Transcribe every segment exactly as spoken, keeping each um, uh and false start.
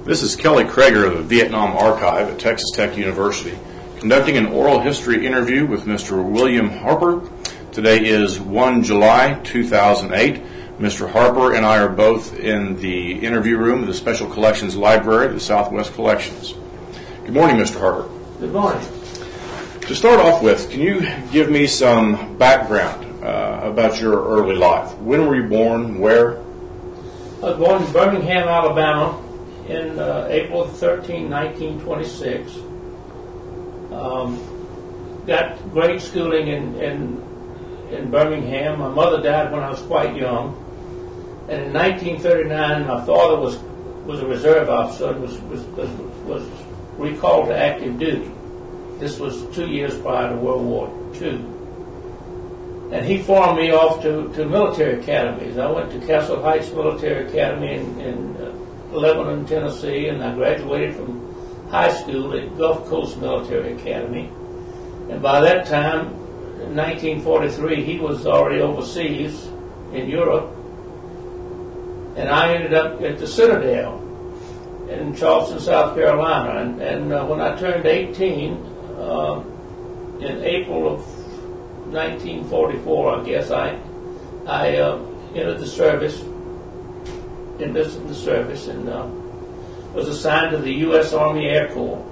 This is Kelly Krager of the Vietnam Archive at Texas Tech University, conducting an oral history interview with Mister William Harper. Today is the first of July, two thousand eight. Mister Harper and I are both in the interview room of the Special Collections Library of the Southwest Collections. Good morning, Mister Harper. Good morning. To start off with, can you give me some background uh, about your early life? When were you born? Where? I was born in Birmingham, Alabama, in uh, April thirteenth, nineteen twenty-six. Um, got great schooling in, in in Birmingham. My mother died when I was quite young, and in nineteen thirty-nine, my father was was a reserve officer and was was, was was recalled to active duty. This was two years prior to World War Two. And he formed me off to, to military academies. I went to Castle Heights Military Academy in, in uh, Lebanon, Tennessee, and I graduated from high school at Gulf Coast Military Academy. And by that time, in nineteen forty-three, he was already overseas in Europe. And I ended up at the Citadel in Charleston, South Carolina. And, and uh, when I turned eighteen, uh, in April of nineteen forty-four, I guess, I I uh, entered the service, enlisted in the service, and uh, was assigned to the U S Army Air Corps,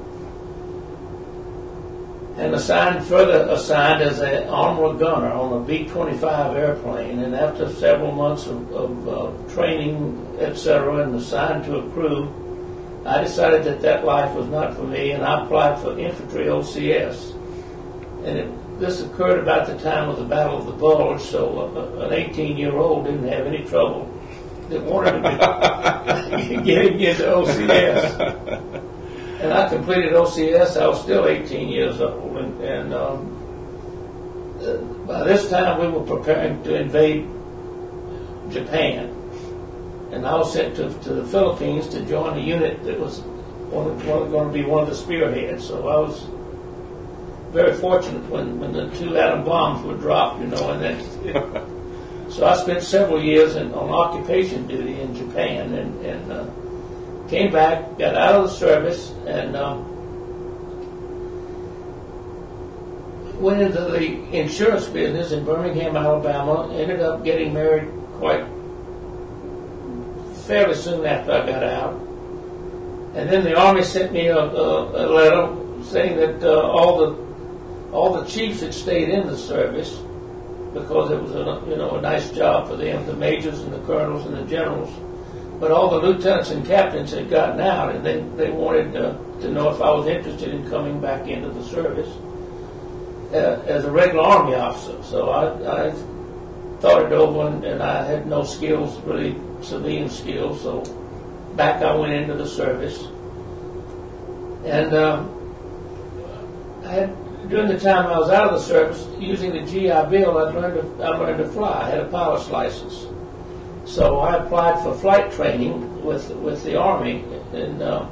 and assigned further assigned as an armorer gunner on a B twenty-five airplane. And after several months of, of uh, training, et cetera, and assigned to a crew, I decided that that life was not for me, and I applied for infantry O C S. And it This occurred about the time of the Battle of the Bulge, so uh, an eighteen-year-old didn't have any trouble that wanted to be getting into O C S. And I completed O C S. I was still eighteen years old, and, and um, uh, by this time we were preparing to invade Japan. And I was sent to, to the Philippines to join a unit that was one of, one of, going to be one of the spearheads. So I was very fortunate when, when the two atom bombs were dropped, you know, and then it, so I spent several years in, on occupation duty in Japan, and, and uh, came back, got out of the service, and um, went into the insurance business in Birmingham, Alabama. Ended up getting married quite fairly soon after I got out, and then the Army sent me a, a, a letter saying that uh, all the all the chiefs had stayed in the service because it was a you know a nice job for them, the majors and the colonels and the generals, but all the lieutenants and captains had gotten out, and they they wanted uh, to know if I was interested in coming back into the service uh, as a regular Army officer. So I, I thought it over, and, and I had no skills, really civilian skills, so back I went into the service. And um, I had, during the time I was out of the service, using the G I Bill, I learned to, I learned to fly. I had a pilot's license, so I applied for flight training with with the Army, and uh,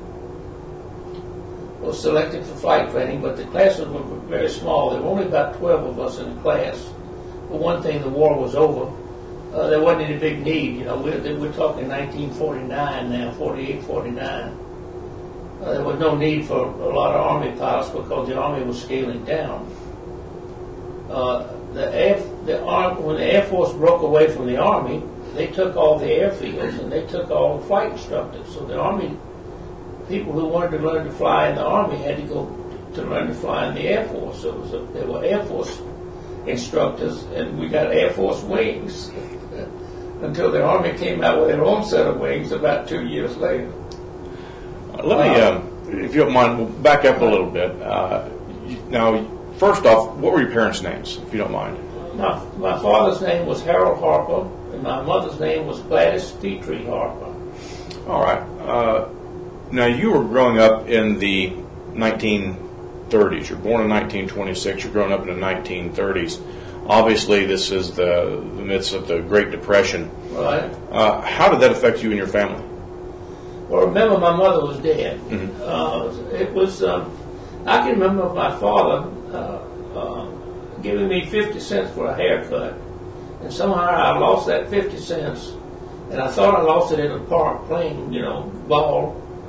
was selected for flight training. But the classes were very small. There were only about twelve of us in the class. For one thing, the war was over. Uh, there wasn't any big need. You know, we're, we're talking nineteen forty-nine now, forty-eight, forty-nine. Uh, there was no need for a lot of Army pilots because the Army was scaling down. Uh, the Air, the Army, when the Air Force broke away from the Army, they took all the airfields and they took all the flight instructors. So the Army, people who wanted to learn to fly in the Army had to go to learn to fly in the Air Force. So it was a, there were Air Force instructors, and we got Air Force wings until the Army came out with their own set of wings about two years later. Uh, let me, uh, if you don't mind, we'll back up a little bit. Uh, now, first off, what were your parents' names, if you don't mind? My, my father's name was Harold Harper, and my mother's name was Gladys Petrie Harper. All right. Uh, now, you were growing up in the nineteen thirties. You're born in nineteen twenty-six. You're growing up in the nineteen thirties. Obviously, this is the, the midst of the Great Depression. Right. Uh, how did that affect you and your family? Well, remember, my mother was dead. Mm-hmm. Uh, it was, um, I can remember my father uh, uh, giving me fifty cents for a haircut. And somehow I lost that fifty cents. And I thought I lost it in a park playing, you know, ball.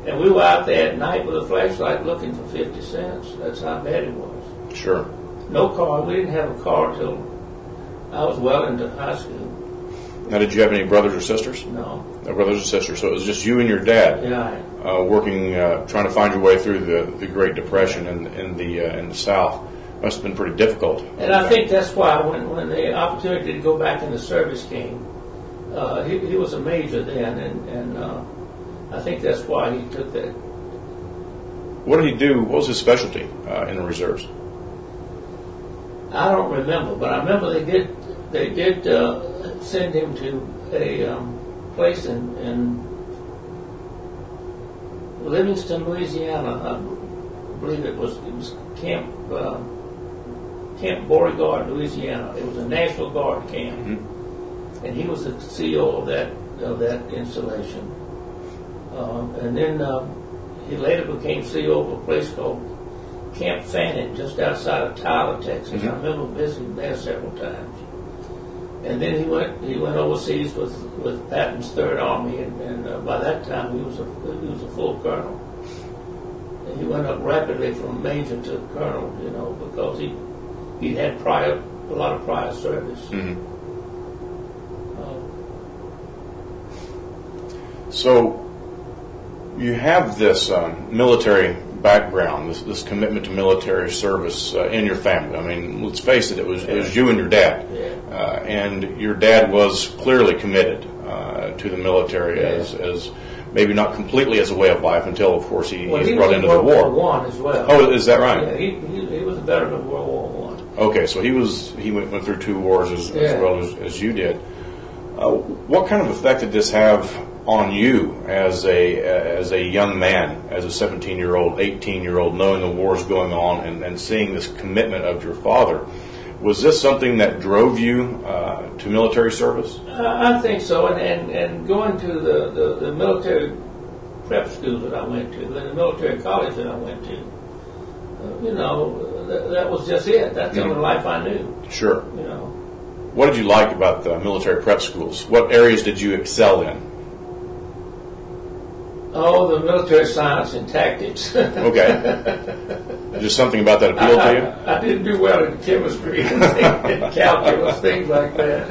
And we were out there at night with a flashlight looking for fifty cents. That's how bad it was. Sure. No car. We didn't have a car till I was well into high school. Now, did you have any brothers or sisters? No. No brothers or sisters. So it was just you and your dad Yeah. uh, working, uh, trying to find your way through the, the Great Depression in, in the uh, in the South. Must have been pretty difficult. And I think that's why when, when the opportunity to go back into service came, uh, he, he was a major then, and, and uh, I think that's why he took that. What did he do? What was his specialty uh, in the reserves? I don't remember, but I remember they did they did uh, send him to a um, place in, in Livingston, Louisiana. I believe it was it was Camp uh, Camp Beauregard, Louisiana. It was a National Guard camp, mm-hmm. and he was the C E O of that of that installation. Um, and then uh, he later became C E O of a place called Camp Fannin, just outside of Tyler, Texas. Mm-hmm. I remember visiting there several times. And then he went he went overseas with, with Patton's Third Army, and, and uh, by that time he was a he was a full colonel. And he went up rapidly from major to colonel, you know, because he he had prior a lot of prior service. Mm-hmm. uh, so you have this um, military background, this, this commitment to military service uh, in your family. I mean, let's face it, it was, it was you and your dad. Yeah. Uh, and your dad was clearly committed uh, to the military yeah. as, as maybe not completely as a way of life until, of course, he, well, he's he brought was into in the war. World War One as well. Oh, is that right? Yeah, he, he, he was a veteran of World War One. Okay, so he was he went, went through two wars as, yeah. as well as, as you did. Uh, what kind of effect did this have on you as a as a young man, as a seventeen-year-old, eighteen-year-old, knowing the war's going on and, and seeing this commitment of your father? Was this something that drove you uh, to military service? Uh, I think so, and, and, and going to the, the, the military prep school that I went to, the military college that I went to, uh, you know, th- that was just it. That's the mm-hmm. only life I knew. Sure. You know. What did you like about the military prep schools? What areas did you excel in? Oh, the military science and tactics. Okay. Just something about that appealed I, to you? I, I didn't do well in chemistry and, and calculus, things like that.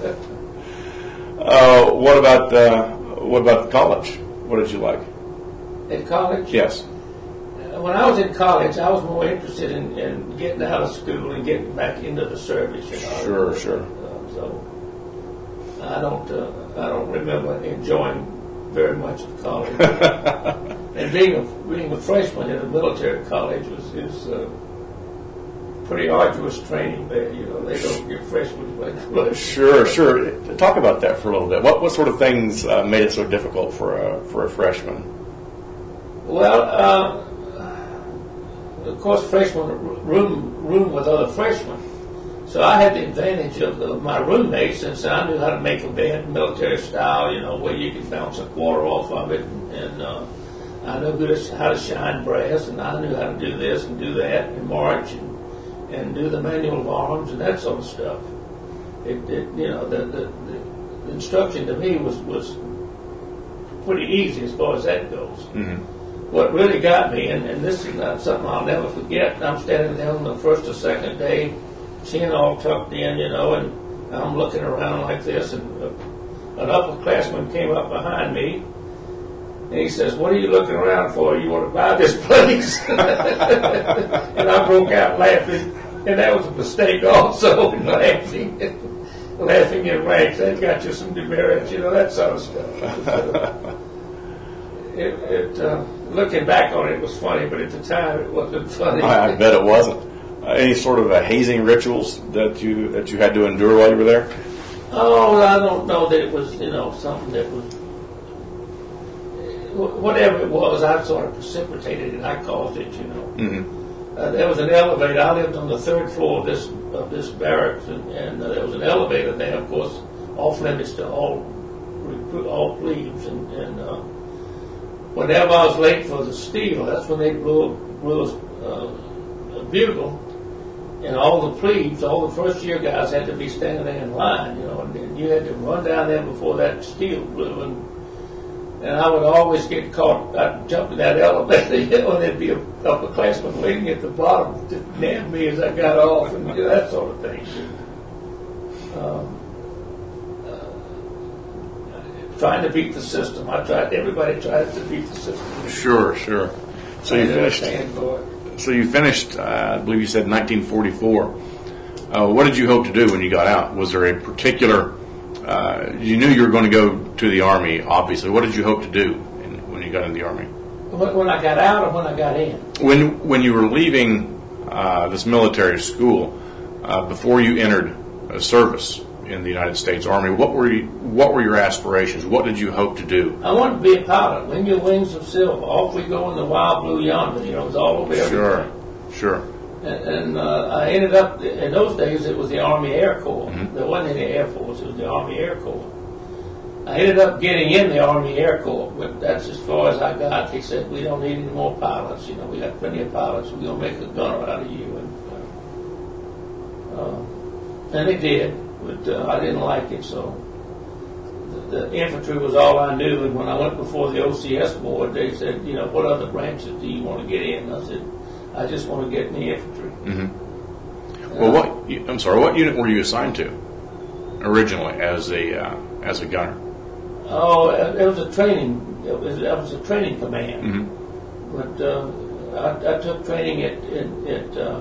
uh, what about uh, what about college? What did you like? At college? Yes. When I was in college, I was more interested in, in getting out of school and getting back into the service. You know? Sure, sure. Uh, so I don't, uh, I don't remember enjoying very much of college. And being a being a freshman in a military college was is uh, pretty arduous training there. You know, they don't give freshmen like Sure, sure. Talk about that for a little bit. What what sort of things uh, made it so difficult for a for a freshman? Well. Uh, Of course, freshmen room room with other freshmen, so I had the advantage of, the, of my roommates, since I knew how to make a bed military style, you know, where you can bounce a quarter off of it, and, and uh, I knew good as how to shine brass, and I knew how to do this and do that, and march and and do the manual of arms and that sort of stuff. It, it you know, the, the the instruction to me was was pretty easy as far as that goes. Mm-hmm. What really got me, and, and this is not something I'll never forget, I'm standing there on the first or second day, chin all tucked in, you know, and I'm looking around like this, and uh, an upperclassman came up behind me, and he says, "What are you looking around for? You want to buy this place?" And I broke out laughing, and that was a mistake also, laughing, laughing in ranks. That got you some demerits, you know, that sort of stuff. It, it uh, looking back on it, it was funny, but at the time it wasn't funny. I, I bet it wasn't. Uh, any sort of uh, hazing rituals that you that you had to endure while you were there? Oh, I don't know that it was, you know, something that was, whatever it was, I sort of precipitated it. I caused it, you know. Mm-hmm. Uh, there was an elevator. I lived on the third floor of this of this barracks, and, and uh, there was an elevator there, of course, off limits to all all plebes, and. and uh, Whenever I was late for the steal, that's when they blew, blew uh, a bugle, and all the plebes, all the first year guys had to be standing there in line, you know, and, and you had to run down there before that steal blew, and And I would always get caught. I'd jump in that elevator, and there'd be a upperclassman waiting at the bottom to nab me as I got off, and you know, that sort of thing. Um, uh, trying to beat the system. I tried. Everybody tries to beat the system. Sure, sure. So you finished. So you finished. Uh, I believe you said nineteen forty-four. Uh, what did you hope to do when you got out? Was there a particular? Uh, you knew you were going to go to the Army, obviously. What did you hope to do in, when you got in the Army? When I got out, or when I got in? When when you were leaving uh, this military school, uh, before you entered uh, service in the United States Army, what were you, what were your aspirations? What did you hope to do? I wanted to be a pilot. Wing your wings of silver. Off we go in the wild blue yonder. You know, it was all over everything. Sure, sure. And, and uh, I ended up, in those days, it was the Army Air Corps. Mm-hmm. There wasn't any Air Force, it was the Army Air Corps. I ended up getting in the Army Air Corps, but that's as far as I got. They said, we don't need any more pilots. You know, we got plenty of pilots. We're going to make a gunner out of you. And, uh, uh, and they did, but uh, I didn't like it, so the, the infantry was all I knew. And when I went before the O C S board, they said, you know, what other branches do you want to get in? I said, I just want to get in the infantry. Mm-hmm. Well, what? I'm sorry. What unit were you assigned to originally as a uh, as a gunner? Oh, it was a training. It was, it was a training command. Mm-hmm. But uh, I, I took training at at, at uh,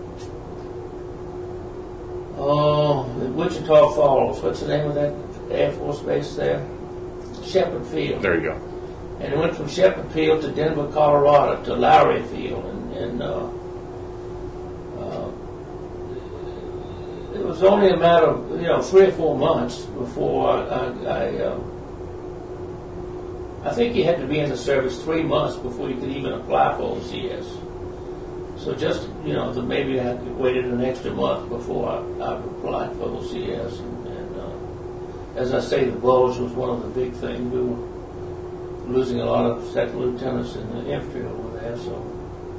oh Wichita Falls. What's the name of that Air Force base there? Shepherd Field. There you go. And it went from Shepherd Field to Denver, Colorado, to Lowry Field, and, and uh, uh, it was only a matter of you know three or four months before I, I, I, uh, I think you had to be in the service three months before you could even apply for O C S. So just you know, the, maybe I had waited an extra month before I, I applied for O C S, and, and uh, as I say, the bulge was one of the big things. We were losing a lot of second lieutenants in the infantry over there, so.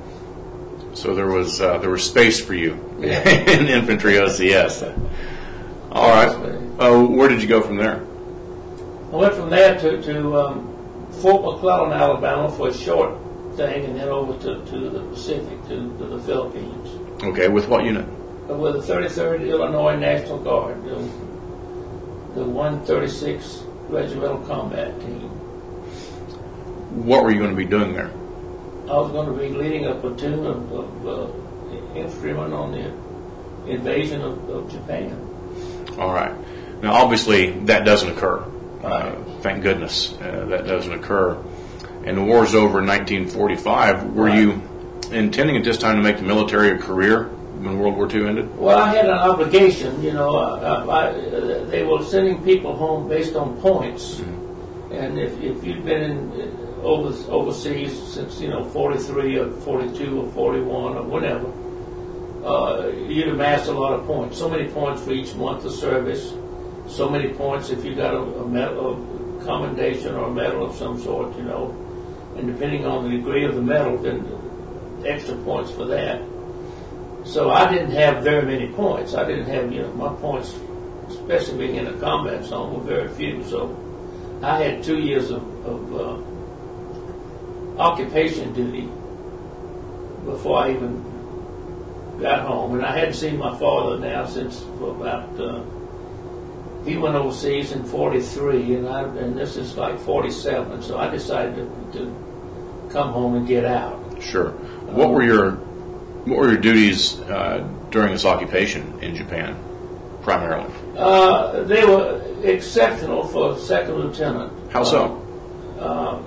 So there was uh, there was space for you in infantry O C S. All right. Uh, where did you go from there? I went from there to, to um, Fort McClellan, Alabama, for a short thing, and then over to, to the Pacific, to, to the Philippines. Okay. With what unit? With the thirty-third Illinois National Guard, the, the one thirty-sixth Regimental Combat Team. What were you going to be doing there? I was going to be leading a platoon of, of uh, infantrymen on the invasion of, of Japan. All right. Now, obviously, that doesn't occur. Right. Uh, thank goodness uh, that doesn't occur. And the war's over in nineteen forty-five. Were Right. you intending at this time to make the military a career when World War Two ended? Well, I had an obligation. You know, I, I, they were sending people home based on points. Mm-hmm. And if, if you'd been in... Over, overseas since you know forty-three or forty-two or forty-one or whatever, uh, you'd amass a lot of points. So many points for each month of service. So many points if you got a, a medal, a commendation or a medal of some sort, you know. And depending on the degree of the medal, then extra points for that. So I didn't have very many points. I didn't have you know my points, especially being in a combat zone, were very few. So I had two years of, of uh, occupation duty before I even got home, and I hadn't seen my father now since for about uh, he went overseas in forty-three, and I and this is like forty-seven, so I decided to, to come home and get out. Sure. What were your what were your duties uh, during this occupation in Japan, primarily? Uh, they were exceptional for a second lieutenant. How so? Uh,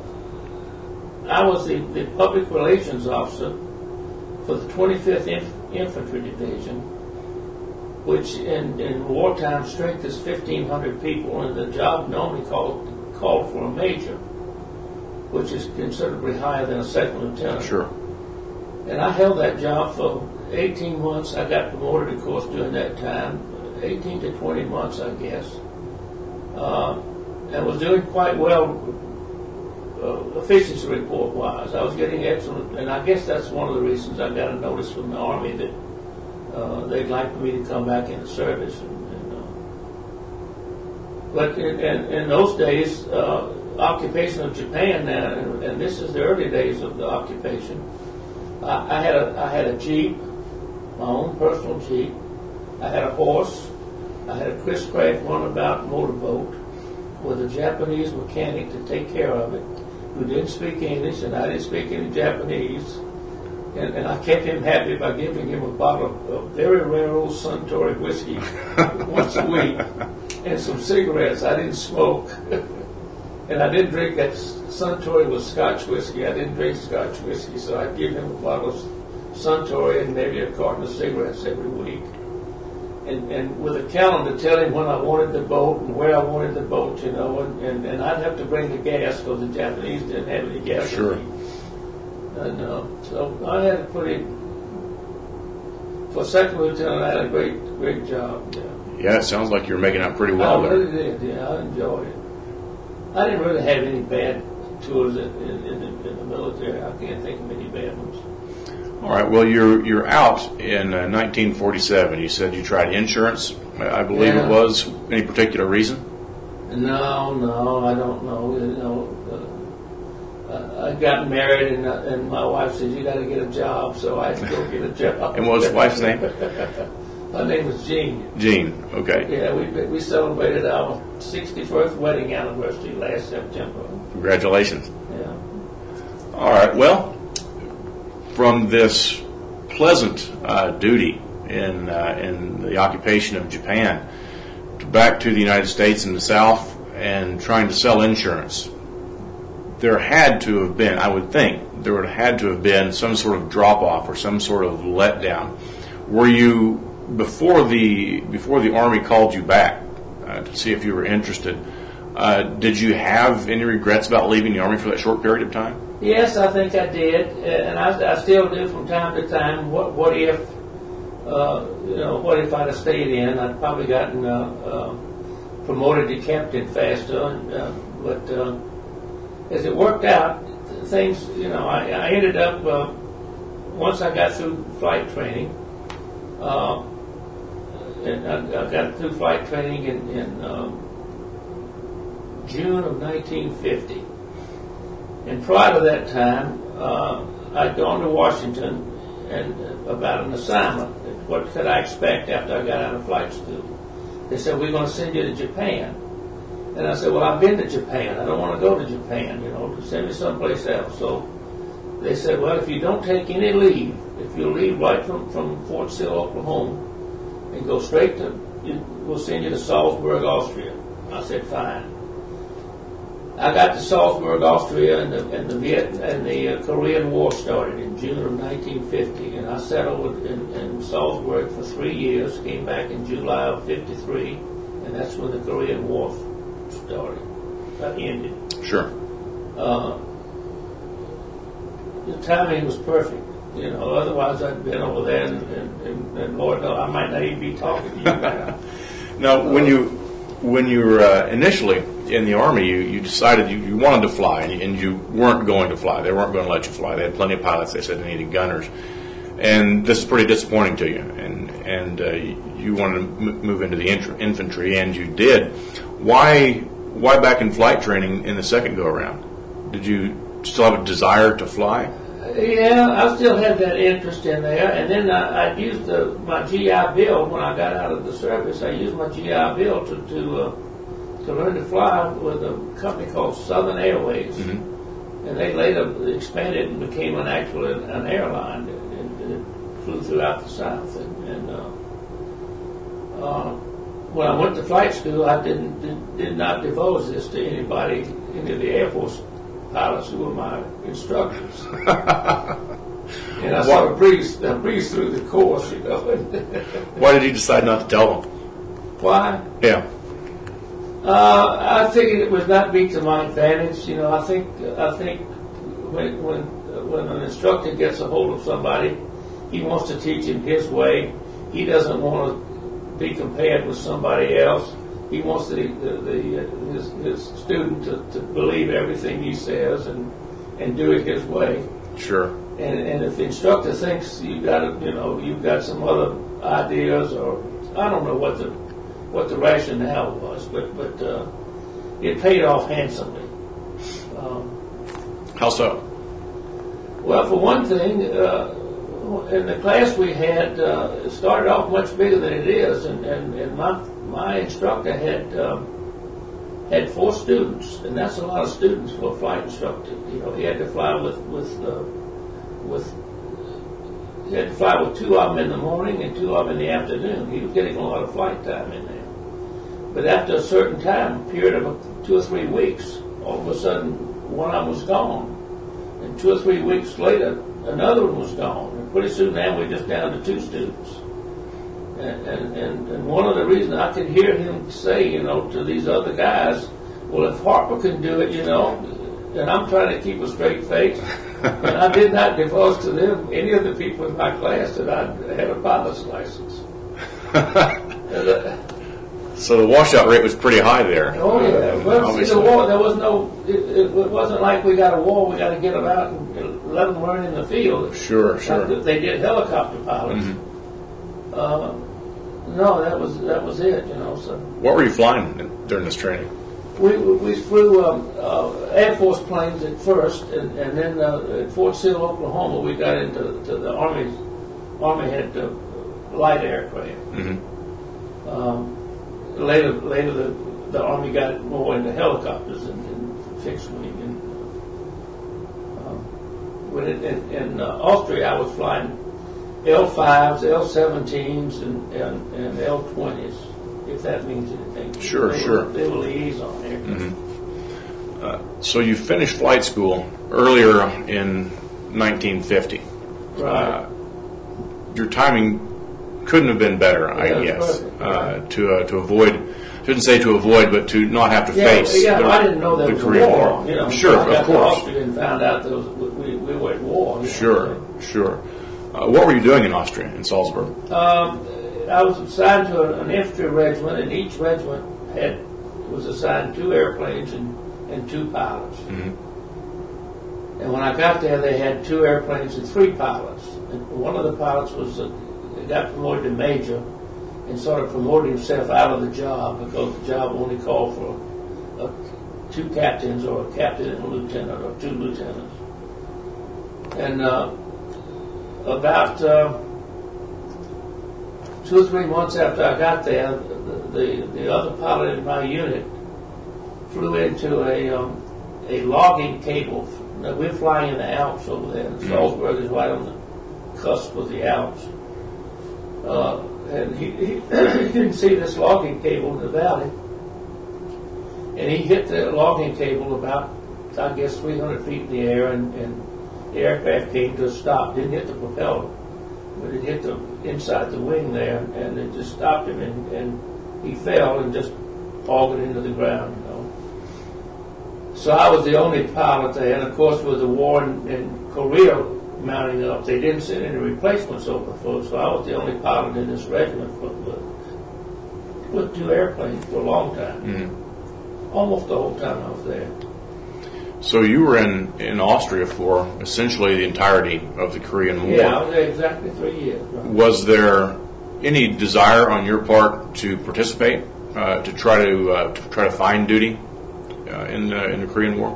I was the, the public relations officer for the twenty-fifth Inf- Infantry Division, which in, in wartime strength is fifteen hundred people, and the job normally called called for a major, which is considerably higher than a second lieutenant. Sure. And I held that job for eighteen months. I got promoted, of course, during that time, eighteen to twenty months, I guess, uh, and was doing quite well. Uh, efficiency report wise, I was getting excellent, and I guess that's one of the reasons I got a notice from the Army that uh, they'd like for me to come back into service. And, and, uh, but in, in, in those days, uh, occupation of Japan now, and, and this is the early days of the occupation. I, I had a I had a Jeep, my own personal Jeep. I had a horse. I had a Chris Craft runabout motorboat with a Japanese mechanic to take care of it, who didn't speak English, and I didn't speak any Japanese. And, and I kept him happy by giving him a bottle of, of very rare old Suntory whiskey once a week and some cigarettes. I didn't smoke. And I didn't drink that. Suntory was Scotch whiskey. I didn't drink Scotch whiskey, so I'd give him a bottle of Suntory and maybe a carton of cigarettes every week. And, and with a calendar telling when I wanted the boat and where I wanted the boat, you know, and, and, and I'd have to bring the gas because the Japanese didn't have any gas. Sure. And uh, so I had a pretty, for second lieutenant, I had a great, great job. Yeah, yeah it sounds like you're making out pretty well I there. really did, yeah, I enjoyed it. I didn't really have any bad tours in, in, in, the, in the military. I can't think of any bad ones. All right. Well, you're you're out in uh, nineteen forty-seven. You said you tried insurance, I believe Yeah. it was. Any particular reason? No, no, I don't know. You know, uh, I got married, and uh, and my wife said you got to get a job, so I had to go get a job. And what was the wife's name? Her name was Jean. Jean. Okay. Yeah, we we celebrated our sixty-first wedding anniversary last September. Congratulations. Yeah. All right. Well, from this pleasant uh, duty in uh, in the occupation of Japan to back to the United States in the South and trying to sell insurance, there had to have been, I would think, there would have had to have been some sort of drop off or some sort of letdown. Were you before the before the Army called you back uh, to see if you were interested? Uh, did you have any regrets about leaving the Army for that short period of time? Yes, I think I did, and I, I still do from time to time. What, what if, uh, you know, what if I'd have stayed in? I'd probably gotten uh, uh, promoted to captain faster. Uh, but uh, as it worked out, things, you know, I, I ended up uh, once I got through flight training. Uh, and I, I got through flight training in, in um, June of nineteen fifty. And prior to that time, uh, I'd gone to Washington and uh, about an assignment. What could I expect after I got out of flight school? They said, we're going to send you to Japan. And I said, well, I've been to Japan. I don't want to go to Japan, you know, send me someplace else. So they said, well, if you don't take any leave, if you leave right from, from Fort Sill, Oklahoma, and go straight to, we'll send you to Salzburg, Austria. I said, fine. I got to Salzburg, Austria, and the and the Viet and the uh, Korean War started in June of nineteen fifty, and I settled in, in Salzburg for three years. Came back in July of fifty-three, and that's when the Korean War started. That ended. Sure. Uh, the timing was perfect. You know, otherwise I'd been over there, and, and, and, and Lord knows I might not even be talking to you now. Now, when you when you were uh, initially in the Army, you, you decided you, you wanted to fly, and you, and you weren't going to fly. They weren't going to let you fly. They had plenty of pilots. They said they needed gunners, and this is pretty disappointing to you. And and uh, you wanted to m- move into the int- infantry, and you did. Why why back in flight training in the second go around? Did you still have a desire to fly? Yeah, I still had that interest in there, and then I, I used the, my G I Bill when I got out of the service. I used my G I Bill to to, uh, to learn to fly with a company called Southern Airways, mm-hmm. and they later expanded and became an actual an airline and, and it flew throughout the South. And, and uh, uh, when I went to flight school, I didn't did, did not divulge this to anybody, any of the Air Force pilots who were my instructors. And I sort of breezed, I breezed through the course, you know. Why did you decide not to tell them? Why? Yeah. Uh, I figured it would not be to my advantage. You know, I think I think when when when an instructor gets a hold of somebody, he wants to teach him his way. He doesn't want to be compared with somebody else. He wants the, the, the his, his student to, to believe everything he says and, and do it his way. Sure. And and if the instructor thinks you got you know you've got some other ideas, or I don't know what the what the rationale was, but but uh, it paid off handsomely. How so? Well, for one thing, uh, in the class we had, uh, it started off much bigger than it is, and, and, and my my instructor had um, had four students, and that's a lot of students for a flight instructor. You know, he had to fly with with uh, with he had to fly with two of them in the morning and two of them in the afternoon. He was getting a lot of flight time in there. But after a certain time, a period of two or three weeks, all of a sudden one of them was gone. And two or three weeks later, another one was gone. And pretty soon now we're just down to two students. And, and, and, and one of the reasons I could hear him say, you know, to these other guys, well, if Harper can do it, you know, and I'm trying to keep a straight face, and I did not divulge to them, any of the people in my class, that I had a pilot's license. and, uh, So the washout rate was pretty high there. Oh yeah, well, see, the war, there was no. It, it, it wasn't like we got a war. We got to get them out and let them learn in the field. Sure, sure. Like they did helicopter pilots. Mm-hmm. Uh, no, that was that was it. You know. So what were you flying during this training? We we flew um, uh, Air Force planes at first, and, and then uh, at Fort Sill, Oklahoma, we got into to the Army. Army had uh, light aircraft. Mm-hmm. Um, Later, later the, the Army got more into helicopters and, and fixed wing. And, um, when it, in, in uh, Austria, I was flying L fives, L seventeens, and, and, and L twenties, if that means anything. Sure, they sure. Were, they were liaison aircraft. Mm-hmm. Uh, so you finished flight school earlier in nineteen fifty. Right. Uh, your timing couldn't have been better, I yeah, guess, uh, to uh, to avoid, shouldn't say to avoid, but to not have to yeah, face yeah, the, I didn't know there the was Korean a war. War. You know, sure, I got of course. to Austria and found out that was, we, we were at war. You know, sure, so. sure. Uh, what were you doing in Austria, in Salzburg? Um, I was assigned to an infantry regiment, and each regiment had was assigned two airplanes and, and two pilots. Mm-hmm. And when I got there, they had two airplanes and three pilots. And one of the pilots was a, got promoted to major, and sort of promoted himself out of the job because the job only called for uh, two captains or a captain and a lieutenant or two lieutenants. And uh, about uh, two or three months after I got there, the, the, the other pilot in my unit flew into a um, a logging cable. Now, we're flying in the Alps over there. Mm-hmm. Salzburg is right on the cusp of the Alps. Uh, and he, he, he didn't see this logging cable in the valley. And he hit the logging cable about, I guess, three hundred feet in the air, and, and the aircraft came to a stop. Didn't hit the propeller, but it hit the inside the wing there, and it just stopped him, and, and he fell and just fogged into the ground, you know. So I was the only pilot there, and of course with the war in, in Korea mounting up, they didn't send any replacements over for us, so I was the only pilot in this regiment with, with, with two airplanes for a long time. Mm-hmm. Almost the whole time I was there. So you were in, in Austria for essentially the entirety of the Korean War. Yeah, I was there exactly three years. Right? Was there any desire on your part to participate, uh, to try to uh, to try to find duty uh, in the in the Korean War?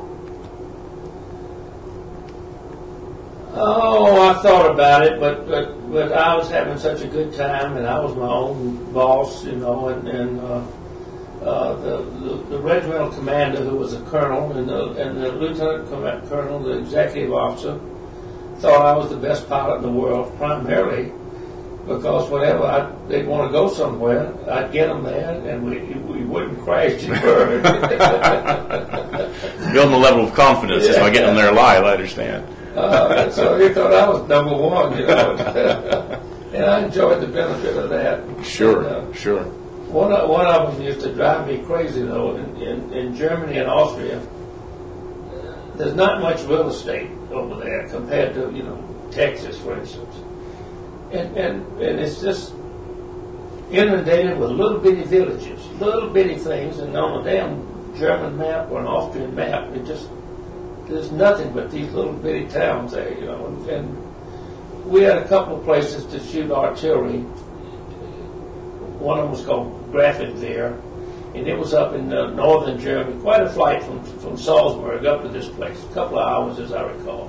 Oh, I thought about it, but but but I was having such a good time, and I was my own boss, you know, and and. Uh, Uh, the, the, the regimental commander, who was a colonel, and the, and the lieutenant colonel, the executive officer, thought I was the best pilot in the world, primarily because whenever I, they'd want to go somewhere, I'd get them there, and we we wouldn't crash and burn. Building a level of confidence yeah. by getting them there alive, I understand. uh, so he thought I was number one, you know, and I enjoyed the benefit of that. Sure, and, uh, sure. One of, one of them used to drive me crazy, though. In, in, in Germany and Austria, there's not much real estate over there compared to, you know, Texas, for instance. And, and, and it's just inundated with little bitty villages, little bitty things, and on a damn German map or an Austrian map, it just, there's nothing but these little bitty towns there, you know. And, and we had a couple of places to shoot artillery. One of them was called Grafenwehr, and it was up in uh, northern Germany. Quite a flight from from Salzburg up to this place, a couple of hours, as I recall.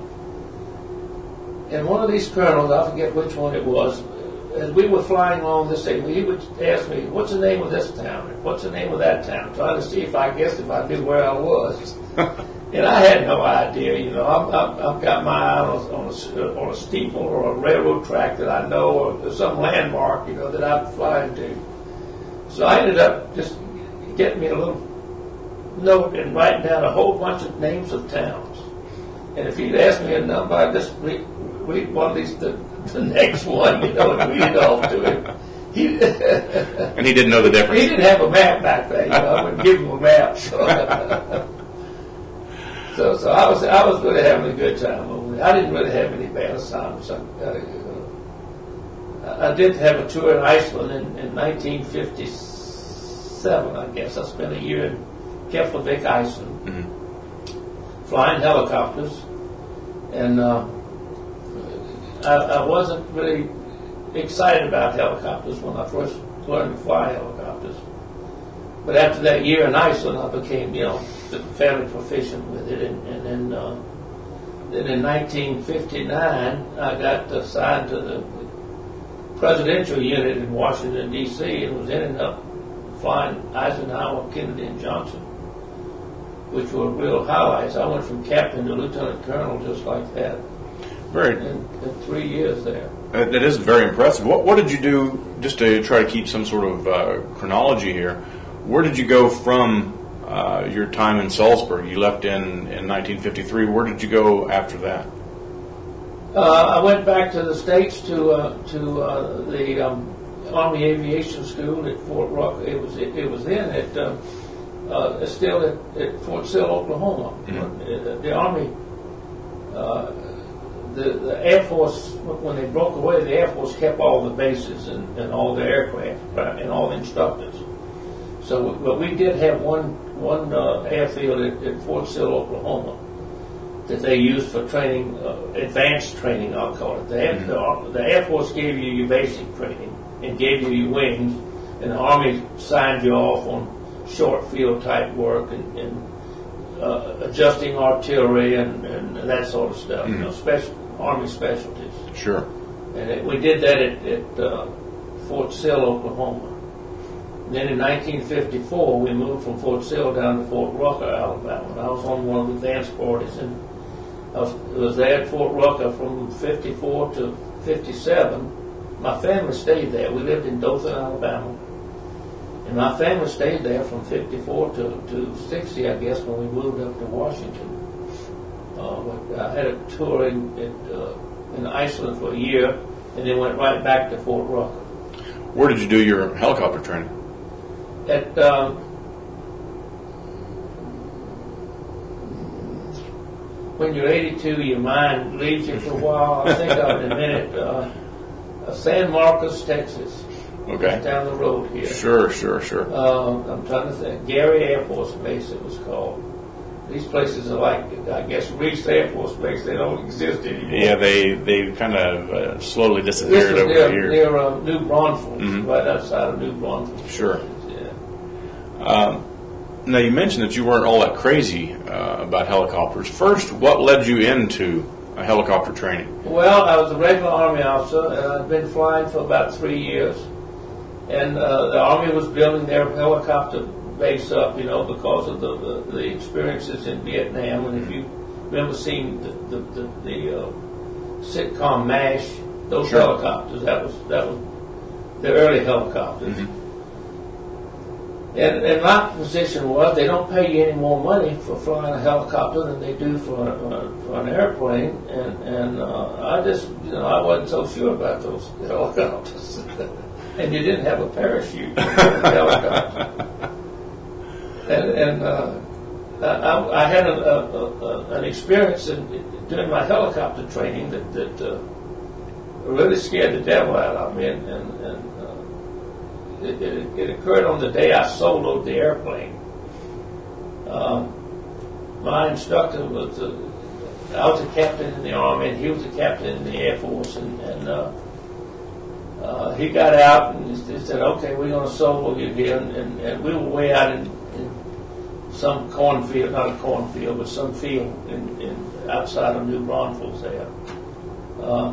And one of these colonels, I forget which one it was, as we were flying along this thing, he would ask me, "What's the name of this town? What's the name of that town?" Trying to see if I guessed if I knew where I was. And I had no idea, you know. I'm, I'm, I've got my eye on a, on, a, on a steeple or a railroad track that I know, or some landmark, you know, that I'm flying to. So I ended up just getting me a little note and writing down a whole bunch of names of towns. And if he'd asked me a number, I'd just read, read one of these, the, the next one, you know, and read it off to him. He, and he didn't know the difference. He didn't have a map back then, you know. I wouldn't give him a map. So. So, so I was I was really having a good time over there. I didn't really have any bad assignments. I, I, I did have a tour in Iceland in, in nineteen fifty-seven, I guess. I spent a year in Keflavik, Iceland, mm-hmm. flying helicopters. And uh, I, I wasn't really excited about helicopters when I first learned to fly helicopters. But after that year in Iceland, I became, you know, fairly proficient with it. And, and then, uh, then in nineteen fifty-nine, I got assigned to the presidential unit in Washington, D C, and was ended up flying Eisenhower, Kennedy, and Johnson, which were real highlights. I went from captain to lieutenant colonel just like that. Very. In, in three years there. That is very impressive. What, what did you do, just to try to keep some sort of uh, chronology here, where did you go from uh, your time in Salzburg? You left in, in nineteen fifty-three. Where did you go after that? Uh, I went back to the States to uh, to uh, the um, Army Aviation School at Fort Rucker. It was it, it was then at uh, uh, still at, at Fort Sill, Oklahoma. Mm-hmm. The Army, uh, the the Air Force, when they broke away, the Air Force kept all the bases and, and all the aircraft and all the instructors. So, but we did have one one uh, airfield at, at Fort Sill, Oklahoma, that they used for training, uh, advanced training, I'll call it. The Air, mm-hmm. the, the Air Force gave you your basic training and gave you your wings, and the Army signed you off on short field type work and, and uh, adjusting artillery and, and that sort of stuff. Mm-hmm. You know, special Army specialties. Sure. And it, we did that at, at uh, Fort Sill, Oklahoma. Then in nineteen fifty-four, we moved from Fort Sill down to Fort Rucker, Alabama. And I was on one of the advance parties, and I was, was there at Fort Rucker from fifty-four to fifty-seven. My family stayed there. We lived in Dothan, Alabama. And my family stayed there from fifty-four to, to sixty, I guess, when we moved up to Washington. Uh, I had a tour in, in, uh, in Iceland for a year, and then went right back to Fort Rucker. Where did you do your helicopter training? At um, when you're eighty-two, your mind leaves you for a while. I'll think of it in a minute. Uh, uh, San Marcos, Texas. Okay. It's down the road here. Sure, sure, sure. Uh, I'm trying to think. Gary Air Force Base, it was called. These places are like, I guess, Reese Air Force Base. They don't exist anymore. Yeah, they they kind of uh, slowly disappeared over near, the years. Near uh, New Braunfels, mm-hmm. right outside of New Braunfels. Sure. Um, now, you mentioned that you weren't all that crazy uh, about helicopters. First, what led you into uh, helicopter training? Well, I was a regular Army officer, and I'd been flying for about three years. And uh, the Army was building their helicopter base up, you know, because of the, the, the experiences in Vietnam. And if you remember seeing the, the, the, the uh, sitcom MASH, those sure. helicopters, that was, that was the early helicopters. Mm-hmm. And, and my position was they don't pay you any more money for flying a helicopter than they do for, uh, for an airplane. And, and uh, I just, you know, I wasn't so sure about those helicopters. And you didn't have a parachute in the helicopter. And, and uh, I, I had a, a, a, an experience in, during my helicopter training that, that uh, really scared the devil out of me. And, and, and It, it, it occurred on the day I soloed the airplane. Um, my instructor was, a, I was a captain in the Army, and he was a captain in the Air Force, and, and uh, uh, he got out and he said, "Okay, we're going to sober you here," and, and, and we were way out in, in some cornfield, not a cornfield, but some field in, in outside of New Braunfels there. Uh,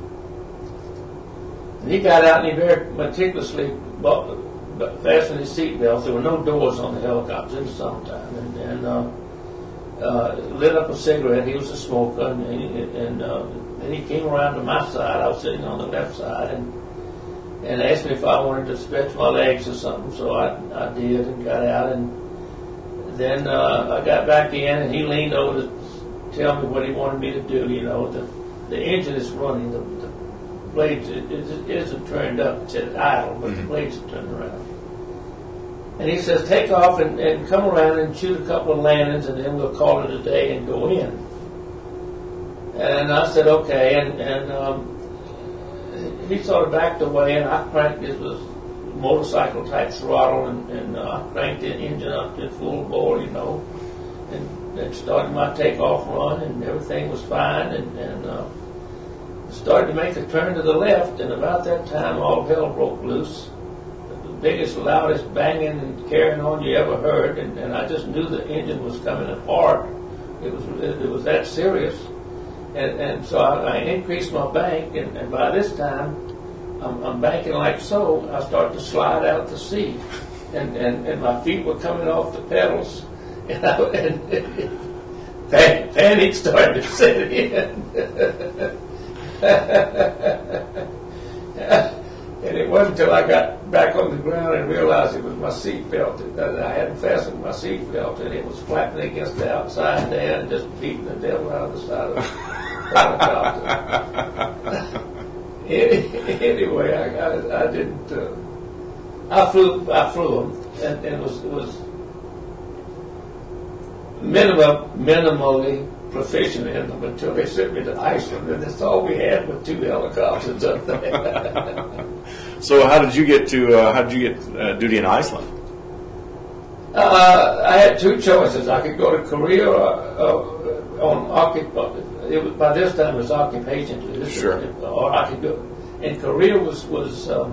and he got out and he very meticulously bought, fastened his seatbelt. There were no doors on the helicopters in the summertime, and, and uh, uh, lit up a cigarette. He was a smoker, and, and, and uh, then he came around to my side. I was sitting on the left side, and and asked me if I wanted to stretch my legs or something. So I, I did and got out, and then uh, I got back in, and he leaned over to tell me what he wanted me to do. You know, the the engine is running, the, the blades it, it isn't turned up. It's at idle, but mm-hmm. the blades are turned around. And he says, "Take off and, and come around and shoot a couple of landings, and then we'll call it a day and go in." And I said, "Okay." And and um, he sort of backed away, and I cranked it was motorcycle type throttle, and, and uh, I cranked the engine up to full bore, you know, and, and started my takeoff run, and everything was fine, and, and uh, started to make a turn to the left, and about that time all hell broke loose. The biggest, loudest banging and carrying on you ever heard, and, and I just knew the engine was coming apart. It was it, it was that serious. And, and so I, I increased my bank, and, and by this time, I'm, I'm banking like so. I start to slide out the seat, and, and, and my feet were coming off the pedals, and, I, and, and panic, panic started to set in. And it wasn't until I got back on the ground and realized it was my seat belt that I hadn't fastened my seat belt, and it was flapping against the outside there and just beating the devil out of the side of the helicopter. Anyway, I, I, I didn't. Uh, I flew. I flew them, and, and it was it was minimum minimally proficient in them until they sent me to Iceland, and that's all we had with two helicopters up there. So, how did you get to? Uh, how did you get uh, duty in Iceland? Uh, I had two choices. I could go to Korea or, uh, on occupation. It was, by this time it was occupation duty. Sure. Or I could go. And Korea was was um,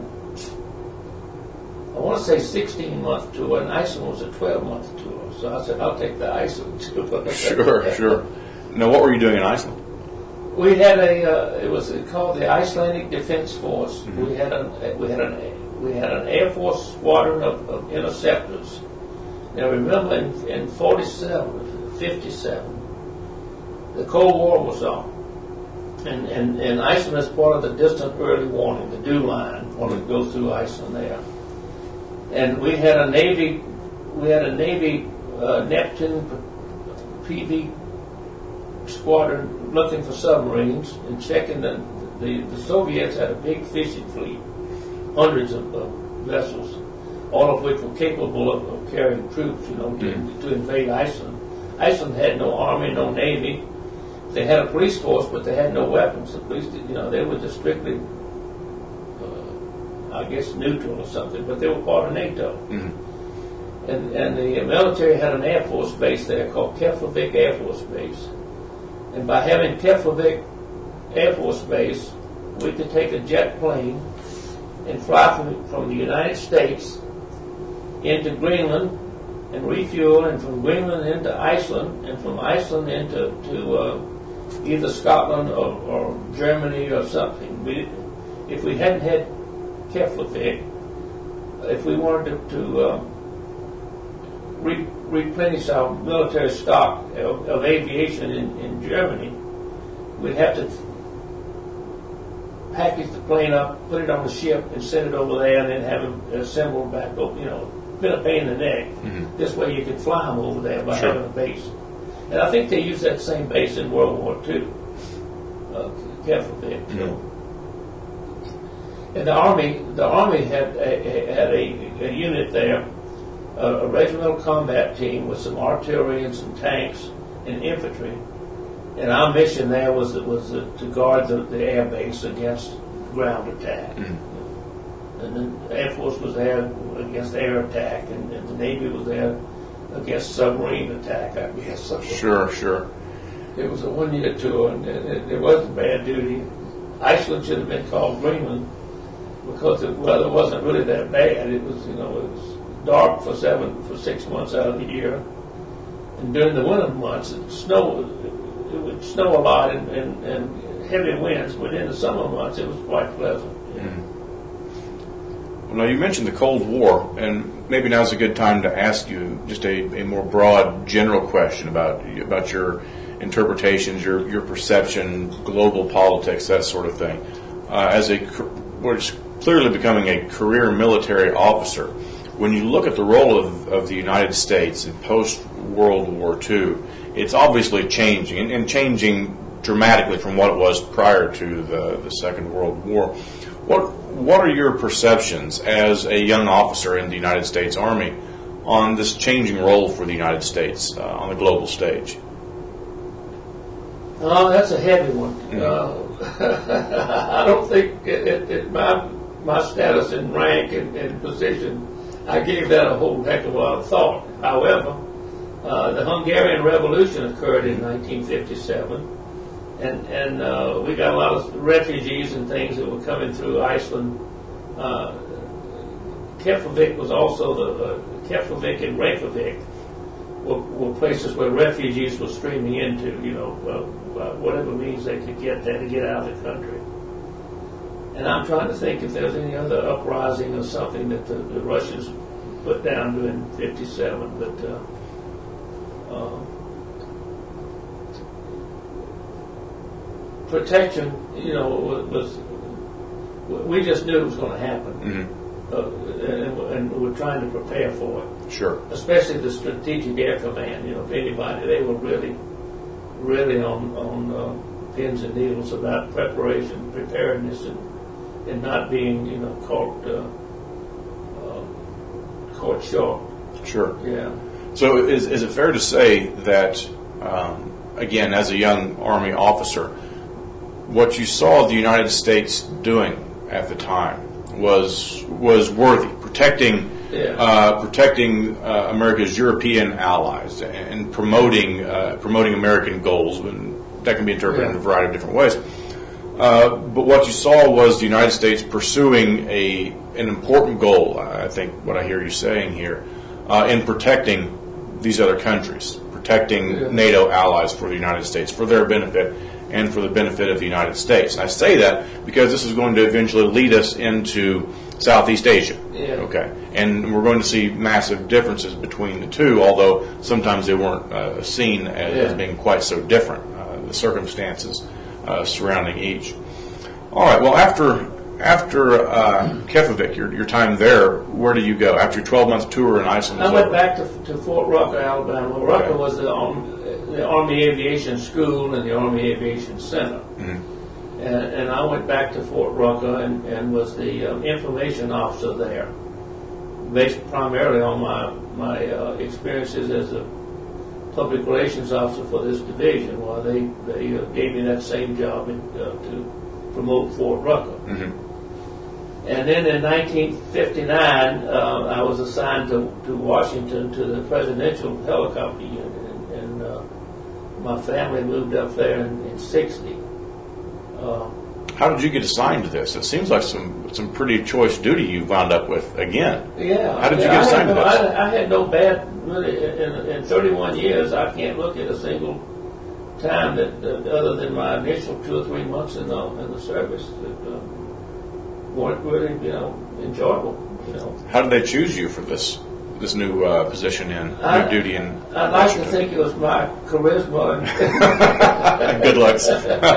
I want to say sixteen month tour, and Iceland was a twelve month tour. So I said, I'll take the Iceland tour. Sure, sure. Now, what were you doing in Iceland? We had a. Uh, it was called the Icelandic Defense Force. Mm-hmm. We had a. We had an. We had an Air Force squadron of, of interceptors. Now, remember, in, in forty-seven, fifty-seven, the Cold War was on, and and and Iceland is part of the distant early warning, the DEW line, when it goes through Iceland there. And we had a Navy. We had a Navy uh, Neptune P V squadron looking for submarines and checking the, the, the Soviets had a big fishing fleet, hundreds of, of vessels, all of which were capable of, of carrying troops, you know, to, mm. to invade Iceland. Iceland had no army, no navy. They had a police force, but they had no weapons. The police, you know, they were just strictly, uh, I guess, neutral or something, but they were part of NATO. Mm. And, and the military had an Air Force base there called Keflavik Air Force Base. And by having Keflavik Air Force Base, we could take a jet plane and fly from, from the United States into Greenland and refuel, and from Greenland into Iceland, and from Iceland into to, uh, either Scotland or, or Germany or something. We, if we hadn't had Keflavik, if we wanted to, to uh, re- replenish our military stock of, of aviation in, in Germany, we'd have to package the plane up, put it on the ship, and send it over there, and then have it assembled back up. You know, been a pain in the neck. Mm-hmm. This way, you could fly them over there by sure. having a base. And I think they used that same base in World War Two. Uh, Keflavik. Mm-hmm. You know. And the army, the army had a, had a, a unit there. A regimental combat team with some artillery and some tanks and infantry, and our mission there was was to guard the, the air base against ground attack. Mm-hmm. And the Air Force was there against air attack, and, and the Navy was there against submarine attack. I guess. Sure, sure. It was a one-year tour, and it, it wasn't bad duty. Iceland should have been called Greenland. because the weather wasn't really that bad. It was, you know, it was dark for seven, for six months out of the year. And during the winter months, it snowed, it would snow a lot and, and, and heavy winds, but in the summer months, it was quite pleasant. Mm. Well, now you mentioned the Cold War, and maybe now's a good time to ask you just a, a more broad, general question about about your interpretations, your your perception, global politics, that sort of thing. Uh, as a what is clearly becoming a career military officer, when you look at the role of, of the United States in post-World War Two, it's obviously changing, and, and changing dramatically from what it was prior to the, the Second World War. What what are your perceptions as a young officer in the United States Army on this changing role for the United States uh, on the global stage? Oh, that's a heavy one. Mm-hmm. Uh, I don't think it, it, it, my my status in rank and, and position, I gave that a whole heck of a lot of thought. However, uh, the Hungarian Revolution occurred in nineteen fifty-seven. And and uh, we got a lot of refugees and things that were coming through Iceland. Uh, Keflavik was also the uh, Keflavik and Reykjavik were, were places where refugees were streaming into. You know, uh, uh, whatever means they could get there to get out of the country. And I'm trying to think if there's any other uprising or something that the, the Russians put down during fifty-seven, but. Uh, uh, Protection, you know, was, was we just knew it was going to happen, mm-hmm. uh, and, and we're trying to prepare for it. Sure. Especially the Strategic Air Command. You know, if anybody, they were really, really on on uh, pins and needles about preparation, preparedness, and, and not being, you know, caught uh, uh, caught short. Sure. Yeah. So, is is it fair to say that, um, again, as a young Army officer, what you saw the United States doing at the time was was worthy, protecting yeah. uh, protecting uh, America's European allies and, and promoting uh, promoting American goals, and that can be interpreted yeah. in a variety of different ways. Uh, but what you saw was the United States pursuing a an important goal. I think what I hear you saying here uh, in protecting these other countries, protecting yeah. NATO allies for the United States for their benefit and for the benefit of the United States. And I say that because this is going to eventually lead us into Southeast Asia. Yeah. Okay, and we're going to see massive differences between the two, although sometimes they weren't uh, seen as, yeah. as being quite so different, uh, the circumstances uh, surrounding each. All right, well, after after uh, Keflavik, your, your time there, where do you go? After your twelve-month tour in Iceland? I went back to, to Fort Rucker, Alabama. Rucker okay. was the, um, the Army Aviation School and the Army Aviation Center. Mm-hmm. And, and I went back to Fort Rucker and, and was the um, information officer there, based primarily on my, my uh, experiences as a public relations officer for this division. Well, they, they uh, gave me that same job in, uh, to promote Fort Rucker. Mm-hmm. And then in nineteen fifty-nine, uh, I was assigned to, to Washington to the Presidential Helicopter Unit, and, and uh, my family moved up there in, in sixty. Uh, How did you get assigned to this? It seems like some some pretty choice duty you wound up with again. Yeah. How did you yeah, get assigned no, to this? I, I had no bad, really, in, in thirty-one years, I can't look at a single time that, that other than my initial two or three months in the, in the service, that uh, weren't really, you know, enjoyable. You know. How did they choose you for this this new uh, position in I, new duty in I'd like Washington? to think it was my charisma. And good looks.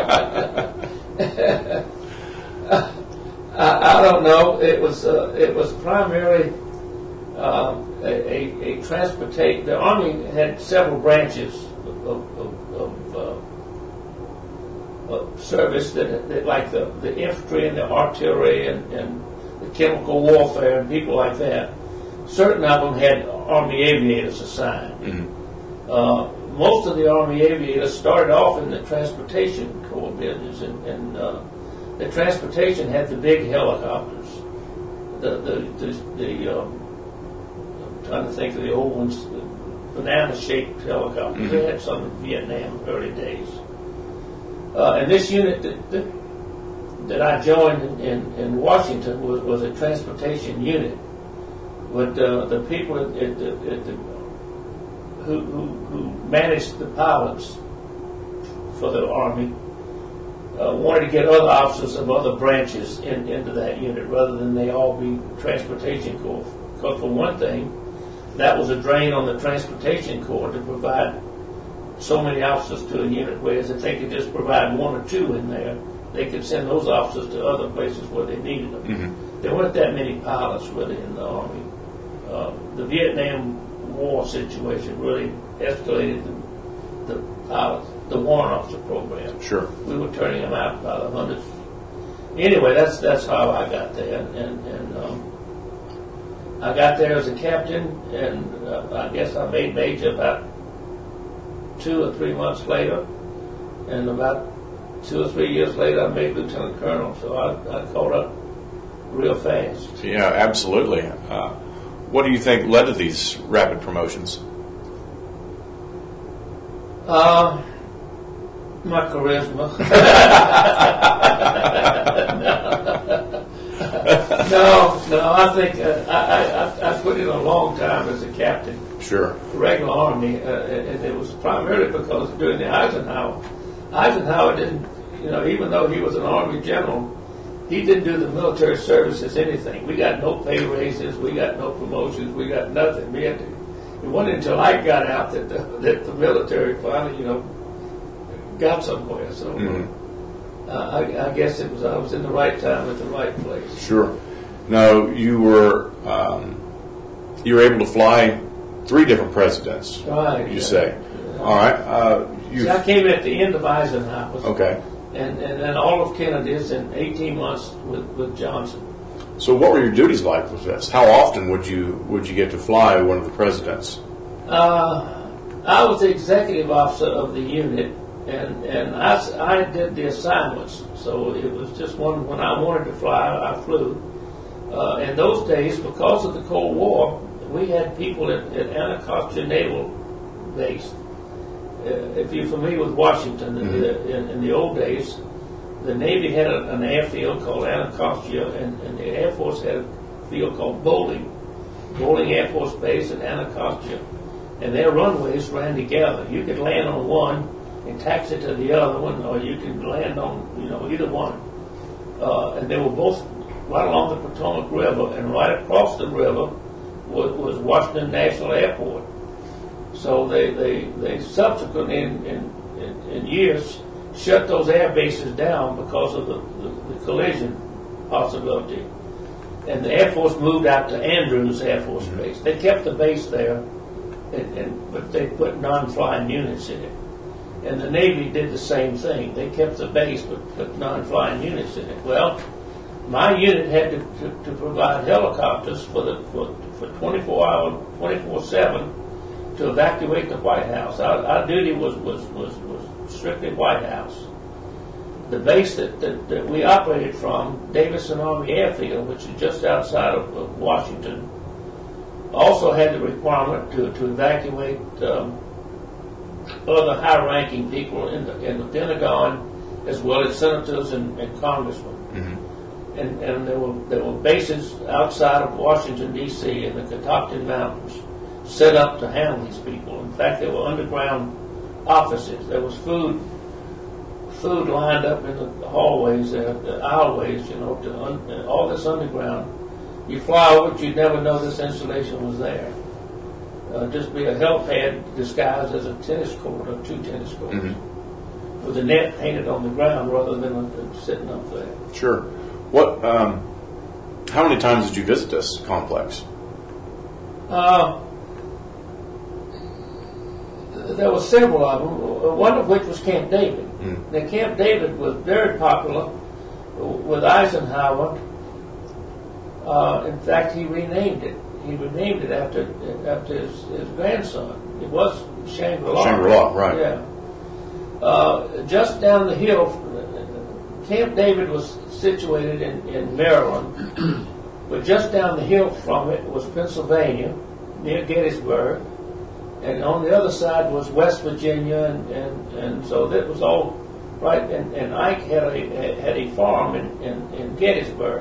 I, I don't know. It was uh, it was primarily uh, a, a, a transportation. The Army had several branches of, of, of, uh, of service that, that, like the, the infantry and the artillery and, and the chemical warfare and people like that. Certain of them had Army aviators assigned. Mm-hmm. Uh, most of the Army aviators started off in the transportation corps business, and, and uh, the transportation had the big helicopters. The the the, the um, I'm trying to think of the old ones, the banana-shaped helicopters. Mm-hmm. They had some in Vietnam early days. Uh, and this unit that, that that I joined in, in, in Washington was, was a transportation unit. But uh, the people at, at the, at the, who, who, who managed the pilots for the Army uh, wanted to get other officers of other branches in, into that unit rather than they all be transportation corps. Because for one thing, that was a drain on the transportation corps to provide so many officers to a unit, whereas if they could just provide one or two in there, they could send those officers to other places where they needed them. Mm-hmm. There weren't that many pilots really in the Army. Uh, the Vietnam War situation really escalated the, the pilots, the warrant officer program. Sure. We were turning them out by the hundreds. Anyway, that's that's how I got there, and and um, I got there as a captain, and uh, I guess I made major about two or three months later, and about two or three years later, I made lieutenant colonel. So I, I caught up real fast. Yeah, absolutely. Uh, what do you think led to these rapid promotions? Uh, my charisma. no, no, I think uh, I, I, I put in a long time as a captain. Sure. Regular Army, uh, and it was primarily because during the Eisenhower, Eisenhower didn't, you know, even though he was an Army general, he didn't do the military service as anything. We got no pay raises, we got no promotions, we got nothing. We had to, it wasn't until I got out that the, that the military finally, you know, got somewhere. So mm-hmm. uh, I, I guess it was I was in the right time at the right place. Sure. Now you were um, you were able to fly three different presidents. Right. You yeah. say. Yeah. All right. Uh, See, I came at the end of Eisenhower. Okay. And and then all of Kennedy's in eighteen months with, with Johnson. So what were your duties like with this? How often would you would you get to fly one of the presidents? Uh, I was the executive officer of the unit, and, and I, I did the assignments. So it was just one, when I wanted to fly, I flew. Uh, in those days, because of the Cold War, we had people at, at Anacostia Naval Base. Uh, if you're familiar with Washington, mm-hmm. in, in the old days, the Navy had a, an airfield called Anacostia, and, and the Air Force had a field called Bowling, Bowling Air Force Base in Anacostia, and their runways ran together. You could land on one and taxi to the other one, or you could land on, you know, either one. Uh, and they were both right along the Potomac River, and right across the river was, was Washington National Airport. So they, they, they subsequently, in, in, in, in years, shut those air bases down because of the, the, the collision possibility. And the Air Force moved out to Andrews Air Force Base. They kept the base there, and, and, but they put non-flying units in it. And the Navy did the same thing. They kept the base, but put non-flying units in it. Well, my unit had to, to, to provide helicopters for the for, for twenty-four hour, twenty-four seven to evacuate the White House. Our, our duty was, was, was, was strictly White House. The base that, that, that we operated from, Davidson Army Airfield, which is just outside of, of Washington, also had the requirement to, to evacuate um, other high-ranking people in the, in the Pentagon, as well as senators and, and congressmen. Mm-hmm. And, and there were there were bases outside of Washington, D C in the Catoctin Mountains set up to handle these people. In fact, there were underground offices. There was food food lined up in the hallways, there, the aisleways, you know, to un, all this underground. You fly over it, you'd never know this installation was there. Uh, just be a helipad disguised as a tennis court or two tennis courts, mm-hmm. with a net painted on the ground rather than uh, sitting up there. Sure. What? Um, how many times did you visit this complex? Uh, there were several of them. One of which was Camp David. Mm. Now, Camp David was very popular with Eisenhower. Uh, in fact, he renamed it. He renamed it after after his, his grandson. It was Shangri-La. Shangri-La, right. Yeah. Uh, just down the hill, Camp David was situated in, in Maryland, but just down the hill from it was Pennsylvania, near Gettysburg, and on the other side was West Virginia, and, and, and so that was all right, and, and Ike had a had a farm in, in, in Gettysburg.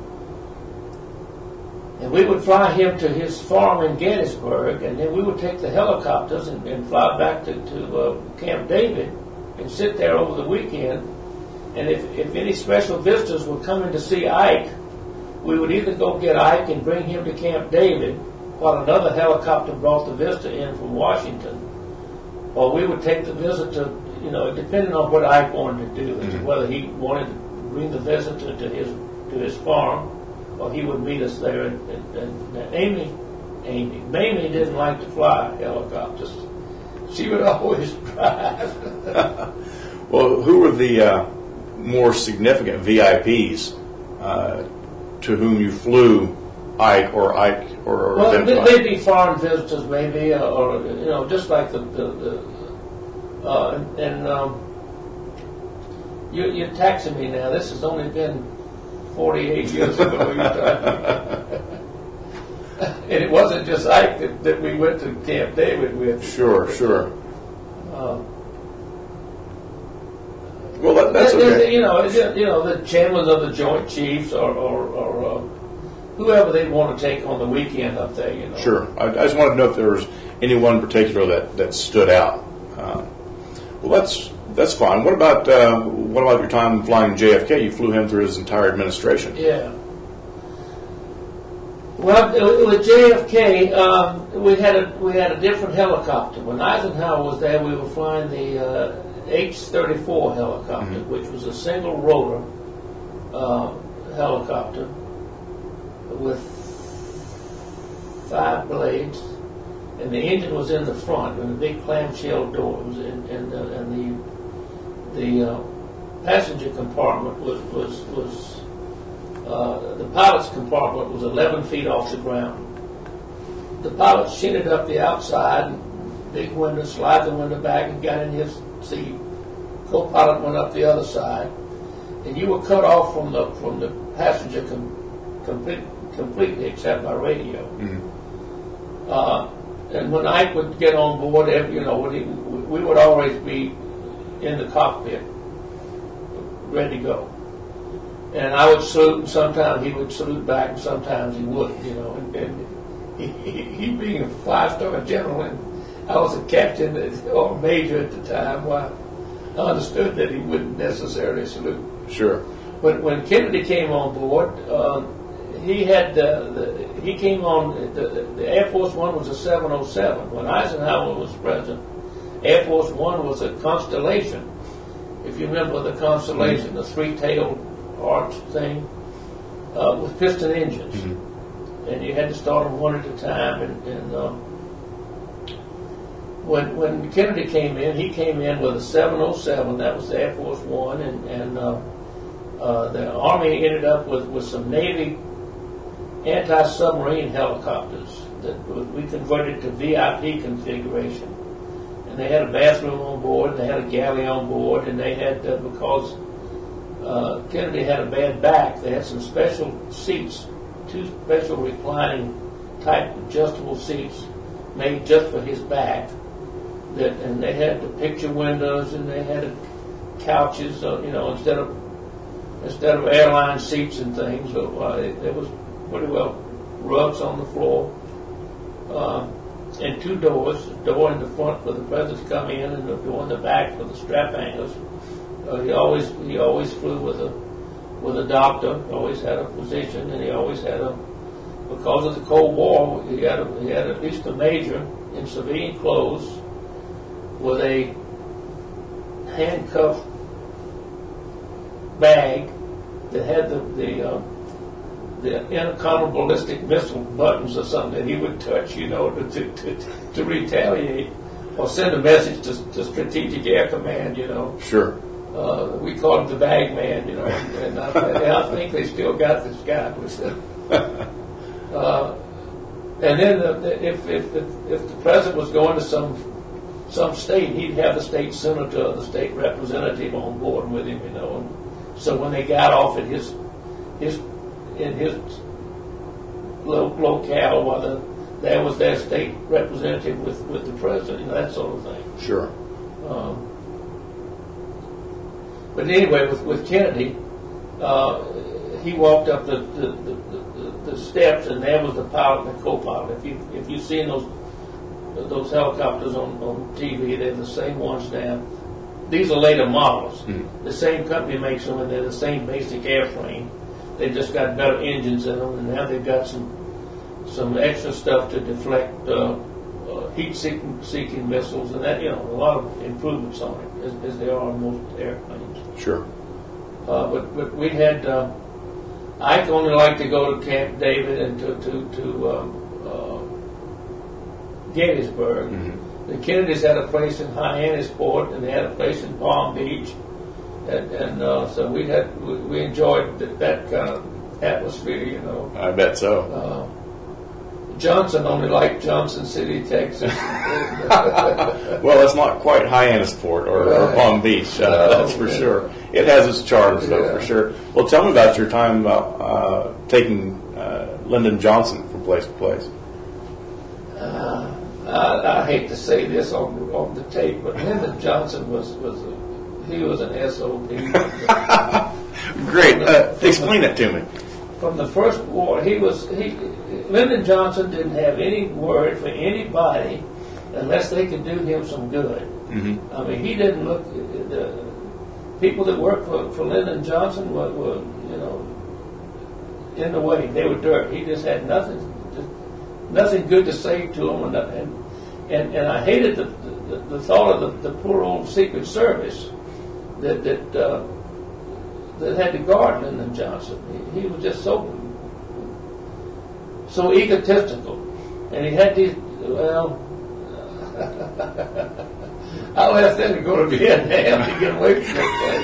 And we would fly him to his farm in Gettysburg, and then we would take the helicopters and, and fly back to, to uh, Camp David and sit there over the weekend. And if, if any special visitors were coming to see Ike, we would either go get Ike and bring him to Camp David while another helicopter brought the visitor in from Washington, or we would take the visitor, you know, depending on what Ike wanted to do, mm-hmm. whether he wanted to bring the visitor to his to his farm, or he would meet us there. And, and, and Amy, Amy, Mamie didn't like to fly helicopters. She would always drive. Well, who were the uh, more significant V I Ps uh, to whom you flew Ike or Ike or? or well, maybe foreign visitors, maybe, or, or you know, just like the the. the uh, and and um, you, you're taxing me now. This has only been forty-eight years ago. And it wasn't just Ike that, that we went to Camp David with. Sure, sure. Uh, well, that, that's okay. You know, you know, the chairmen of the Joint Chiefs or, or, or uh, whoever they want to take on the weekend up there. You know. Sure. I, I just wanted to know if there was anyone in particular that, that stood out. Uh, well, that's that's fine. What about uh, what about your time flying J F K? You flew him through his entire administration. Yeah. Well, with J F K, um, we had a we had a different helicopter. When Eisenhower was there, we were flying the uh, H thirty-four helicopter, mm-hmm. which was a single rotor uh, helicopter with five blades, and the engine was in the front, and the big clamshell door was in, and, uh, and the the uh, passenger compartment was was was. Uh, the pilot's compartment was eleven feet off the ground. The pilot shinted up the outside, big window, slide the window back, and got in his seat. Co-pilot went up the other side, and you were cut off from the from the passenger com- complete, completely, except by radio. Mm-hmm. Uh, and when Ike would get on board, you know, when he, we would always be in the cockpit, ready to go. And I would salute, and sometimes he would salute back, and sometimes he wouldn't, you know. And, and he, he, he being a five-star general, and I was a captain or major at the time, well, I understood that he wouldn't necessarily salute. Sure. But when Kennedy came on board, uh, he had uh, the, he came on. The, the Air Force One was a seven oh seven. When Eisenhower was president, Air Force One was a Constellation. If you remember the Constellation, mm-hmm. the three-tailed arch thing uh, with piston engines, mm-hmm. and you had to start them one at a time. And, and um, when when Kennedy came in, he came in with a seven oh seven. That was the Air Force One, and and uh, uh, the Army ended up with, with some Navy anti-submarine helicopters that we converted to V I P configuration. And they had a bathroom on board, and they had a galley on board, and they had uh, because. Uh, Kennedy had a bad back. They had some special seats, two special reclining type adjustable seats made just for his back. That and they had the picture windows, and they had couches. Uh, you know, instead of instead of airline seats and things, so, uh, it, there was pretty well rugs on the floor, uh, and two doors: a door in the front where the presidents come in, and the door in the back for the strap hangers. Uh, he always he always flew with a with a doctor. Always had a physician, and he always had a because of the Cold War. He had a, he had at least a major in civilian clothes with a handcuff bag that had the the uh, the intercontinental ballistic missile buttons or something that he would touch, you know, to to, to, to retaliate or send a message to, to Strategic Air Command, you know. Sure. Uh, we called him the bag man, you know, and I, and I think they still got this guy. uh, and then the, the, if, if, if, if the president was going to some some state, he'd have the state senator or the state representative on board with him, you know. And so when they got off at his his in his lo- locale, whether there was their state representative with, with the president, you know, that sort of thing. Sure. Um, but anyway, with, with Kennedy, uh, he walked up the the, the, the the steps, and there was the pilot and the co-pilot. If you if you've seen those those helicopters on, on T V, they're the same ones down. These are later models. Mm-hmm. The same company makes them, and they're the same basic airframe. They just got better engines in them, and now they've got some some extra stuff to deflect uh, uh, heat-seeking seeking missiles, and that, you know, a lot of improvements on it, as, as there are on most airplanes. Sure. Uh, but but we had. Uh, I only like to go to Camp David and to to to um, uh, Gettysburg. Mm-hmm. The Kennedys had a place in Hyannisport, and they had a place in Palm Beach, and, and uh, so we had we, we enjoyed that, that kind of atmosphere, you know. I bet so. Uh, Johnson only liked Johnson City, Texas. Well, it's not quite Hyannisport or, or Palm Beach, uh, no, that's for yeah. sure. It has its charms, though, yeah. for sure. Well, tell me about your time about uh, taking uh, Lyndon Johnson from place to place. Uh, I, I hate to say this on, on the tape, but Lyndon Johnson was was a, he was an S O B. Great. Uh, explain it to me. From the first war, he was he. Lyndon Johnson didn't have any word for anybody unless they could do him some good. Mm-hmm. I mean, he didn't look. The people that worked for, for Lyndon Johnson were, were, you know, in the way. They were dirt. He just had nothing, nothing good to say to them, and and and I hated the the, the thought of the, the poor old Secret Service that that uh, that had to guard Lyndon Johnson. He, he was just so. So egotistical, and he had these. Well, I left them to go to Vietnam to get away from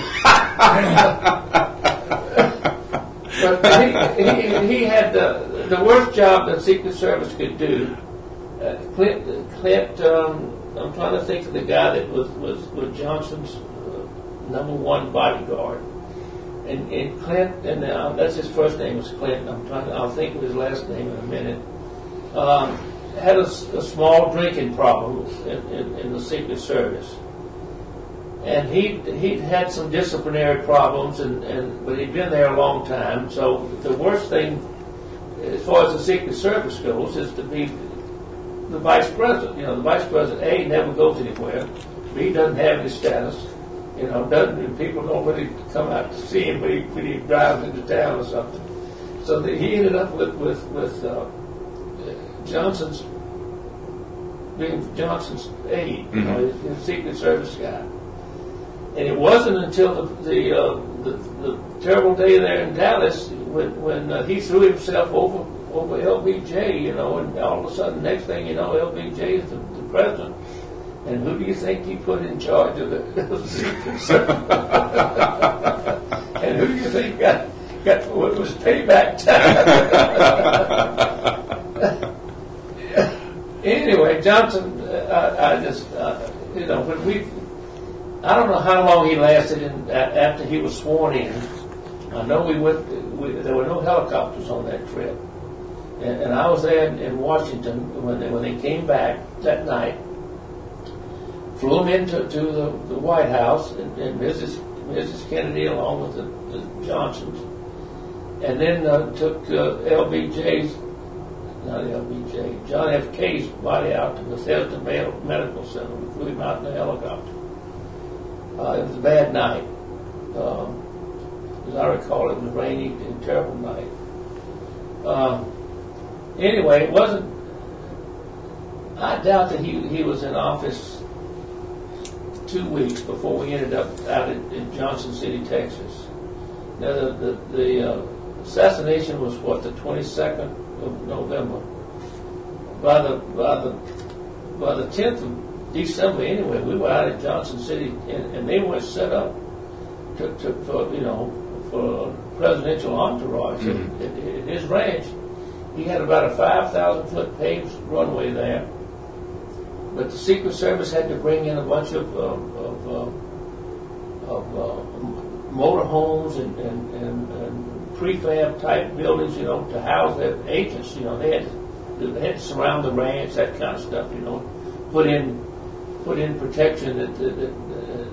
that place. But he, he, he had the, the worst job that Secret Service could do. Uh, Clint, Clint um, I'm trying to think of the guy that was was, was Johnson's uh, number one bodyguard. And, and Clint, and uh, that's his first name was Clinton. I'm trying. To, I'll think of his last name in a minute. Um, had a, a small drinking problem in, in, in the Secret Service, and he he had some disciplinary problems, and, and but he'd been there a long time. So the worst thing, as far as the Secret Service goes, is to be the vice president. You know, the vice president A never goes anywhere. B doesn't have any status. You know, doesn't people don't really come out to see him, but he, when he drives into town or something. So the, he ended up with with with uh, Johnson's being Johnson's aide, you know, his, his Secret Service guy. And it wasn't until the the, uh, the the terrible day there in Dallas when when uh, he threw himself over over L B J, you know, and all of a sudden, next thing you know, L B J is the, the president. And who do you think he put in charge of the Secret Service? And who do you think got got what was payback time? Anyway, Johnson, uh, I, I just uh, you know when we, I don't know how long he lasted in, after he was sworn in. I know we went. We, there were no helicopters on that trip, and, and I was there in, in Washington when they, when they came back that night. Flew him into to the, the White House and, and Missus Missus Kennedy along with the, the Johnsons, and then uh, took uh, L B J's, not L B J, John F. K's body out to Bethesda Medical Center. We flew him out in a helicopter. Uh, it was a bad night. Um, as I recall, it was a rainy and terrible night. Uh, anyway, it wasn't. I doubt that he he was in office two weeks before we ended up out in, in Johnson City, Texas. Now, the, the, the uh, assassination was, what, the twenty-second of November. By the by the by the tenth of December, anyway, we were out in Johnson City, and, and they were set up to, to for you know for a presidential entourage. Mm-hmm. At, at, at his ranch, he had about a five thousand foot paved runway there. But the Secret Service had to bring in a bunch of of, of, uh, of uh, motorhomes and, and, and, and prefab type buildings, you know, to house their agents. You know, they had to, they had to surround the ranch, that kind of stuff. You know, put in put in protection that that, that,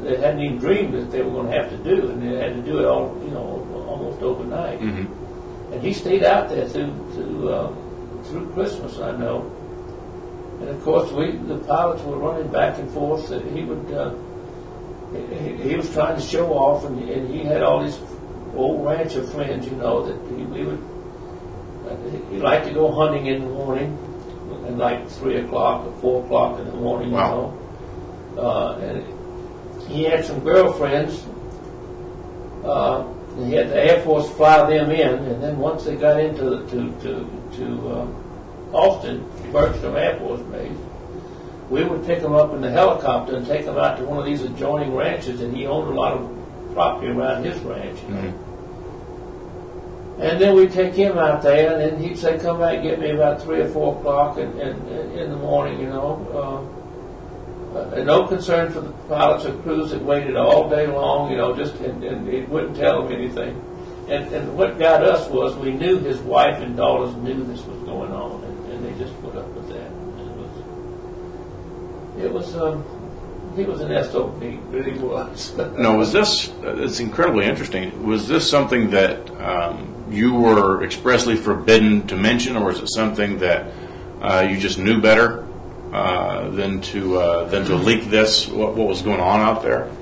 they hadn't even dreamed that they were going to have to do, and they had to do it all, you know, almost overnight. Mm-hmm. And he stayed out there through through, uh, through Christmas, I know. And of course, we the pilots were running back and forth. That he would uh, he, he was trying to show off, and, and he had all these old rancher friends, you know, that he, we would. Uh, he liked to go hunting in the morning, at like three o'clock or four o'clock in the morning, wow. you know. Uh, and he had some girlfriends. Uh, he had the Air Force fly them in, and then once they got into to to to uh, Austin, Bergstrom Air Force Base, we would pick them up in the helicopter and take them out to one of these adjoining ranches, and he owned a lot of property around his ranch. You know? Mm-hmm. And then we'd take him out there, and then he'd say, "Come back and get me about three or four o'clock in, in, in the morning," you know. Uh, Uh, no concern for the pilots or crews that waited all day long, you know, just and, and it wouldn't tell them anything. And, and what got us was we knew his wife and daughters knew this was going on, and, and they just put up with that. It was, it was um, he was an S O B, really was. No, was this? It's incredibly interesting. Was this something that um, you were expressly forbidden to mention, or is it something that uh, you just knew better? Uh, than to uh, than to leak this what, what was going on out there?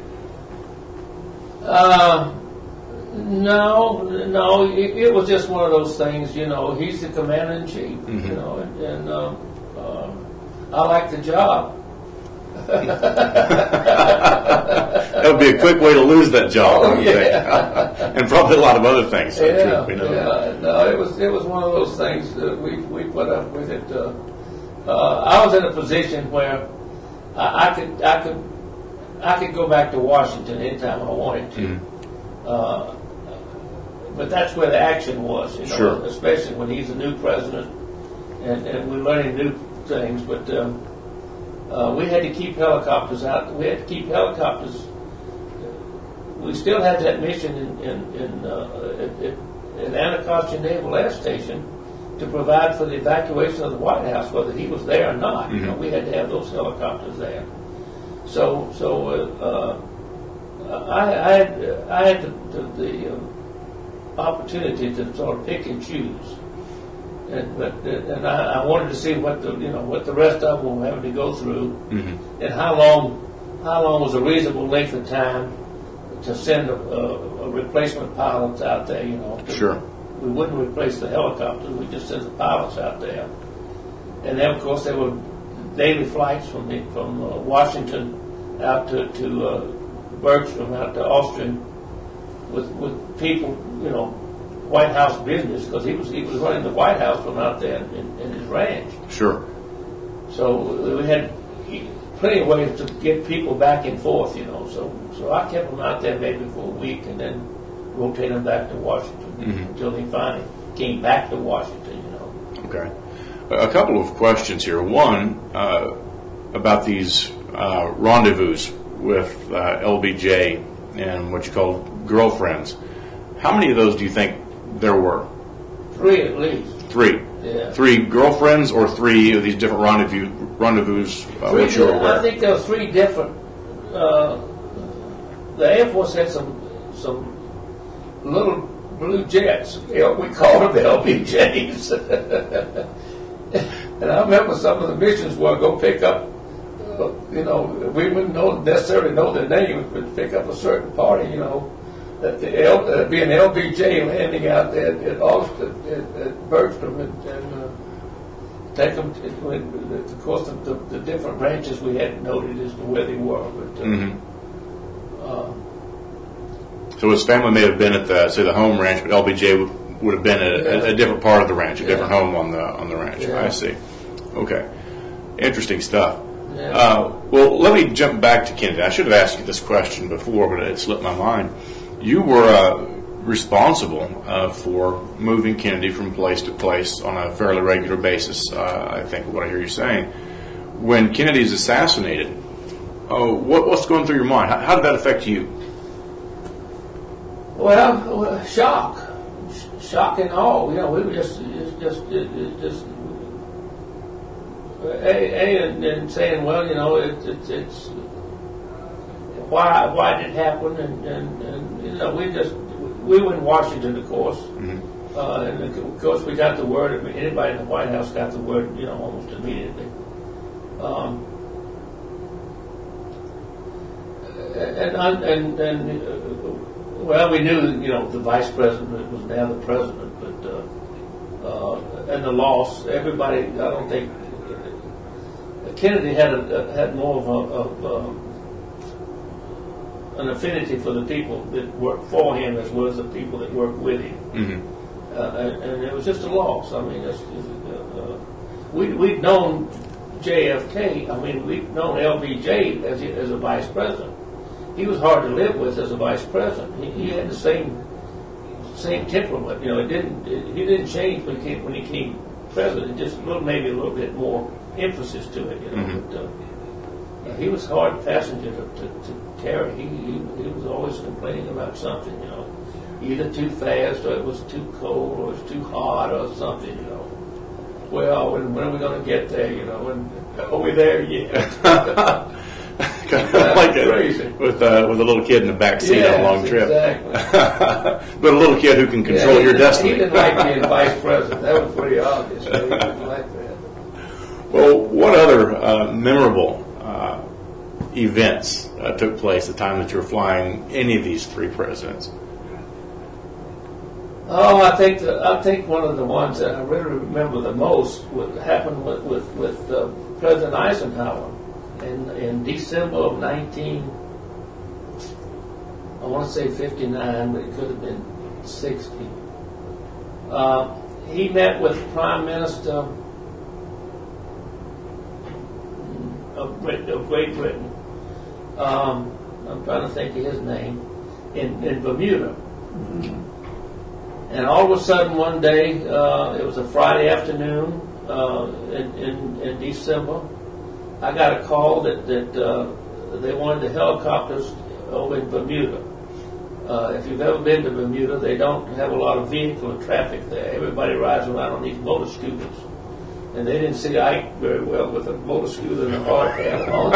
Uh, no, no. It, it was just one of those things. You know, he's the commander in chief. Mm-hmm. You know, and, and um, uh, I like the job. That would be a quick way to lose that job, oh, I would yeah. think. And probably a lot of other things. So yeah, too, you know. yeah. No, it was it was one of those things that we we put up with it. Uh, Uh, I was in a position where I, I could I could I could go back to Washington anytime I wanted to, mm. uh, but that's where the action was, you know, sure. especially when he's a new president, and, and we're learning new things. But um, uh, we had to keep helicopters out. We had to keep helicopters. We still had that mission in in, in uh, at, at Anacostia Naval Air Station to provide for the evacuation of the White House, whether he was there or not. Mm-hmm. You know, we had to have those helicopters there. So, so uh, uh, I, I had I had the, the, the um, opportunity to sort of pick and choose, and but and I, I wanted to see what the you know what the rest of them were having to go through, mm-hmm. and how long how long was a reasonable length of time to send a, a, a replacement pilots out there. You know, to, sure. We wouldn't replace the helicopters. We just sent the pilots out there, and then of course there were daily flights from the, from uh, Washington out to to uh, Bergstrom, out to Austin, with with people, you know, White House business, because he was he was running the White House from out there in, in his ranch. Sure. So we had plenty of ways to get people back and forth, you know. So so I kept them out there maybe for a week, and then rotate them back to Washington. Mm-hmm. Until he finally came back to Washington, you know. Okay. A couple of questions here. One, uh, about these uh, rendezvous with uh, L B J and what you call girlfriends. How many of those do you think there were? Three at least. Three? Yeah. Three girlfriends or three of these different rendezvous, rendezvous uh, three, which you were aware? I think there were three different. Uh, the Air Force had some, some little blue jets, you know, we called them L B Js. And I remember some of the missions were go pick up, uh, you know, we wouldn't know, necessarily know their names, but pick up a certain party, you know, that the L, uh, be an L B J landing out there at, at Austin, at, at Bergstrom, and, and uh, take them, to, when, of course, the, the, the different ranches we hadn't noted as to where they were, but uh, mm-hmm. uh, so his family may have been at the, say, the home ranch, but L B J would, would have been at yeah. a, a different part of the ranch, a yeah. different home on the on the ranch. Yeah. I see. Okay, interesting stuff. Yeah. Uh, well, let me jump back to Kennedy. I should have asked you this question before, but it slipped my mind. You were uh, responsible uh, for moving Kennedy from place to place on a fairly regular basis. Uh, I think what I hear you saying. When Kennedy is assassinated, oh, what, what's going through your mind? How, how did that affect you? Well, shock, shock and awe. You know, we were just, just, just, just, a, a and, and saying, well, you know, it, it, it's why why did it happen, and, and, and you know, we just we were in Washington, of course, mm-hmm. uh, and of course we got the word. Anybody in the White House got the word, you know, almost immediately. Um, and and and uh, well, we knew, you know, the vice president was now the president, but uh, uh, and the loss. Everybody, I don't think Kennedy had a, had more of a. Of, um, an affinity for the people that work for him as well as the people that work with him. Mm-hmm. Uh, and, and it was just a loss. I mean, it's, uh, uh, we, we'd known J F K, I mean, we'd known L B J as, as a vice president. He was hard to live with as a vice president. He, he had the same same temperament. You know, it didn't, it, he didn't change when he came, when he came president, just a little, maybe a little bit more emphasis to it, you know. Mm-hmm. But, uh, he was a hard passenger to, to, to carry. He, he he was always complaining about something, you know, either too fast or it was too cold or it was too hot or something, you know. Well, when, when are we going to get there, you know? And are we there yet? Kind of like crazy. A, with uh, with a little kid in the back seat yes, on a long trip. Exactly. But a little kid who can control yeah, your didn't, destiny. He didn't like being vice president. That was pretty obvious. He didn't like that. Well, what other uh, memorable uh, events uh, took place the time that you were flying any of these three presidents? Oh, I think the, I think one of the ones that I really remember the most would happen with with, with uh, President Eisenhower in in December of nineteen. I want to say fifty-nine, but it could have been sixty. Uh, he met with Prime Minister of Great, of Great Britain. Um, I'm trying to think of his name, in, in Bermuda. And all of a sudden one day, uh, it was a Friday afternoon uh, in, in, in December, I got a call that, that uh, they wanted the helicopters over in Bermuda. Uh, if you've ever been to Bermuda, they don't have a lot of vehicle traffic there. Everybody rides around on these motor scooters. And they didn't see Ike very well with a motor scooter and a hard hat on.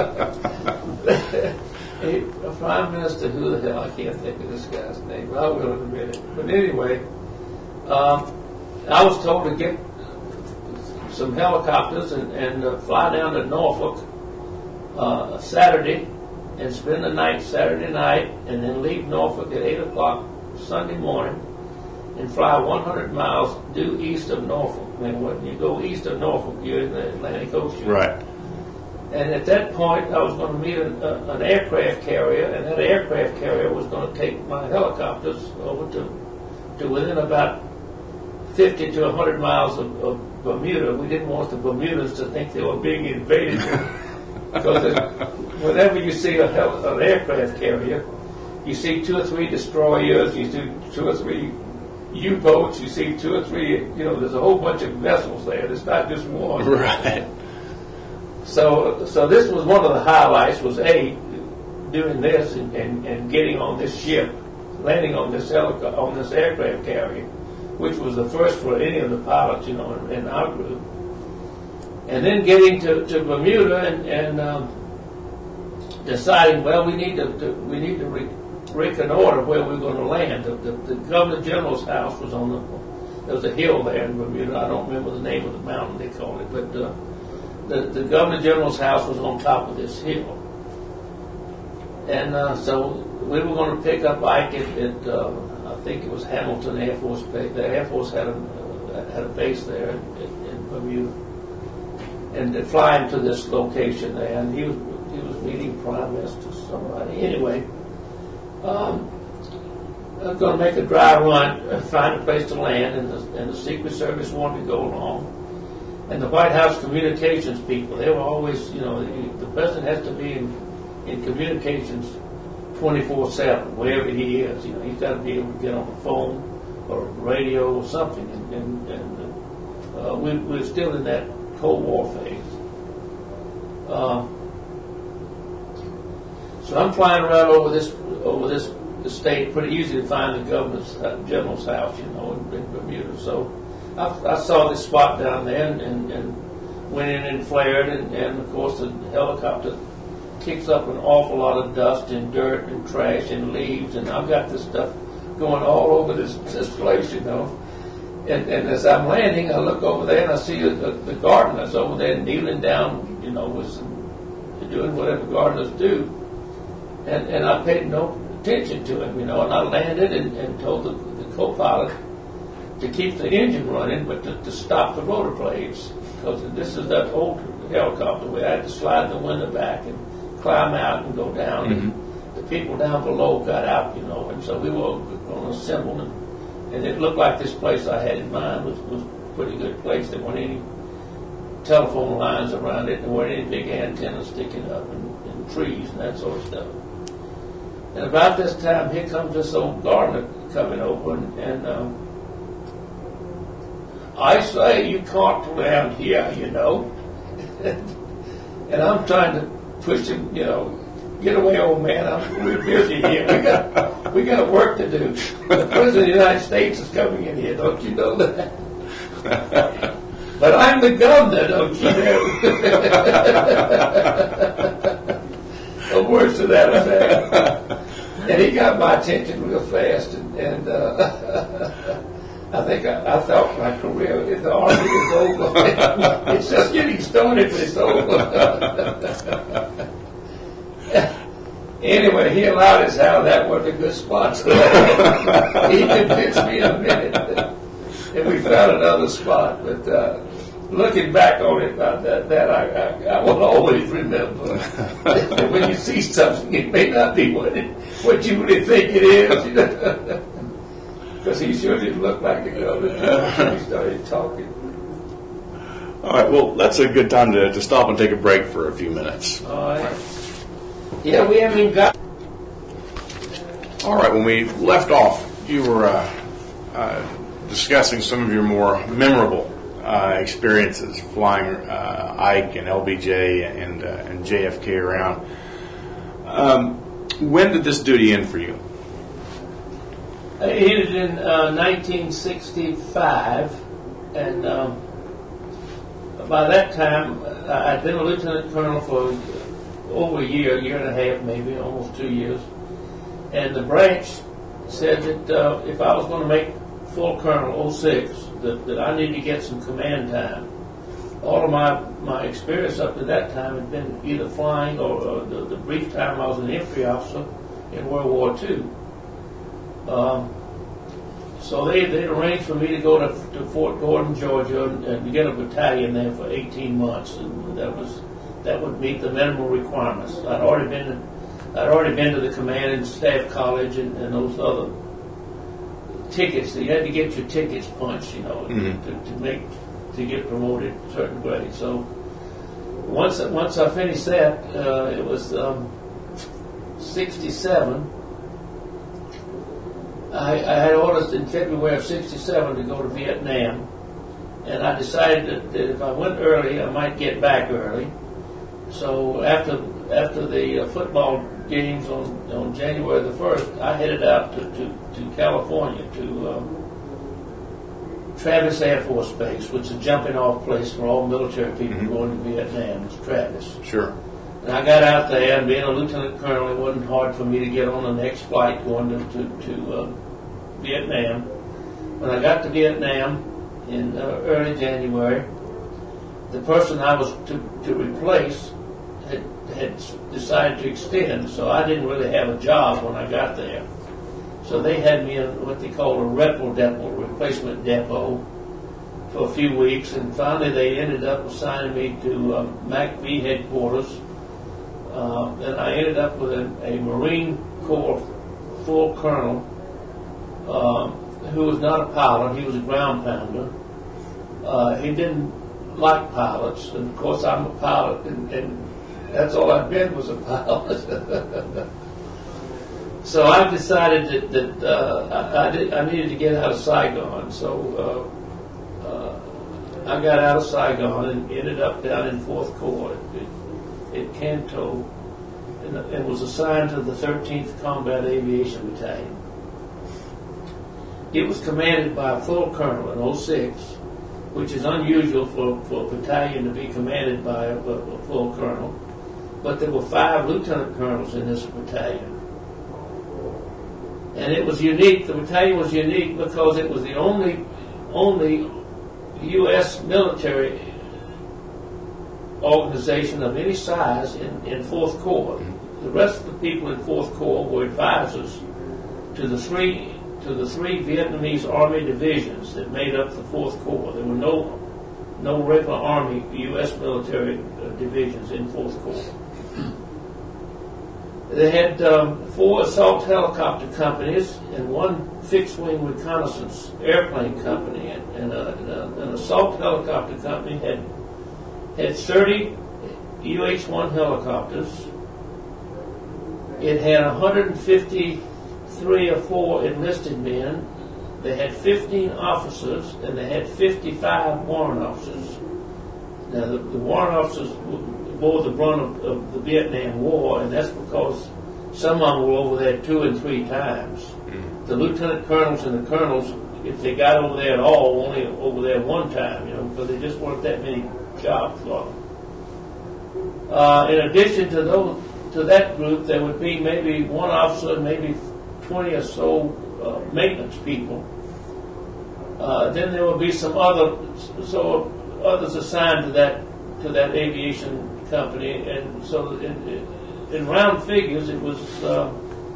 A prime minister, who the hell, I can't think of this guy's name. I will in a minute. But anyway, um, I was told to get some helicopters and, and uh, fly down to Norfolk uh, Saturday and spend the night Saturday night, and then leave Norfolk at eight o'clock Sunday morning and fly one hundred miles due east of Norfolk. And when you go east of Norfolk, you're in the Atlantic Ocean. Right. And at that point, I was going to meet a, a, an aircraft carrier, and that aircraft carrier was going to take my helicopters over to to within about fifty to one hundred miles of, of Bermuda. We didn't want the Bermudans to think they were being invaded. Because whenever you see a hel- an aircraft carrier, you see two or three destroyers, you see two or three U-boats, you see two or three, you know, there's a whole bunch of vessels there. There's not just one. Right. So, so this was one of the highlights, was A, doing this and, and, and getting on this ship, landing on this helico- on this aircraft carrier, which was the first for any of the pilots, you know, in, in our group. And then getting to, to Bermuda and, and um, deciding, well, we need to, to we need to re- reconnoiter where we're going to land. The, the, the Governor General's house was on the, there was a hill there in Bermuda. I don't remember the name of the mountain they called it, but uh, the, the Governor General's house was on top of this hill. And uh, so we were going to pick up Ike at, at uh, I think it was Hamilton Air Force Base. The Air Force had a, uh, had a base there in, in, in Bermuda. And to fly him to this location there, and he was he was meeting Prime Minister somebody. Anyway, um, I was going to make a dry run, find a place to land, and the, and the Secret Service wanted to go along. And the White House communications people, they were always, you know, the, the president has to be in, in communications twenty-four seven, wherever he is. You know, he's got to be able to get on the phone or radio or something. And, and, and uh, we, we're still in that Cold War phase. Uh, so I'm flying around over this over this state. Pretty easy to find the governor's uh, general's house, you know, in, in Bermuda. So I, I saw this spot down there and, and, and went in and flared, and, and of course the helicopter kicks up an awful lot of dust and dirt and trash and leaves, and I've got this stuff going all over this this place, you know. And, and as I'm landing, I look over there and I see the, the, the gardeners over there kneeling down, you know, with some, doing whatever gardeners do. And and I paid no attention to him, you know, and I landed and, and told the, the co-pilot to keep the engine running, but to, to stop the rotor blades, because this is that old helicopter where I had to slide the window back and climb out and go down. Mm-hmm. And the people down below got out, you know, and so we were going to assemble, and, and it looked like this place I had in mind was, was a pretty good place. There weren't any telephone lines around it, there weren't any big antennas sticking up, and, and trees and that sort of stuff. And about this time, here comes this old gardener coming over, and, and um, I say, you can't land here, you know. And I'm trying to push him, you know, get away, old man. I'm, we're busy here. We got we got work to do. The President of the United States is coming in here. Don't you know that? But I'm the governor, don't you know? No words to that effect. And he got my attention real fast, and, and uh, I think I, I thought my career in the Army is over. It's just getting started, but it's over. Anyway, he allowed us out. That wasn't a good spot. So he convinced me in a minute. And we found another spot. But uh, looking back on it, uh, that, that I, I, I will always remember that when you see something, it may not be what, it, what you really think it is. You know? Because he sure didn't look like the governor. He started talking. All right, well, that's a good time to, to stop and take a break for a few minutes. All right. Yeah, we haven't even got... All right, when we left off, you were uh, uh, discussing some of your more memorable uh, experiences flying uh, Ike and L B J and, uh, and J F K around. Um, when did this duty end for you? I ended in uh, nineteen sixty-five, and um, by that time, I'd been a lieutenant colonel for over a year, a year and a half, maybe, almost two years. And the branch said that uh, if I was going to make full colonel oh six, that, that I needed to get some command time. All of my, my experience up to that time had been either flying or, or the, the brief time I was an infantry officer in World War Two. Um, so they they arranged for me to go to, to Fort Gordon, Georgia, and, and to get a battalion there for eighteen months, and that was that would meet the minimum requirements. I'd already been to, I'd already been to the command and staff college and, and those other tickets. You had to get your tickets punched, you know, mm-hmm. to, to make to get promoted a certain grade. So once once I finished that, uh, it was um, sixty-seven. I, I had orders in February of sixty-seven to go to Vietnam, and I decided that, that if I went early, I might get back early. So after after the uh, football games on, on January the first, I headed out to, to, to California, to um, Travis Air Force Base, which is a jumping off place for all military people mm-hmm. going to Vietnam. It's Travis. Sure. And I got out there, and being a lieutenant colonel, it wasn't hard for me to get on the next flight going to, to, to uh, Vietnam. When I got to Vietnam in uh, early January, the person I was to, to replace had, had decided to extend, so I didn't really have a job when I got there. So they had me in what they call a repl depot, replacement depot, for a few weeks, and finally they ended up assigning me to um, M A C V headquarters. Uh, and I ended up with a, a Marine Corps full colonel uh, who was not a pilot. He was a ground pounder. Uh, he didn't like pilots, and of course I'm a pilot, and, and that's all I've been was a pilot. So I decided that, that uh, I, I, did, I needed to get out of Saigon. So uh, uh, I got out of Saigon and ended up down in Fourth Corps at, at Canto, and, and was assigned to the thirteenth Combat Aviation Battalion. It was commanded by a full colonel in oh six, which is unusual for, for a battalion to be commanded by a, a full colonel. but there were five lieutenant colonels in this battalion. And it was unique, the battalion was unique because it was the only, only U S military organization of any size in, in Fourth Corps. The rest of the people in Fourth Corps were advisors to the three to the three Vietnamese Army divisions that made up the Fourth Corps. There were no no regular Army U S military uh, divisions in Fourth Corps. They had um, four assault helicopter companies and one fixed-wing reconnaissance airplane company. And, and a, a, an assault helicopter company had had thirty U H one helicopters. It had one hundred fifty-three or four enlisted men. They had fifteen officers, and they had fifty-five warrant officers. Now, the, the warrant officers bore the brunt of, of the Vietnam War, and that's because some of them were over there two and three times. Mm. The lieutenant colonels and the colonels, if they got over there at all, only over there one time, you know, because there just weren't that many jobs for them. Uh, in addition to those, to that group, there would be maybe one officer, maybe twenty or so uh, maintenance people. Uh, then there would be some other, so others assigned to that to that aviation company, and so in, in round figures, it was uh,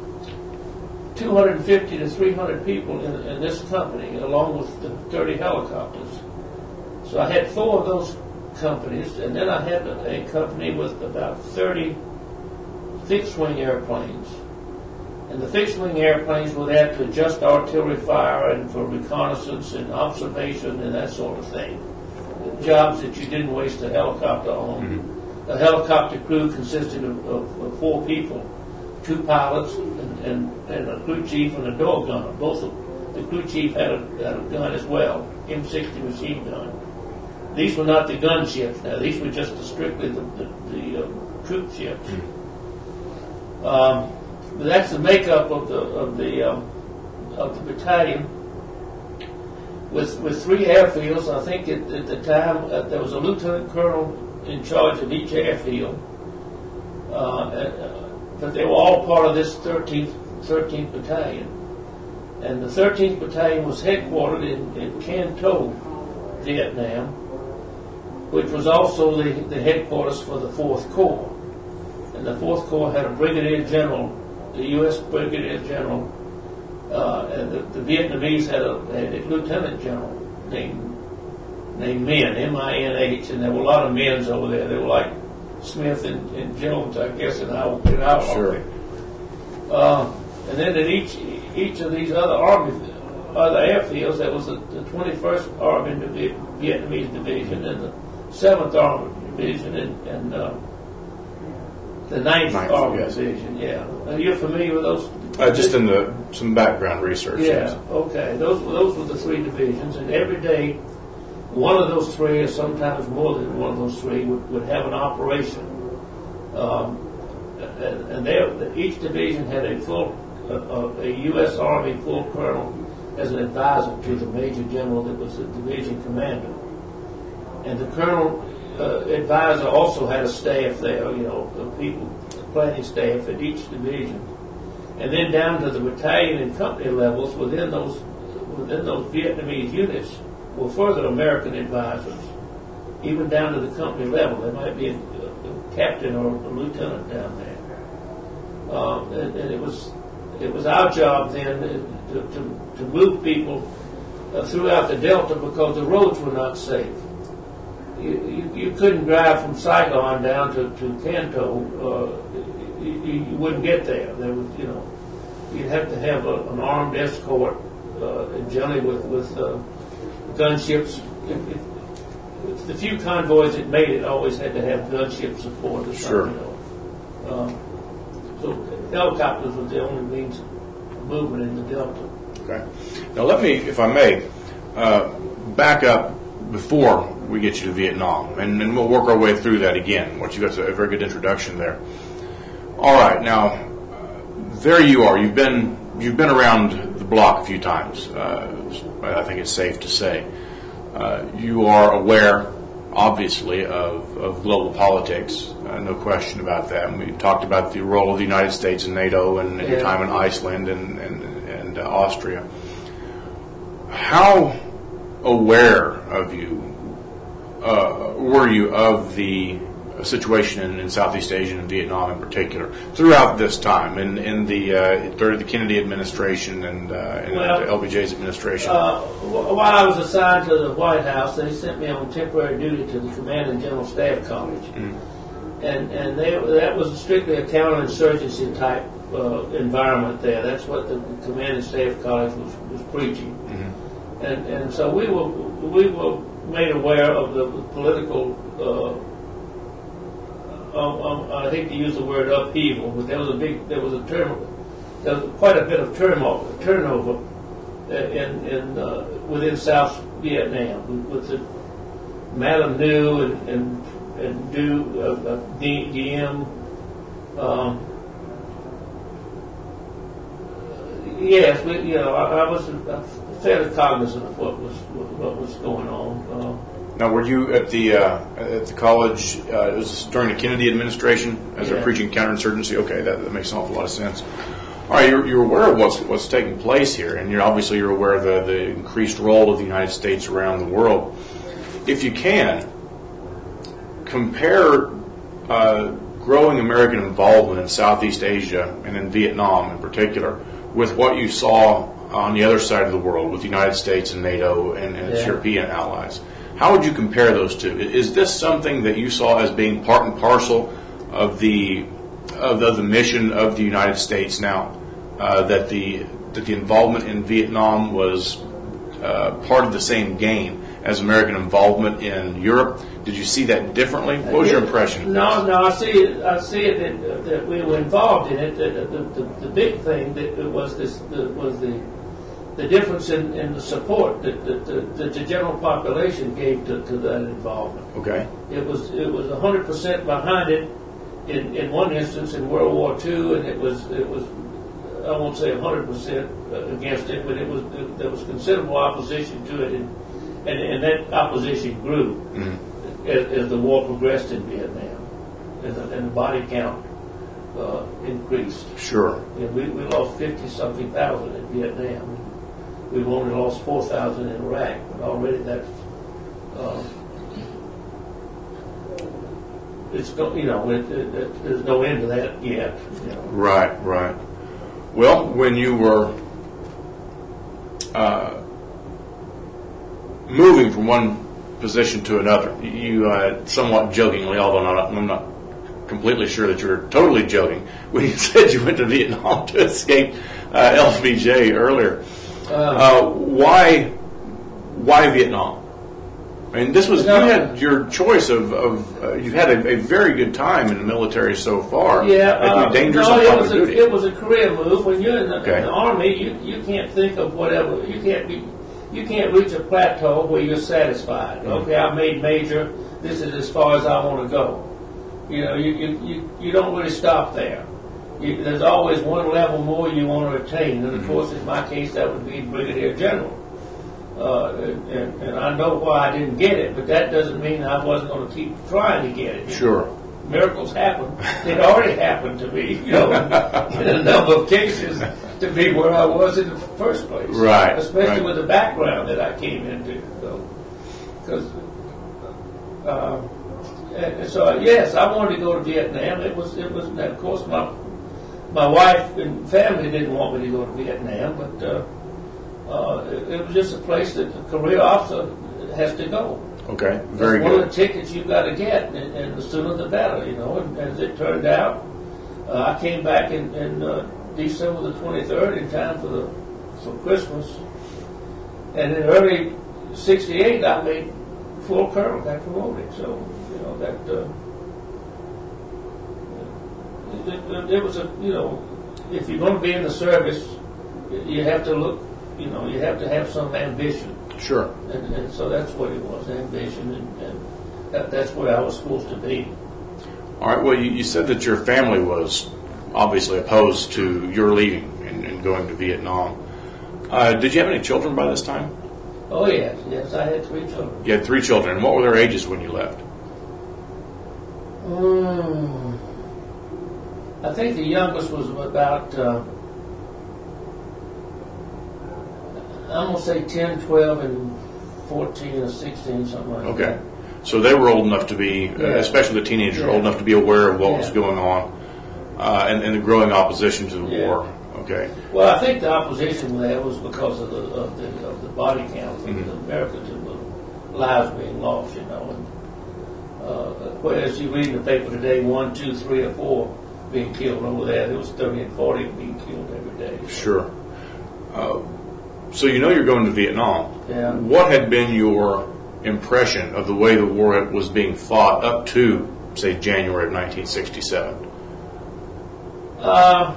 two hundred fifty to three hundred people in, in this company, along with the thirty helicopters. So I had four of those companies, and then I had a, a company with about thirty fixed-wing airplanes. And the fixed-wing airplanes were there to adjust artillery fire and for reconnaissance and observation and that sort of thing. Jobs that you didn't waste a helicopter on. Mm-hmm. The helicopter crew consisted of, of, of four people, two pilots and, and, and a crew chief and a door gunner. Both of the crew chief had a, had a gun as well, M sixty machine gun. These were not the gun ships now. These were just the, strictly the, the, the uh, troop ships. Mm-hmm. Um, but that's the makeup of the of the um, of the battalion. With with three airfields, I think at, at the time uh, there was a lieutenant colonel in charge of each airfield, uh, uh, but they were all part of this thirteenth battalion. And the thirteenth battalion was headquartered in, in Can Tho, Vietnam, which was also the, the headquarters for the Fourth Corps. And the Fourth Corps had a brigadier general, the U S brigadier general, uh, and the, the Vietnamese had a, had a lieutenant general named named Min, M I N H, and there were a lot of Mins over there. They were like Smith and, and Jones, I guess, in our, in our sure. army. Uh, and then at each each of these other army, other airfields, there was the, the twenty-first Army Divi- Vietnamese Division and the seventh Army Division and, and uh, the ninth, ninth Army yes. Division. Yeah, are you familiar with those? Uh, just in the some background research. Yeah. Yes. Okay. Those those were the three divisions, and every day, one of those three, or sometimes more than one of those three, would, would have an operation. Um, and and they, each division had a full, a, a U S Army full colonel as an advisor to the major general that was the division commander. And the colonel uh, advisor also had a staff there, you know, of people, planning staff at each division. And then down to the battalion and company levels within those within those Vietnamese units were further American advisors, even down to the company level. There might be a, a captain or a lieutenant down there. Um, and, and it was it was our job then to, to, to move people uh, throughout the Delta because the roads were not safe. You, you, you couldn't drive from Saigon down to, to Can Tho. Uh, you, you wouldn't get there. There was, you know, you'd have to have a, an armed escort, uh, generally with with uh, gunships. If, if, the few convoys that made it always had to have gunship support or something. Sure. You know. um, so helicopters was the only means of movement in the Delta. Okay. Now let me, if I may, uh, back up before we get you to Vietnam, and then we'll work our way through that again. Once you got a very good introduction there. All right. Now, uh, there you are. You've been you've been around the block a few times. Uh, I think it's safe to say. Uh, you are aware obviously, of, of global politics. Uh, no question about that. And we talked about the role of the United States in NATO and, and yeah. your time in Iceland and, and, and uh, Austria. How aware of you uh, were you of the situation in, in Southeast Asia and Vietnam in particular throughout this time, in, in the uh, during the Kennedy administration and, uh, and well, L B J's administration? Uh, while I was assigned to the White House, they sent me on temporary duty to the Command and General Staff College, mm. and and they, that was strictly a counterinsurgency type uh, environment there. That's what the Command and Staff College was, was preaching, mm-hmm. and and so we were we were made aware of the political. Uh, Um, um, I hate to use the word upheaval, but there was a big, there was a term, there was quite a bit of turmoil, turnover in in uh, within South Vietnam with the Madame New and and and Du uh, uh, Diem. Um, yes, we, you know, I, I was fairly cognizant of what was what was going on. Uh, Now, were you at the uh, at the college? Uh, it was during the Kennedy administration, as yeah. they're preaching counterinsurgency. Okay, that, that makes an awful lot of sense. All right, you're, you're aware of what's what's taking place here, and you're obviously you're aware of the, the increased role of the United States around the world. If you can, compare uh, growing American involvement in Southeast Asia and in Vietnam in particular with what you saw on the other side of the world with the United States and NATO and, and its yeah. European allies. How would you compare those two? Is this something that you saw as being part and parcel of the of the, the mission of the United States now? Uh, that the that the involvement in Vietnam was uh, part of the same game as American involvement in Europe? Did you see that differently? What was your impression? No, no, I see it. I see it that, that we were involved in it. The, the, the, the big thing that was this the, was the. the difference in, in the support that, that, that, that the general population gave to, to that involvement. Okay. It was it was one hundred percent behind it in, in one instance in World War Two, and it was it was I won't say one hundred percent against it, but it was it, there was considerable opposition to it, and and, and that opposition grew mm-hmm. as, as the war progressed in Vietnam, and the, and the body count uh, increased. Sure. Yeah, we, we lost fifty something thousand in Vietnam. We've only lost four thousand in Iraq, but already that's, uh, it's, you know, it, it, it, there's no end to that yet. You know. Right, right. Well, when you were uh, moving from one position to another, you uh, somewhat jokingly, although not, I'm not completely sure that you're totally joking, when you said you went to Vietnam to escape uh, L B J earlier. Uh, why, why Vietnam? I mean, this was no, you had your choice of, of uh, you've had a, a very good time in the military so far. Yeah, uh, dangerous no, it was, a, duty. it was a career move. When you're in the, okay. in the Army, you, you can't think of whatever. You can't be, you can't reach a plateau where you're satisfied. Mm-hmm. Okay, I made major. This is as far as I want to go. You know, you you, you, you don't really stop there. You, there's always one level more you want to attain, and of course, in my case, that would be Brigadier General. Uh, and, and I know why I didn't get it, but that doesn't mean I wasn't going to keep trying to get it. Sure. Miracles happen. It already happened to me, you know, in a number of cases, to be where I was in the first place. Right. Especially right. with the background that I came into. Because, so, uh, and so yes, I wanted to go to Vietnam. It was, it was, of course, my my wife and family didn't want me to go to Vietnam, but. Uh, Uh, it, it was just a place that a career officer has to go. Okay, very That's good. one of the tickets you've got to get, and, and the sooner the better, you know. And as it turned out, uh, I came back in, in uh, December the twenty-third in time for the for Christmas, and in early sixty-eight I made full colonel, got promoted. So you know that uh, it, it, it was a you know if you're going to be in the service, you have to look. You know, you have to have some ambition. Sure. And, and so that's what it was, ambition, and, and that, that's where I was supposed to be. All right. Well, you, you said that your family was obviously opposed to your leaving and, and going to Vietnam. Uh, did you have any children by this time? Oh, yes, yes, I had three children. You had three children. And what were their ages when you left? Mm, I think the youngest was about, uh, I'm going to say ten, twelve, and fourteen or sixteen, something like Okay. that. So they were old enough to be, Yeah. uh, especially the teenagers, Yeah. old enough to be aware of what Yeah. was going on uh, and, and the growing opposition to the Yeah. war. Okay. Well, I think the opposition there was because of the of the, of the body count of Mhm. the Americans and the lives being lost, you know. And, uh, whereas you read in the paper today, one, two, three, or four being killed over there, there was thirty and forty being killed every day. Sure. Uh, so you know you're going to Vietnam. Yeah. What had been your impression of the way the war was being fought up to, say, January of nineteen sixty-seven? Uh,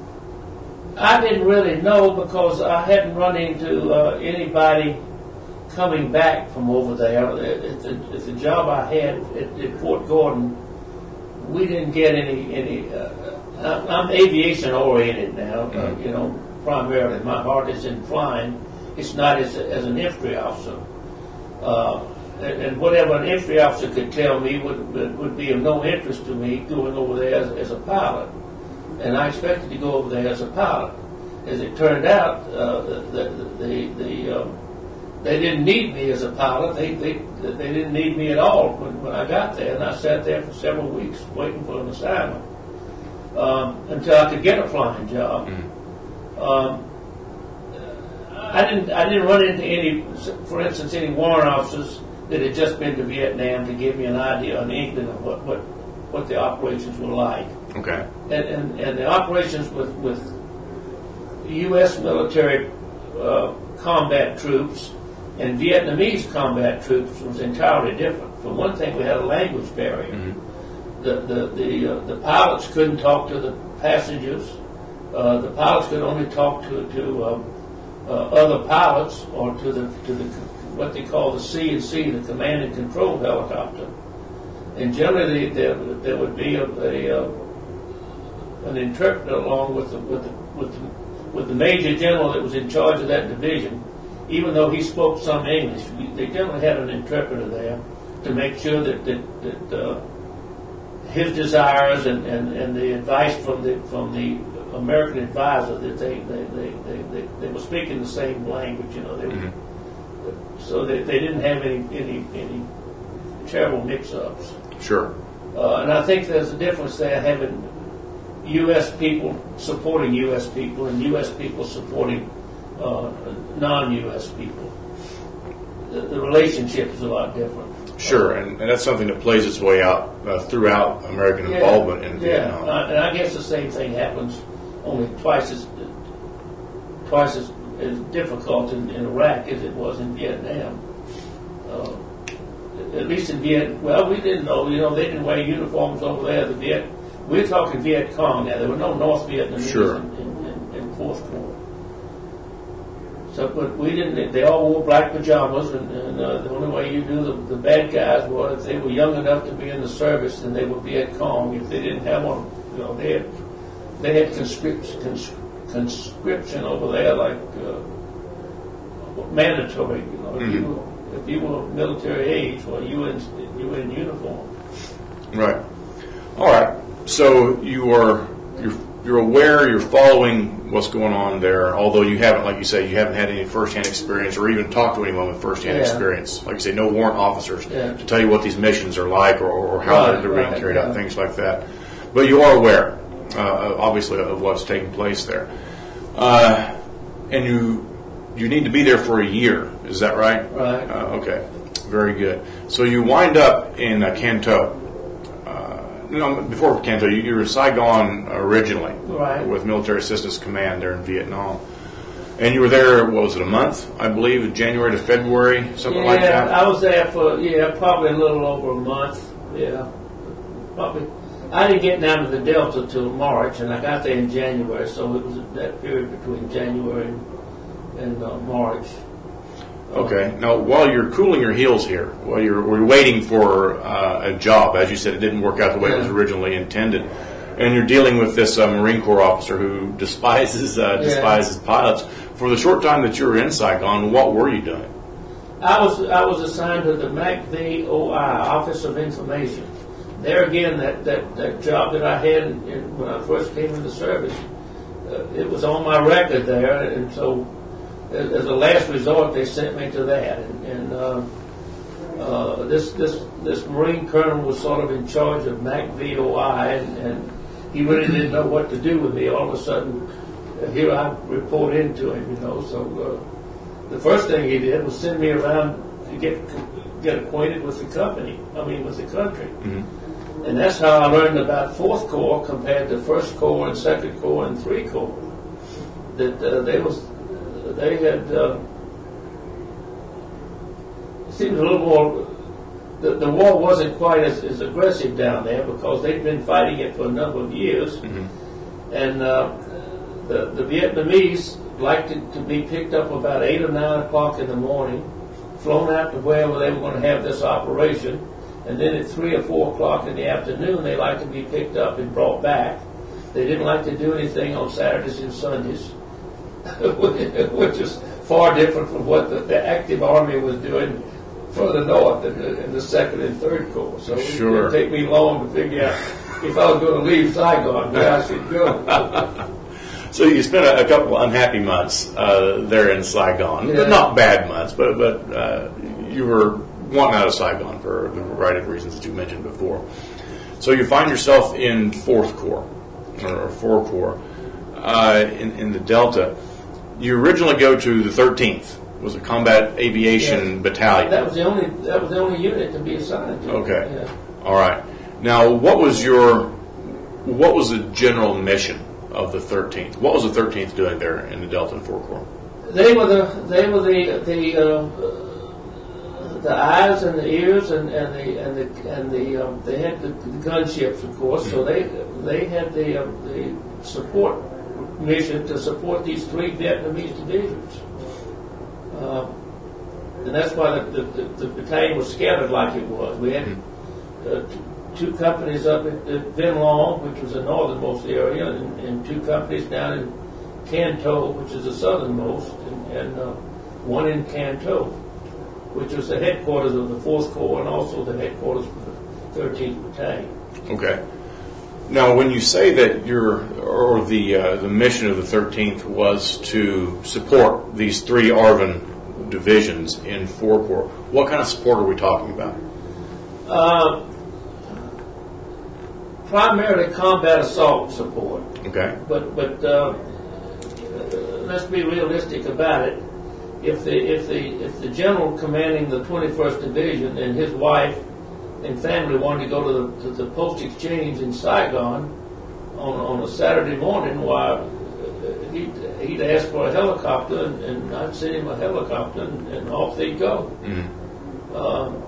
I didn't really know because I hadn't run into uh, anybody coming back from over there. At the, at the job I had at, at Fort Gordon, we didn't get any. any uh, I'm aviation oriented now, uh, Mm-hmm. you know, primarily. My heart is in flying. It's not as, as an infantry officer. Uh, and, and whatever an infantry officer could tell me would, would, would be of no interest to me going over there as, as a pilot. And I expected to go over there as a pilot. As it turned out, uh, the, the, the, um, they didn't need me as a pilot. They, they, they didn't need me at all when, when I got there. And I sat there for several weeks waiting for an assignment um, until I could get a flying job. Mm-hmm. Um, I didn't. I didn't run into any, for instance, any warrant officers that had just been to Vietnam to give me an idea, an inkling of what, what, what the operations were like. Okay. And, and, and the operations with, with U S military uh, combat troops and Vietnamese combat troops was entirely different. For one thing, we had a language barrier. Mm-hmm. The the the, uh, the pilots couldn't talk to the passengers. Uh, the pilots could only talk to to um, uh, other pilots or to the to the what they call the C and C, the command and control helicopter. And generally, there there would be a, a, a an interpreter along with the with the, with the, with the major general that was in charge of that division. Even though he spoke some English, they generally had an interpreter there to make sure that that, that uh, his desires and, and, and the advice from the from the American advisor that they they, they, they, they, they were speaking the same language. You know, they mm-hmm. so they, they didn't have any any any terrible mix-ups. Sure. Uh, and I think there's a difference there having U S people supporting U S people and U S people supporting uh, non-U S people. The, the relationship is a lot different. Sure, and, and that's something that plays its way out uh, throughout American yeah, involvement in yeah. Vietnam. Uh, and I guess the same thing happens, only twice as twice as, as difficult in, in Iraq as it was in Vietnam. Uh, at least in Viet, well, we didn't know. You know, they didn't wear uniforms over there. The Viet, we're talking Viet Cong now. There were no North Vietnamese sure. in, in, in, in Fourth War. So, but we didn't. They all wore black pajamas, and, and uh, the only way you knew the, the bad guys was if they were young enough to be in the service, and they were Viet Cong. If they didn't have one, you know, they had they had conscript, cons, conscription over there like uh, mandatory. You know, mm-hmm. if you were if you were military age, well, you were in, you were in uniform. Right. All right. So you are you're you're aware, you're following what's going on there, although you haven't, like you say, you haven't had any first-hand experience or even talked to anyone with first-hand yeah. experience. Like you say, no warrant officers yeah. to tell you what these missions are like or, or how right, they're, they're being right, carried yeah. out, things like that. But you are aware, uh, obviously, of what's taking place there. Uh, and you you need to be there for a year, is that right? Right. Uh, okay, very good. So you wind up in uh, Canton. You know, before Canton, you, you were in Saigon originally, right. with Military Assistance Command there in Vietnam, and you were there. What was it, a month? I believe, January to February, something yeah, like that. I was there for yeah, probably a little over a month. Yeah, probably. I didn't get down to the Delta till March, and I got there in January, so it was that period between January and, and uh, March. Okay. Now, while you're cooling your heels here, while you're, we're waiting for uh, a job, as you said, it didn't work out the way yeah. it was originally intended, and you're dealing with this uh, Marine Corps officer who despises uh, despises yeah. pilots. For the short time that you were in Saigon, what were you doing? I was I was assigned to the M A C V O I, Office of Information. There again, that, that, that job that I had in, in, when I first came into service, uh, it was on my record there, and so as, as a last resort, they sent me to that. And, and uh, uh, this this this Marine colonel was sort of in charge of M A C V O I, and, and he really didn't know what to do with me. All of a sudden, uh, here I report into him, you know. So uh, the first thing he did was send me around to get get acquainted with the company. I mean, with the country. Mm-hmm. And that's how I learned about Fourth Corps compared to First Corps and Second Corps and Three Corps. That uh, they was they had uh, seemed a little more. The, the war wasn't quite as, as aggressive down there because they'd been fighting it for a number of years, mm-hmm. and uh, the the Vietnamese liked it to be picked up about eight or nine o'clock in the morning, flown out to wherever they were going to have this operation. And then at three or four o'clock in the afternoon, they liked to be picked up and brought back. They didn't like to do anything on Saturdays and Sundays, which is far different from what the, the active army was doing further north in the, in the Second and Third Corps. So sure. It didn't take me long to figure out if I was going to leave Saigon, where I should go. So you spent a, a couple of unhappy months uh, there in Saigon. Yeah. Not bad months, but but uh, you were wanting out of Saigon for the variety of reasons that you mentioned before. So you find yourself in Fourth Corps, or Four Corps, uh, in, in the Delta. You originally go to the thirteenth, was a combat aviation yeah. battalion. That was the only that was the only unit to be assigned to. Okay, yeah. All right. Now, what was your what was the general mission of the thirteenth? What was the thirteenth doing there in the Delta and Four Corps? They were the they were the the. Uh, The eyes and the ears and, and the and the and the um, they had the, the gunships, of course. So they they had the um, the support mission to support these three Vietnamese divisions, uh, and that's why the, the, the battalion was scattered like it was. We had uh, t- two companies up at, at Vinh Long, which was the northernmost area, and, and two companies down in Can Tho, which is the southernmost, and, and uh, one in Can Tho, which was the headquarters of the Fourth Corps and also the headquarters of the thirteenth Battalion. Okay. Now, when you say that your or the uh, the mission of the thirteenth was to support these three A R V N divisions in Four Corps, what kind of support are we talking about? Uh, primarily combat assault support. Okay. But but uh, let's be realistic about it. If the if the if the general commanding the twenty-first Division and his wife and family wanted to go to the, to the post exchange in Saigon on on a Saturday morning, why he'd, he'd ask for a helicopter and, and I'd send him a helicopter and, and off they'd go. Mm-hmm. Um,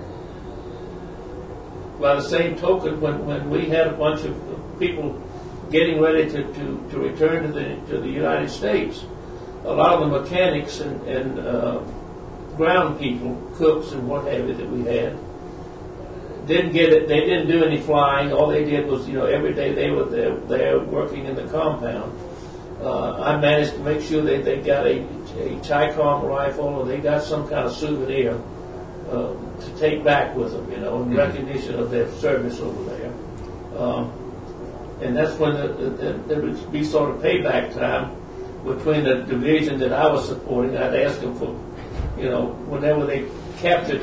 by the same token, when, when we had a bunch of people getting ready to, to, to return to the to the United States, a lot of the mechanics and, and uh, ground people, cooks and what have you that we had, didn't get it. They didn't do any flying. All they did was, you know, every day they were there, there working in the compound. Uh, I managed to make sure that they got a, a Chicom rifle or they got some kind of souvenir uh, to take back with them, you know, in mm-hmm. recognition of their service over there. Um, and that's when the, the, the, there would be sort of payback time between the division that I was supporting. I'd ask them for, you know, whenever they captured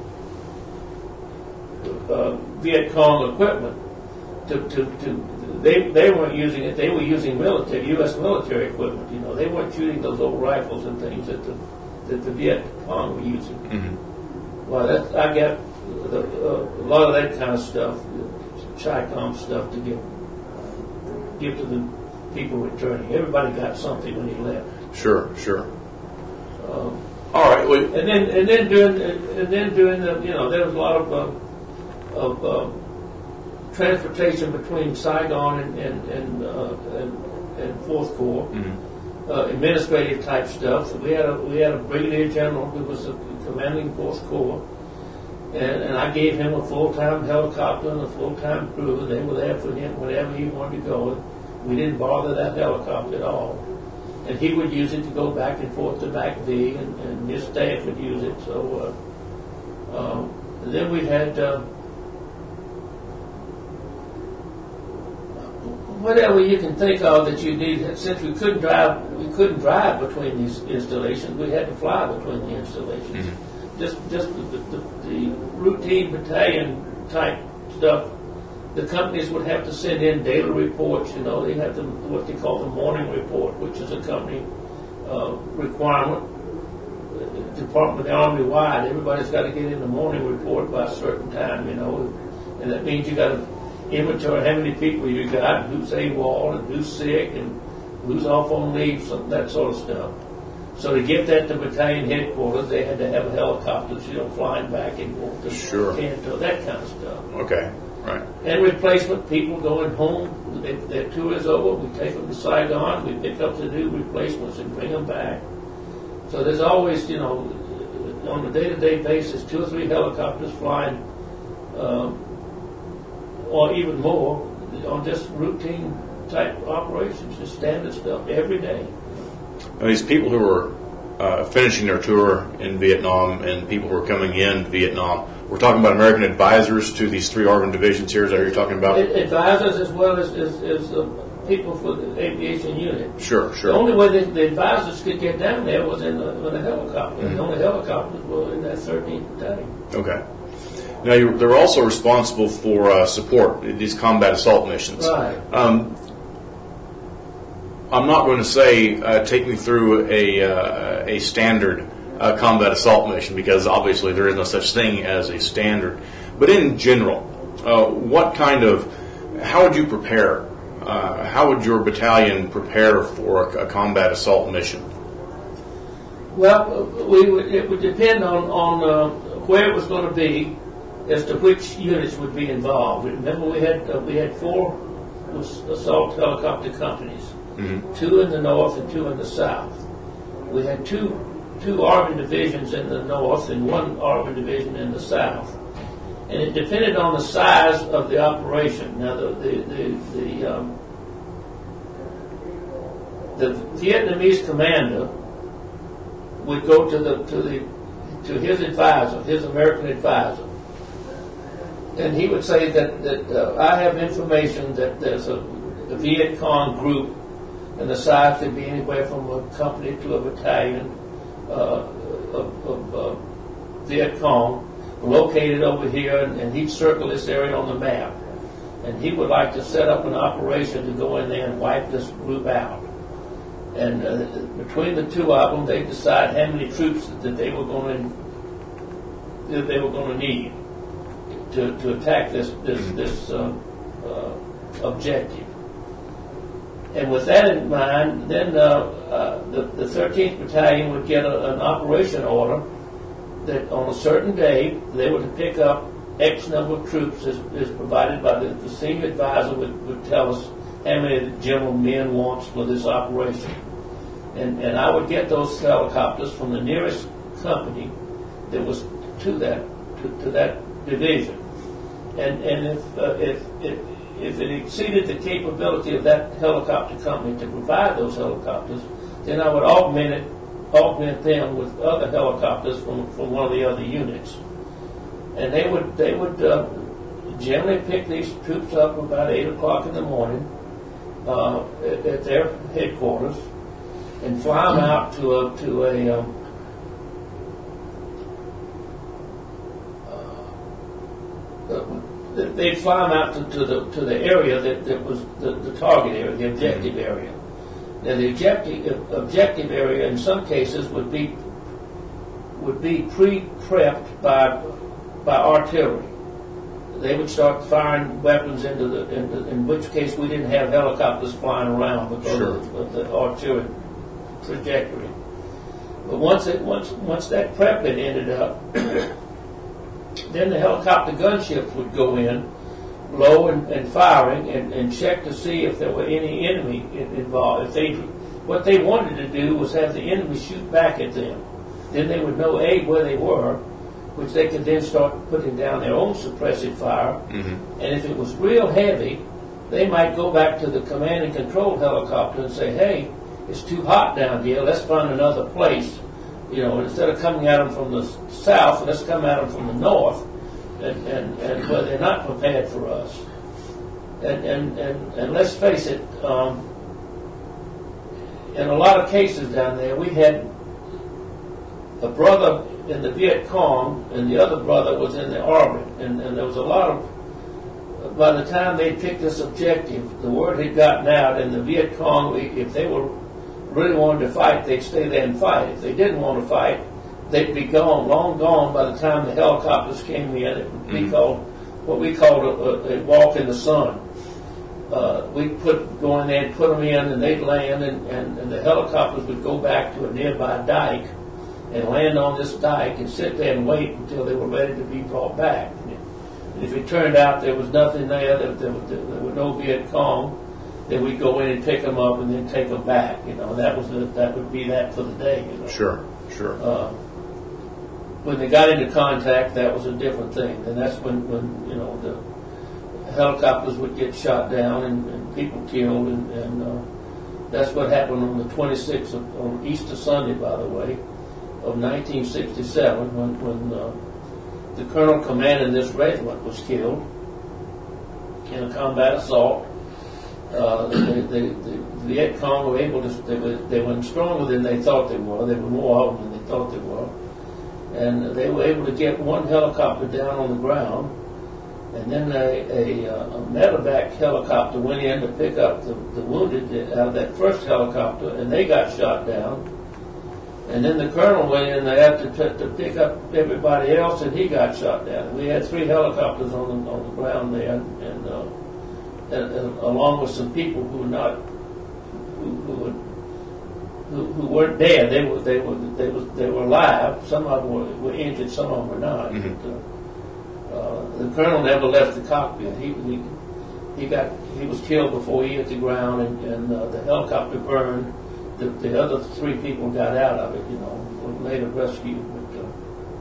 uh, Viet Cong equipment, to, to, to they they weren't using it. They were using military U S military equipment. You know, they weren't shooting those old rifles and things that the that the Viet Cong were using. Mm-hmm. Well, that, I got the, uh, a lot of that kind of stuff, Chicom stuff, to give give to the people returning. Everybody got something when he left. Sure, sure. Um, All right. Well, and then and then doing and then doing the you know there was a lot of uh, of uh, transportation between Saigon and and and, uh, and, and Fourth Corps, mm-hmm. uh, administrative type stuff. So we had a we had a brigadier general who was a commanding Fourth Corps, and, and I gave him a full time helicopter and a full time crew. They were there for him whenever he wanted to go. We didn't bother that helicopter at all. and he would use it to go back and forth to Mac V, and, and his staff would use it. So uh, uh, then we had uh, whatever you can think of that you need. Since we couldn't drive, we couldn't drive between these installations. We had to fly between the installations. Mm-hmm. Just, just the, the, the routine battalion type stuff. The companies would have to send in daily reports. You know, they have to what they call the morning report, which is a company uh, requirement. The Department of the Army wide, everybody's got to get in the morning report by a certain time. You know, and that means you got to inventory how many people you got, who's AWOL, and who's sick, and who's off on leave, so that sort of stuff. So to get that to battalion headquarters, they had to have a helicopter, you know, flying back and forth to sure. Canto, that kind of stuff. Okay, right. And replacement people going home, they, their tour is over, we take them to Saigon, we pick up the new replacements and bring them back. So there's always, you know, on a day-to-day basis, two or three helicopters flying, um, or even more, on just routine type operations, just standard stuff every day. Now, these people who are uh, finishing their tour in Vietnam and people who are coming in Vietnam, we're talking about American advisors to these three ARVN divisions here. Is that what you're talking about? Advisors as well as, as, as uh, people for the aviation unit. Sure, sure. The only way the, the advisors could get down there was in a, in a helicopter. Mm-hmm. The only helicopters were in that thirteenth battalion. Okay. Now, you, they're also responsible for uh, support, these combat assault missions. Right. Um, I'm not going to say uh, take me through a uh, a standard uh, combat assault mission, because obviously there is no such thing as a standard. But in general, uh, what kind of, how would you prepare? Uh, how would your battalion prepare for a, a combat assault mission? Well, we would, it would depend on, on uh, where it was going to be, as to which units would be involved. Remember, we had uh, we had four assault helicopter companies, mm-hmm. two in the north and two in the south. We had two two ARVN divisions in the north and one ARVN division in the south, and it depended on the size of the operation. Now, the the the the, um, the Vietnamese commander would go to the to the to his advisor, his American advisor. And he would say that, that uh, I have information that there's a, a Viet Cong group, and the size could be anywhere from a company to a battalion uh, of, of uh, Viet Cong located over here, and, and he'd circle this area on the map. And he would like to set up an operation to go in there and wipe this group out. And uh, between the two of them, they decide how many troops that they were going to that they were going to need to, to attack this this this uh, uh, objective. And with that in mind, then uh, uh, the, the thirteenth Battalion would get a, an operation order that on a certain day they were to pick up X number of troops as, as provided by the, the senior advisor would, would tell us how many the general men wants for this operation. And, and I would get those helicopters from the nearest company that was to that to, to that division. And and if, uh, if if if it exceeded the capability of that helicopter company to provide those helicopters, then I would augment it, augment them with other helicopters from, from one of the other units. And they would they would uh, generally pick these troops up about eight o'clock in the morning uh, at, at their headquarters and fly them out to a to a um, they'd fly them out to, to the to the area that, that was the, the target area, the objective area. Now, the objective objective area in some cases would be would be pre-prepped by by artillery. They would start firing weapons into the, into, in which case we didn't have helicopters flying around because sure. of, of the artillery trajectory. But once it once once that prep had ended up. Then the helicopter gunships would go in, low and, and firing, and, and check to see if there were any enemy in, involved. If they, what they wanted to do was have the enemy shoot back at them. Then they would know A, where they were, which they could then start putting down their own suppressive fire. Mm-hmm. And if it was real heavy, they might go back to the command and control helicopter and say, hey, it's too hot down here. Let's find another place. You know, instead of coming at them from the south, let's come at them from the north, and and, and where they're not prepared for us. And and and, and let's face it, um, in a lot of cases down there, we had a brother in the Viet Cong, and the other brother was in the Army, and, and there was a lot of. By the time they picked this objective, the word had gotten out, and the Viet Cong, if they were really wanted to fight, they'd stay there and fight. If they didn't want to fight, they'd be gone, long gone by the time the helicopters came in. It would be mm-hmm. called what we called a, a, a walk in the sun. Uh, we'd put go in there and put them in, and they'd land, and, and, and the helicopters would go back to a nearby dike and land on this dike and sit there and wait until they were ready to be brought back. And if it turned out there was nothing there, that there, there, there were no Viet Cong, then we'd go in and pick them up and then take them back. You know, that was the, that would be that for the day. You know? Sure, sure. Uh, when they got into contact, that was a different thing, and that's when, when you know the helicopters would get shot down and, and people killed, and, and uh, that's what happened on the twenty-sixth of, on Easter Sunday, by the way, of nineteen sixty-seven, when when uh, the colonel commanding this regiment was killed in a combat assault. Uh, the, the, the Viet Cong were able to, they, were, they weren't stronger than they thought they were. They were more of them than they thought they were. And they were able to get one helicopter down on the ground, and then a, a, a medevac helicopter went in to pick up the, the wounded out of that first helicopter, and they got shot down. And then the colonel went in there to, to, to pick up everybody else, and he got shot down. We had three helicopters on the, on the ground there, and, uh, and, and along with some people who were not, who, who, were, who, who weren't dead. They were they were they were they were alive. Some of them were, were injured. Some of them were not. Mm-hmm. But, uh, uh, the colonel never left the cockpit. He he, he got he was killed before he hit the ground, and, and uh, the helicopter burned. The, the other three people got out of it, you know, were later rescued. But, uh,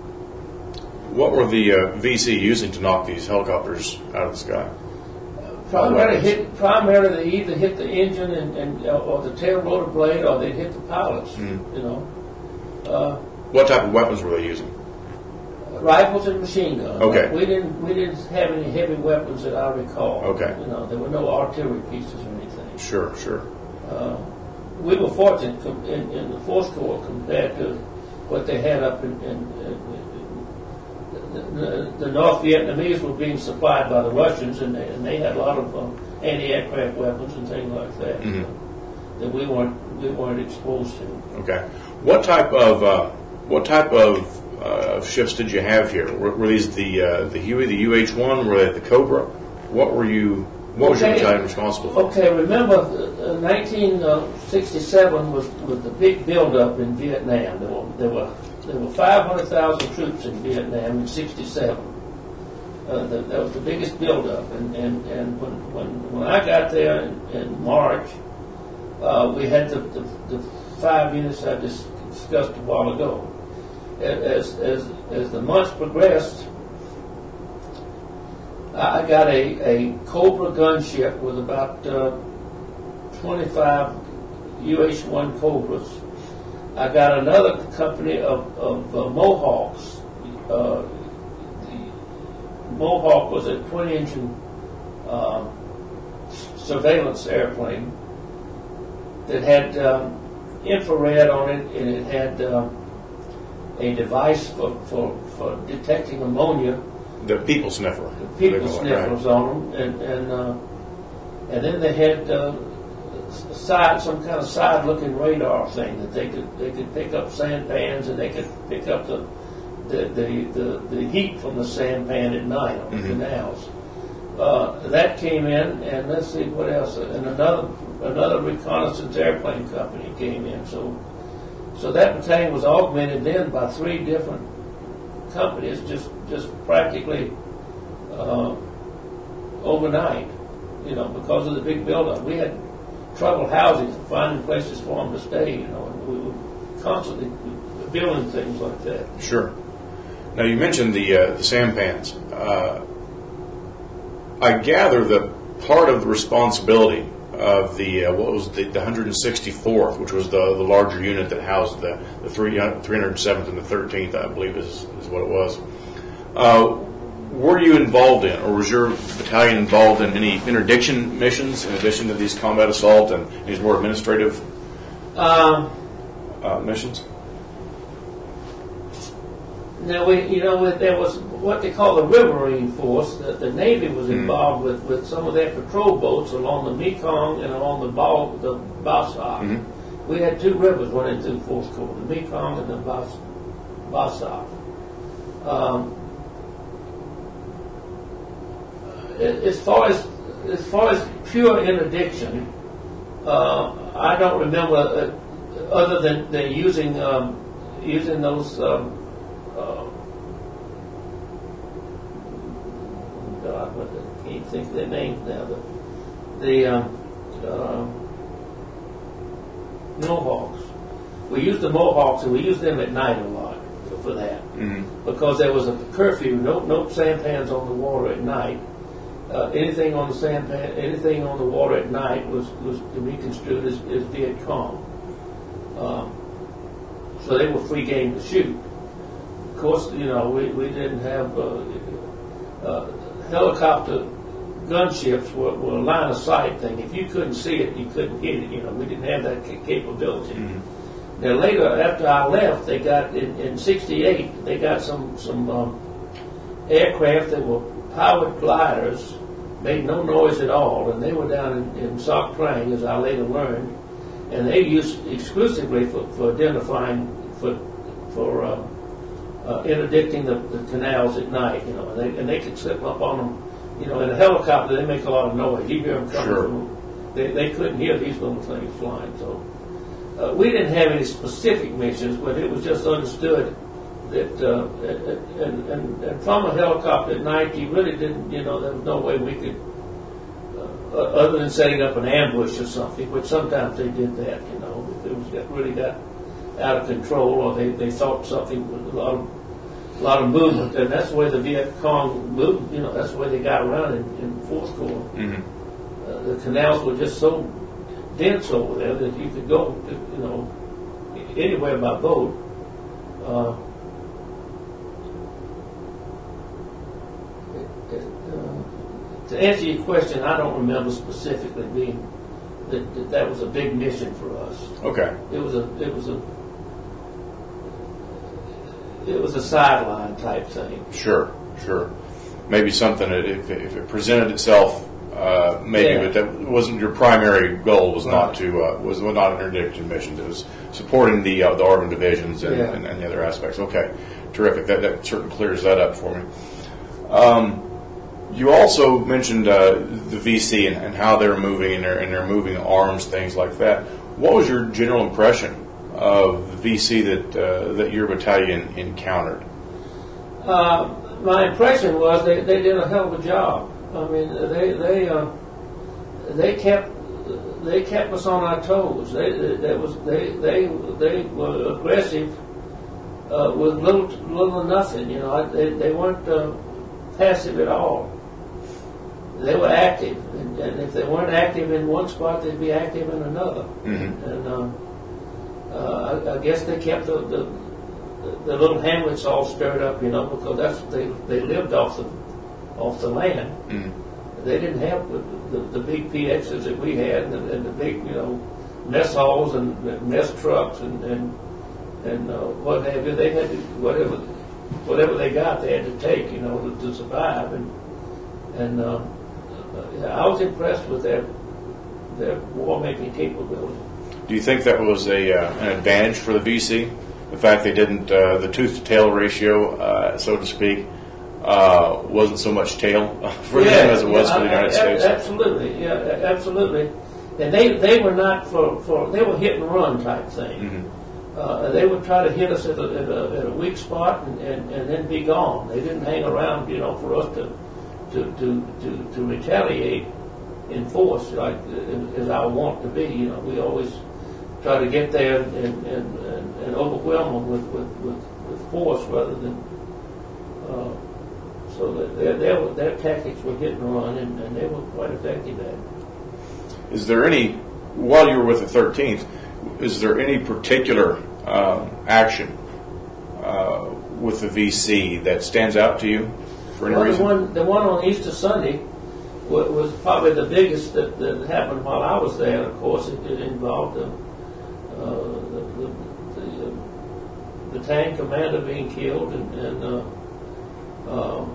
what were the uh, V C using to knock these helicopters out of the sky? Primarily, hit, primarily they either hit the engine and, and or the tail rotor blade, or they'd hit the pilots. Mm-hmm. You know. Uh, what type of weapons were they using? Rifles and machine guns. Okay. We didn't we didn't have any heavy weapons that I recall. Okay. You know, there were no artillery pieces or anything. Sure, sure. Uh, we were fortunate in, in the Fourth Corps compared to what they had up in, in, in the, the, the North Vietnamese were being supplied by the Russians, and they, and they had a lot of um, anti-aircraft weapons and things like that mm-hmm. uh, that we weren't we weren't exposed to. Okay. What type of uh, what type of uh, ships did you have here? Were, were these the uh, the Huey, the U H one? Were they the Cobra? What were you? What was okay. your battalion responsible for? Okay, remember, uh, nineteen sixty-seven was, was the big build-up in Vietnam. There were there were, there were five hundred thousand troops in Vietnam in sixty-seven. Uh, the, that was the biggest build-up. And, and, and when, when when I got there in, in March, uh, we had the, the, the five units I just discussed a while ago. As, as, as the months progressed, I got a, a Cobra gunship with about uh, twenty-five U H one Cobras. I got another company of, of uh, Mohawks. Uh, the Mohawk was a twin-engine uh, surveillance airplane that had um, infrared on it, and it had uh, a device for, for, for detecting ammonia. The people sniffer. The people sniffers right. on them, and and, uh, and then they had uh, side some kind of side-looking radar thing that they could they could pick up sand pans, and they could pick up the the the, the, the heat from the sand pan at night on mm-hmm. the canals. Uh, that came in, and let's see what else. And another another reconnaissance airplane company came in. So so that battalion was augmented then by three different companies, just just practically uh, overnight, you know, because of the big buildup. We had trouble housing, finding places for them to stay, you know, and we were constantly building things like that. Sure. Now you mentioned the uh, the sampans. Uh, I gather that part of the responsibility uh, of the uh, what was the, the one hundred sixty-fourth, which was the the larger unit that housed the the three hundred seventh and the thirteenth, I believe is is what it was. Uh, were you involved in, or was your battalion involved in any interdiction missions in addition to these combat assault and these more administrative Um, uh, missions? Now, we, you know, there was what they call the riverine force. That the Navy was involved mm-hmm. with, with some of their patrol boats along the Mekong and along the Bal, the Basar. Mm-hmm. We had two rivers running through Fourth Corps, the Mekong and the Bas, Basar. Um, as far as as far as pure interdiction, uh, I don't remember uh, other than, than using um, using those. Um, Uh, God, what the, I can't think of their names now. The, the um, uh, Mohawks. We used the Mohawks, and we used them at night a lot for that, mm-hmm. because there was a curfew. No, no sampans on the water at night. Uh, anything on the sampan, anything on the water at night was, was to be construed as, as Viet Cong. Um, so they were free game to shoot. Of course, you know, we, we didn't have uh, uh, helicopter gunships were, were a line of sight thing. If you couldn't see it, you couldn't hit it. You know, we didn't have that capability. Mm-hmm. Now later, after I left, they got in, in sixty-eight. They got some some um, aircraft that were powered gliders, made no noise at all, and they were down in, in Sac Trang, as I later learned, and they used exclusively for, for identifying for for. Uh, Uh, interdicting the, the canals at night, you know, and they, and they could slip up on them. You know, in a helicopter, they make a lot of noise. You hear them coming sure. from, they, they couldn't hear these little things flying. So uh, we didn't have any specific missions, but it was just understood that, uh, and, and, and from a helicopter at night, you really didn't, you know, there was no way we could, uh, other than setting up an ambush or something, which sometimes they did that, you know, if it was got, really got out of control, or they, they thought something was a lot of a lot of movement, and that's the way the Viet Cong moved. You know, that's the way they got around in, in Fourth Corps. Mm-hmm. Uh, the canals were just so dense over there that you could go, you know, anywhere by boat. Uh, it, uh, to answer your question, I don't remember specifically being that, that that was a big mission for us. Okay, it was a it was a. It was a sideline type thing. Sure, sure. Maybe something that if, if it presented itself, uh, maybe, yeah. But that wasn't your primary goal. Was right. not to uh, was not an interdiction mission. It was supporting the uh, the A R V N divisions and, yeah. and, and the other aspects. Okay, terrific. That that certainly clears that up for me. Um, you also mentioned uh, the V C and, and how they're moving and they're and they're moving arms, things like that. What was your general impression of the V C that uh, that your battalion encountered? Uh, my impression was they, they did a hell of a job. I mean, they they uh, they kept they kept us on our toes. They they was they they they were aggressive uh, with little little or nothing. You know, they they weren't uh, passive at all. They were active, and, and if they weren't active in one spot, they'd be active in another. Mm-hmm. And uh, Uh, I, I guess they kept the, the the little hamlets all stirred up, you know, because that's they they lived off the off the land. Mm. They didn't have the, the, the big P Xs that we had, and, and the big, you know, mess halls and mess trucks and and and uh, what have you. They had to, whatever whatever they got, they had to take, you know, to, to survive. And and uh, I was impressed with their their war making capability. Do you think that was a uh, an advantage for the V C? The fact they didn't, uh, the tooth to tail ratio, uh, so to speak, uh, wasn't so much tail for yeah, them as it was yeah, for the United I, I, States. Absolutely, yeah, absolutely. And they, they were not for, for they were hit and run type thing. Mm-hmm. Uh, they would try to hit us at a, at a, at a weak spot and, and, and then be gone. They didn't hang around, you know, for us to to to to, to retaliate in force like as I want to be. You know, we always try to get there and, and, and, and overwhelm them with, with, with, with force rather than uh, so that their, their, their tactics were hit and run, and, and they were quite effective at it. Is there any, while you were with the thirteenth, is there any particular uh, action uh, with the V C that stands out to you for any well, reason? The one, the one on Easter Sunday was, was probably the biggest that, that happened while I was there. Of course, it, it involved the, uh, the, the, the, uh, the tank commander being killed, and, and uh, um,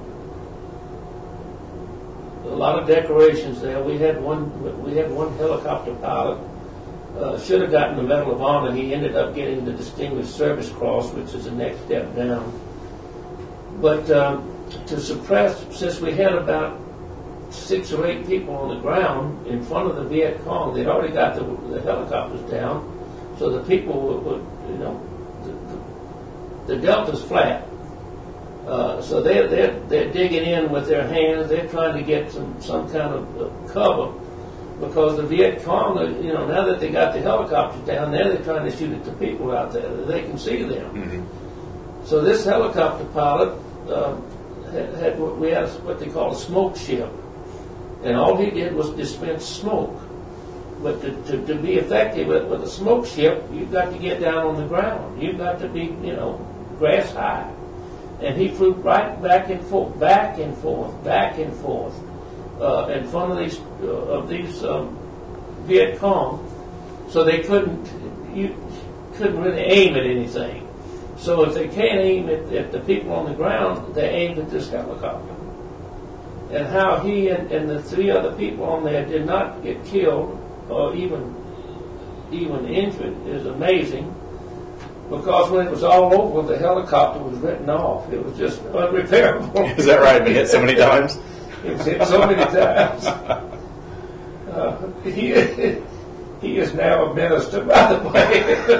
a lot of decorations there. We had one. We had one helicopter pilot. Uh, should have gotten the Medal of Honor. He ended up getting the Distinguished Service Cross, which is the next step down. But um, to suppress, since we had about six or eight people on the ground in front of the Viet Cong, they'd already got the, the helicopters down, so the people would, would you know, the, the, the delta's flat. Uh, so they're, they're, they're digging in with their hands. They're trying to get some, some kind of uh, cover, because the Viet Cong, you know, now that they got the helicopters down there, they're trying to shoot at the people out there. They can see them. Mm-hmm. So this helicopter pilot uh, had, had what we had what they call a smoke ship, and all he did was dispense smoke. But to, to, to be effective with, with a smoke ship, you've got to get down on the ground. You've got to be, you know, grass high. And he flew right back and forth, back and forth, back and forth, uh, in front of these uh, of these um, Viet Cong, so they couldn't you couldn't really aim at anything. So if they can't aim at, at the people on the ground, they aimed at this helicopter. And how he and, and the three other people on there did not get killed or even even injured is amazing. Because when it was all over, the helicopter was written off. It was just unrepairable. Is that right? It hit so many times? It was hit so many times. Uh, he, he is now a minister, by the way.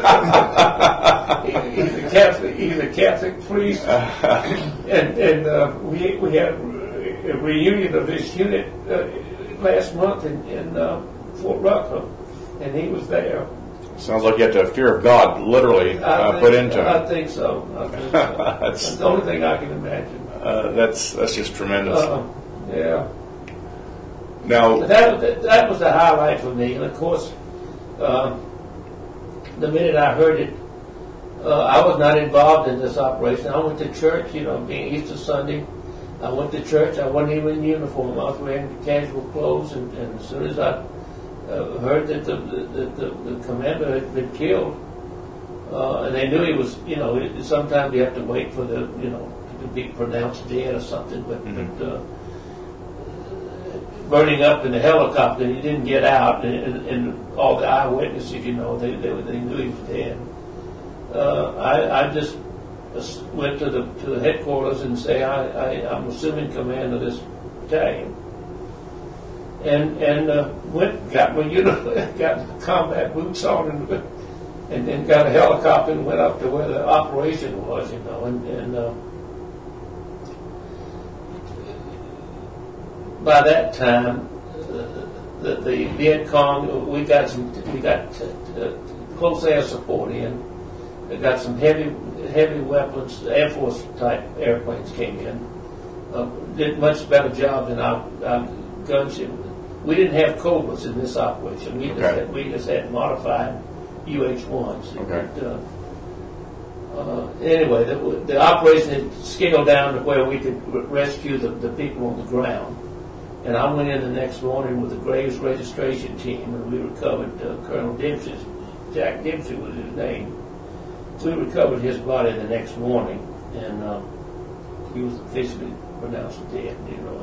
he, he's, a Catholic, he's a Catholic priest. And, and uh, we, we had a reunion of this unit uh, last month in, in uh, Fort Rucker, and he was there. Sounds like you have to have fear of God, literally, uh, think, put into it. I think so. I think so. that's, that's the only thing I can imagine. Uh, that's that's just tremendous. Uh, yeah. Now that, that that was the highlight for me, and of course, uh, the minute I heard it, uh, I was not involved in this operation. I went to church, you know, being Easter Sunday. I went to church. I wasn't even in uniform. I was wearing casual clothes, and, and as soon as I Uh, heard that the, the, the, the commander had been killed, uh, and they knew he was, you know, it, sometimes you have to wait for the, you know, to be pronounced dead or something, but, mm-hmm. but uh, burning up in the helicopter, he didn't get out, and, and, and all the eyewitnesses, you know, they they, they knew he was dead. Uh, I, I just went to the to the headquarters and say, I, I, I'm assuming command of this battalion. And and uh, went got my uniform, got combat boots on, and and then got a helicopter and went up to where the operation was, you know. And, and uh, by that time, uh, the, the Viet Cong, we got some we got uh, close air support in. We got some heavy heavy weapons. Air Force type airplanes came in. Uh, did much better job than our, our gunship. We didn't have Cobras in this operation. We, okay. just, had, we just had modified U H ones. Okay. But, uh, uh, anyway, the, the operation had scaled down to where we could rescue the, the people on the ground. And I went in the next morning with the Graves registration team, and we recovered uh, Colonel Dempsey. Jack Dempsey was his name. We recovered his body the next morning, and uh, he was officially pronounced dead, you know.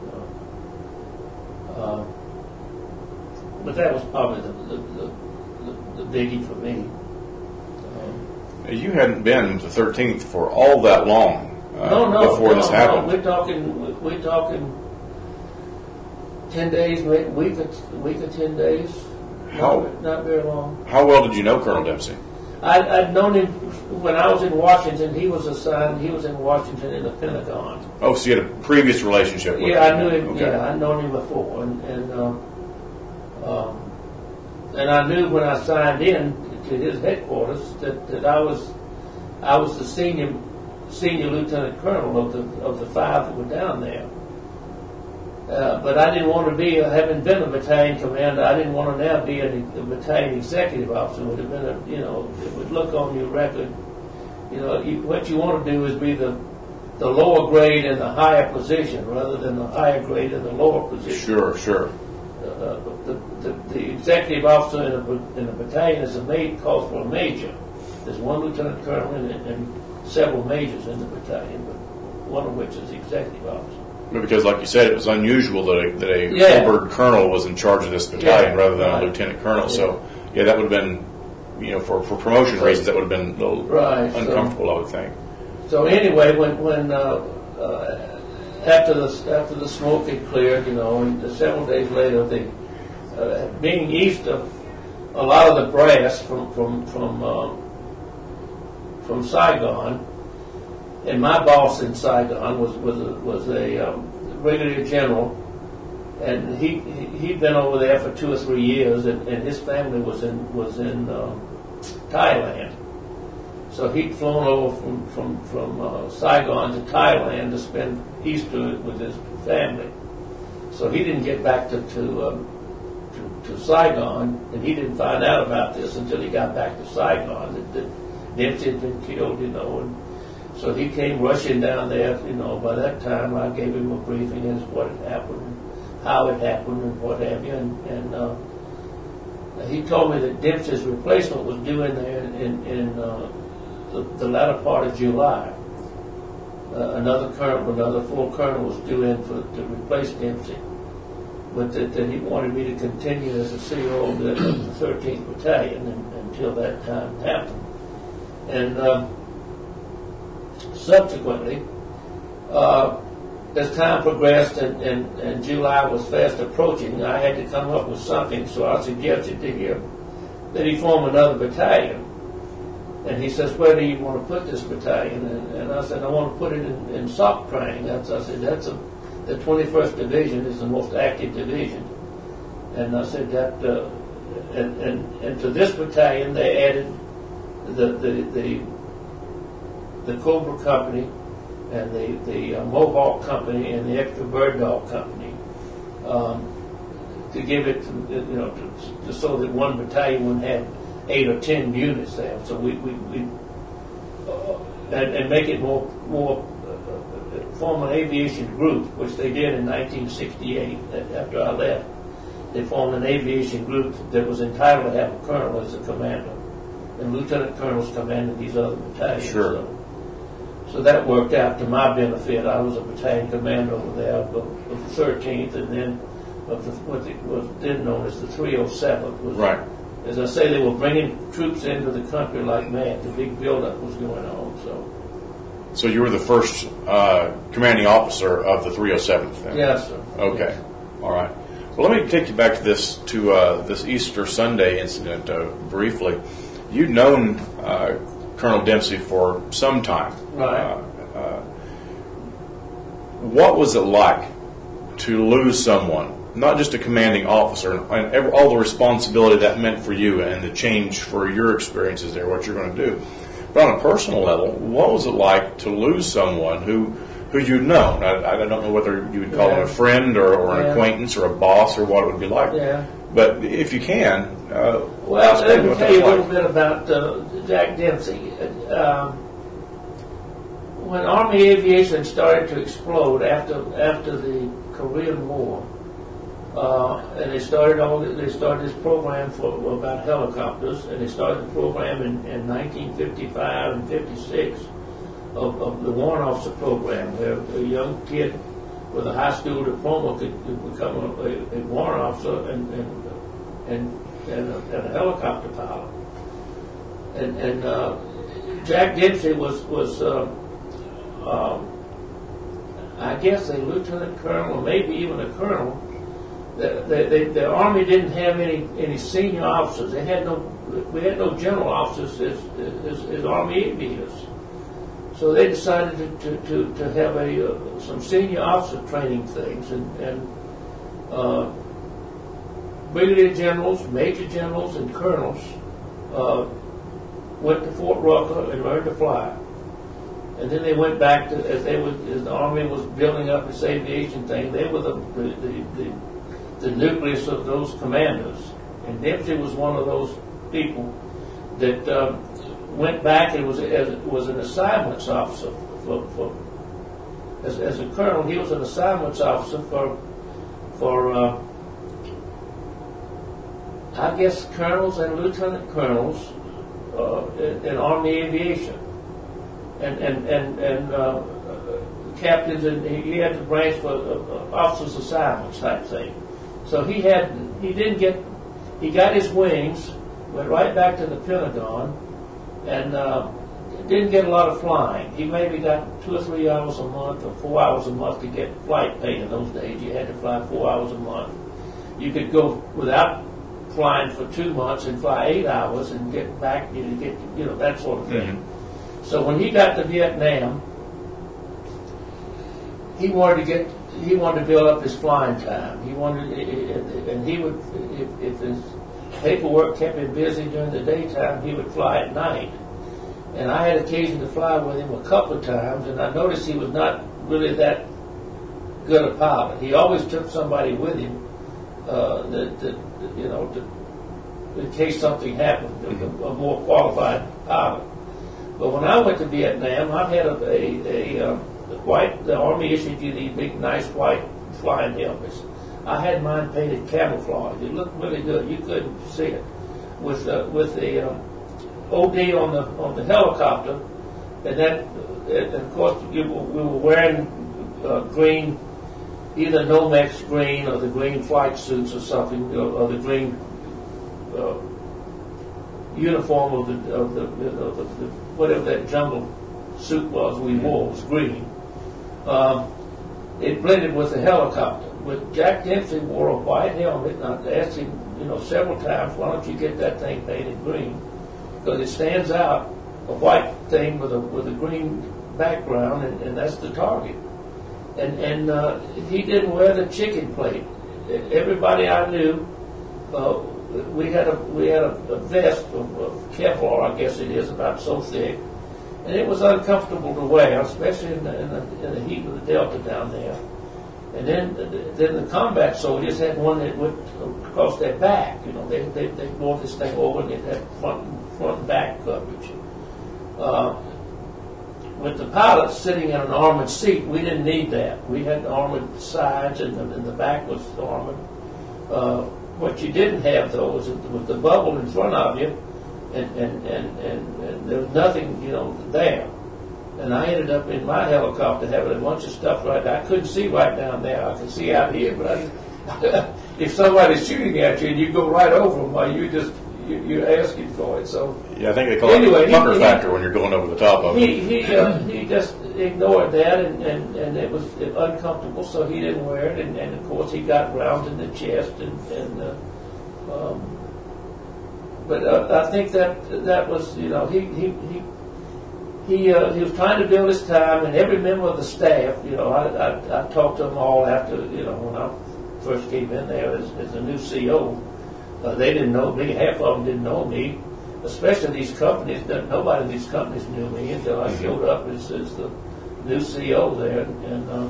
Uh, but that was probably the the, the, the, the biggie for me. Um, you hadn't been to thirteenth for all that long uh, no, no, before no, this no. happened. We're talking, we're talking ten days, maybe week or week or ten days. How not, not very long. How well did you know Colonel Dempsey? I, I'd known him when I was in Washington. He was assigned. He was in Washington in the Pentagon. Oh, so you had a previous relationship with yeah, him? I knew him. Okay. Yeah, I'd known him before, and and, um, um, and I knew when I signed in to his headquarters that, that I was I was the senior senior lieutenant colonel of the of the five that were down there. Uh, but I didn't want to be, uh, having been a battalion commander, I didn't want to now be a, a battalion executive officer. It would have been, a, you know, it would look on your record. You know, you, what you want to do is be the the lower grade in the higher position rather than the higher grade in the lower position. Sure, sure. Uh, the, the, the executive officer in a, in a battalion is a major, calls for a major. There's one lieutenant colonel and, and several majors in the battalion, but one of which is the executive officer. Because, like you said, it was unusual that a, that a yeah. full-bird colonel was in charge of this battalion yeah, rather than right. a lieutenant colonel. Yeah. So, yeah, that would have been, you know, for, for promotion so, reasons, that would have been a little right, uncomfortable, so, I would think. So anyway, when when uh, uh, after the after the smoke had cleared, you know, and several days later, the uh, being east of a lot of the brass from from from uh, from Saigon. And my boss in Saigon was was a, was a um, brigadier general, and he he'd been over there for two or three years, and, and his family was in was in um, Thailand. So he'd flown over from from from uh, Saigon to Thailand to spend Easter with his family. So he didn't get back to to, um, to to Saigon, and he didn't find out about this until he got back to Saigon that, that Dempsey had been killed, you know. And, so he came rushing down there, you know. By that time, I gave him a briefing as to what had happened, and how it happened, and what have you. And, and uh, he told me that Dempsey's replacement was due in there in, in uh, the, the latter part of July. Uh, another colonel, another full colonel, was due in for to replace Dempsey, but that, that he wanted me to continue as a C O of the thirteenth Battalion and, until that time happened. And Uh, Subsequently, uh, as time progressed and, and, and July was fast approaching, I had to come up with something, so I suggested to him that he form another battalion. And he says, where do you want to put this battalion? And, and I said, I want to put it in, in Sok Prang. That's, I said, that's a, the twenty-first Division is the most active division. And I said that, uh, and, and, and to this battalion they added the, the, the the Cobra Company and the, the uh, Mohawk Company and the Extra Bird Dog Company um, to give it, to, you know, to, to, so that one battalion wouldn't have eight or ten units there. So we, we, we uh, and, and make it more, more uh, form an aviation group, which they did in nineteen sixty-eight after I left. They formed an aviation group that was entitled to have a colonel as a commander. And lieutenant colonels commanded these other battalions. Sure. So, So that worked out to my benefit. I was a battalion commander over there of, of the thirteenth, and then of the, what it was then known as the three oh seventh. Was, right. As I say, they were bringing troops into the country like mad. The big buildup was going on. So. So you were the first uh, commanding officer of the three oh seventh, then? Yes, sir. Okay. Yes. All right. Well, let me take you back to this to uh, this Easter Sunday incident uh, briefly. You'd known uh, Colonel Dempsey for some time. Right. Uh, uh, what was it like to lose someone, not just a commanding officer, and every, all the responsibility that meant for you and the change for your experiences there, what you're going to do? But on a personal level, what was it like to lose someone who who you'd known? I, I don't know whether you would call yeah. him a friend or, or an yeah. acquaintance or a boss or what it would be like. Yeah. But if you can, uh, well, let me tell you a little like. bit about uh, Jack Dempsey. Um, when Army aviation started to explode after after the Korean War, uh, and they started all they started this program for about helicopters, and they started the program in, in nineteen fifty-five and fifty-six of, of the warrant officer program, where a young kid with a high school diploma could, could become a, a, a warrant officer and and and, and, a, and a helicopter pilot. And, and uh, Jack Dempsey was was uh, um, I guess a lieutenant colonel or maybe even a colonel. The, the, the, the Army didn't have any, any senior officers. They had no we had no general officers as, as, as Army aviators. So they decided to, to, to, to have a uh, some senior officer training things, and, and uh, brigadier generals, major generals, and colonels uh, went to Fort Rucker and learned to fly. and then they went back to, as they would, as the Army was building up its aviation thing, they were the the, the, the, the nucleus of those commandos. And Dempsey was one of those people that um, went back and was as, was an assignments officer for, for as, as a colonel. He was an assignments officer for for uh, I guess colonels and lieutenant colonels uh, in, in Army aviation, and and and and uh, captains, and he had the branch for uh, officers' assignments type thing. So he had he didn't get he got his wings, went right back to the Pentagon, and uh, didn't get a lot of flying. He maybe got two or three hours a month or four hours a month to get flight pay. In those days, you had to fly four hours a month. You could go without flying for two months and fly eight hours and get back, you know, get, you know, that sort of thing. Mm-hmm. So when he got to Vietnam, he wanted to get, he wanted to build up his flying time. He wanted, and he would, if, if his paperwork kept him busy during the daytime, he would fly at night. And I had occasion to fly with him a couple of times, and I noticed he was not really that good a pilot. He always took somebody with him uh, that, that, you know, to, in case something happened, a, a more qualified pilot. But when I went to Vietnam, I had a, a, a, a white, the Army issued you these big, nice white flying helmets. I had mine painted camouflage. It looked really good. You couldn't see it. With uh, with the um, O D on the on the helicopter, and that, and of course, you, we were wearing uh, green, either Nomex green or the green flight suits or something, or, or the green uh, uniform of the of the, of the, the whatever that jungle suit was we wore was green. Um, it blended with the helicopter. But Jack Dempsey wore a white helmet, and I asked him, you know, several times, why don't you get that thing painted green? Because it stands out, a white thing with a with a green background, and, and that's the target. And and uh, he didn't wear the chicken plate. Everybody I knew, uh, we had a we had a, a vest of, of Kevlar, I guess it is, about so thick, and it was uncomfortable to wear, especially in the, in the, in the heat of the Delta down there. And then, then the combat soldiers had one that went across their back. You know, they they, they wore this thing over, and it had front front and back coverage. Uh, with the pilots sitting in an armored seat, we didn't need that. We had armored sides, and the, and the back was armored. Uh, what you didn't have, though, was, was the bubble in front of you, and and, and, and and there was nothing, you know, there. And I ended up in my helicopter having a bunch of stuff right there. I couldn't see right down there. I could see out here, but I, if somebody's shooting at you and you go right over them, well, you just you, you're asking for it. So yeah, I think they call anyway, it the pucker he, factor he, when you're going over the top of he, it. He uh, he just ignored that, and, and, and it was uncomfortable, so he didn't wear it. And, and of course, he got round in the chest, and, and uh, um, but uh, I think that that was, you know, he he. he He uh, he was trying to build his time, and every member of the staff, you know, I, I, I talked to them all after, you know, when I first came in there as, as a new C O. Uh, they didn't know me. Half of them didn't know me, especially these companies. Nobody in these companies knew me until I showed up as, as the new C O there. And uh,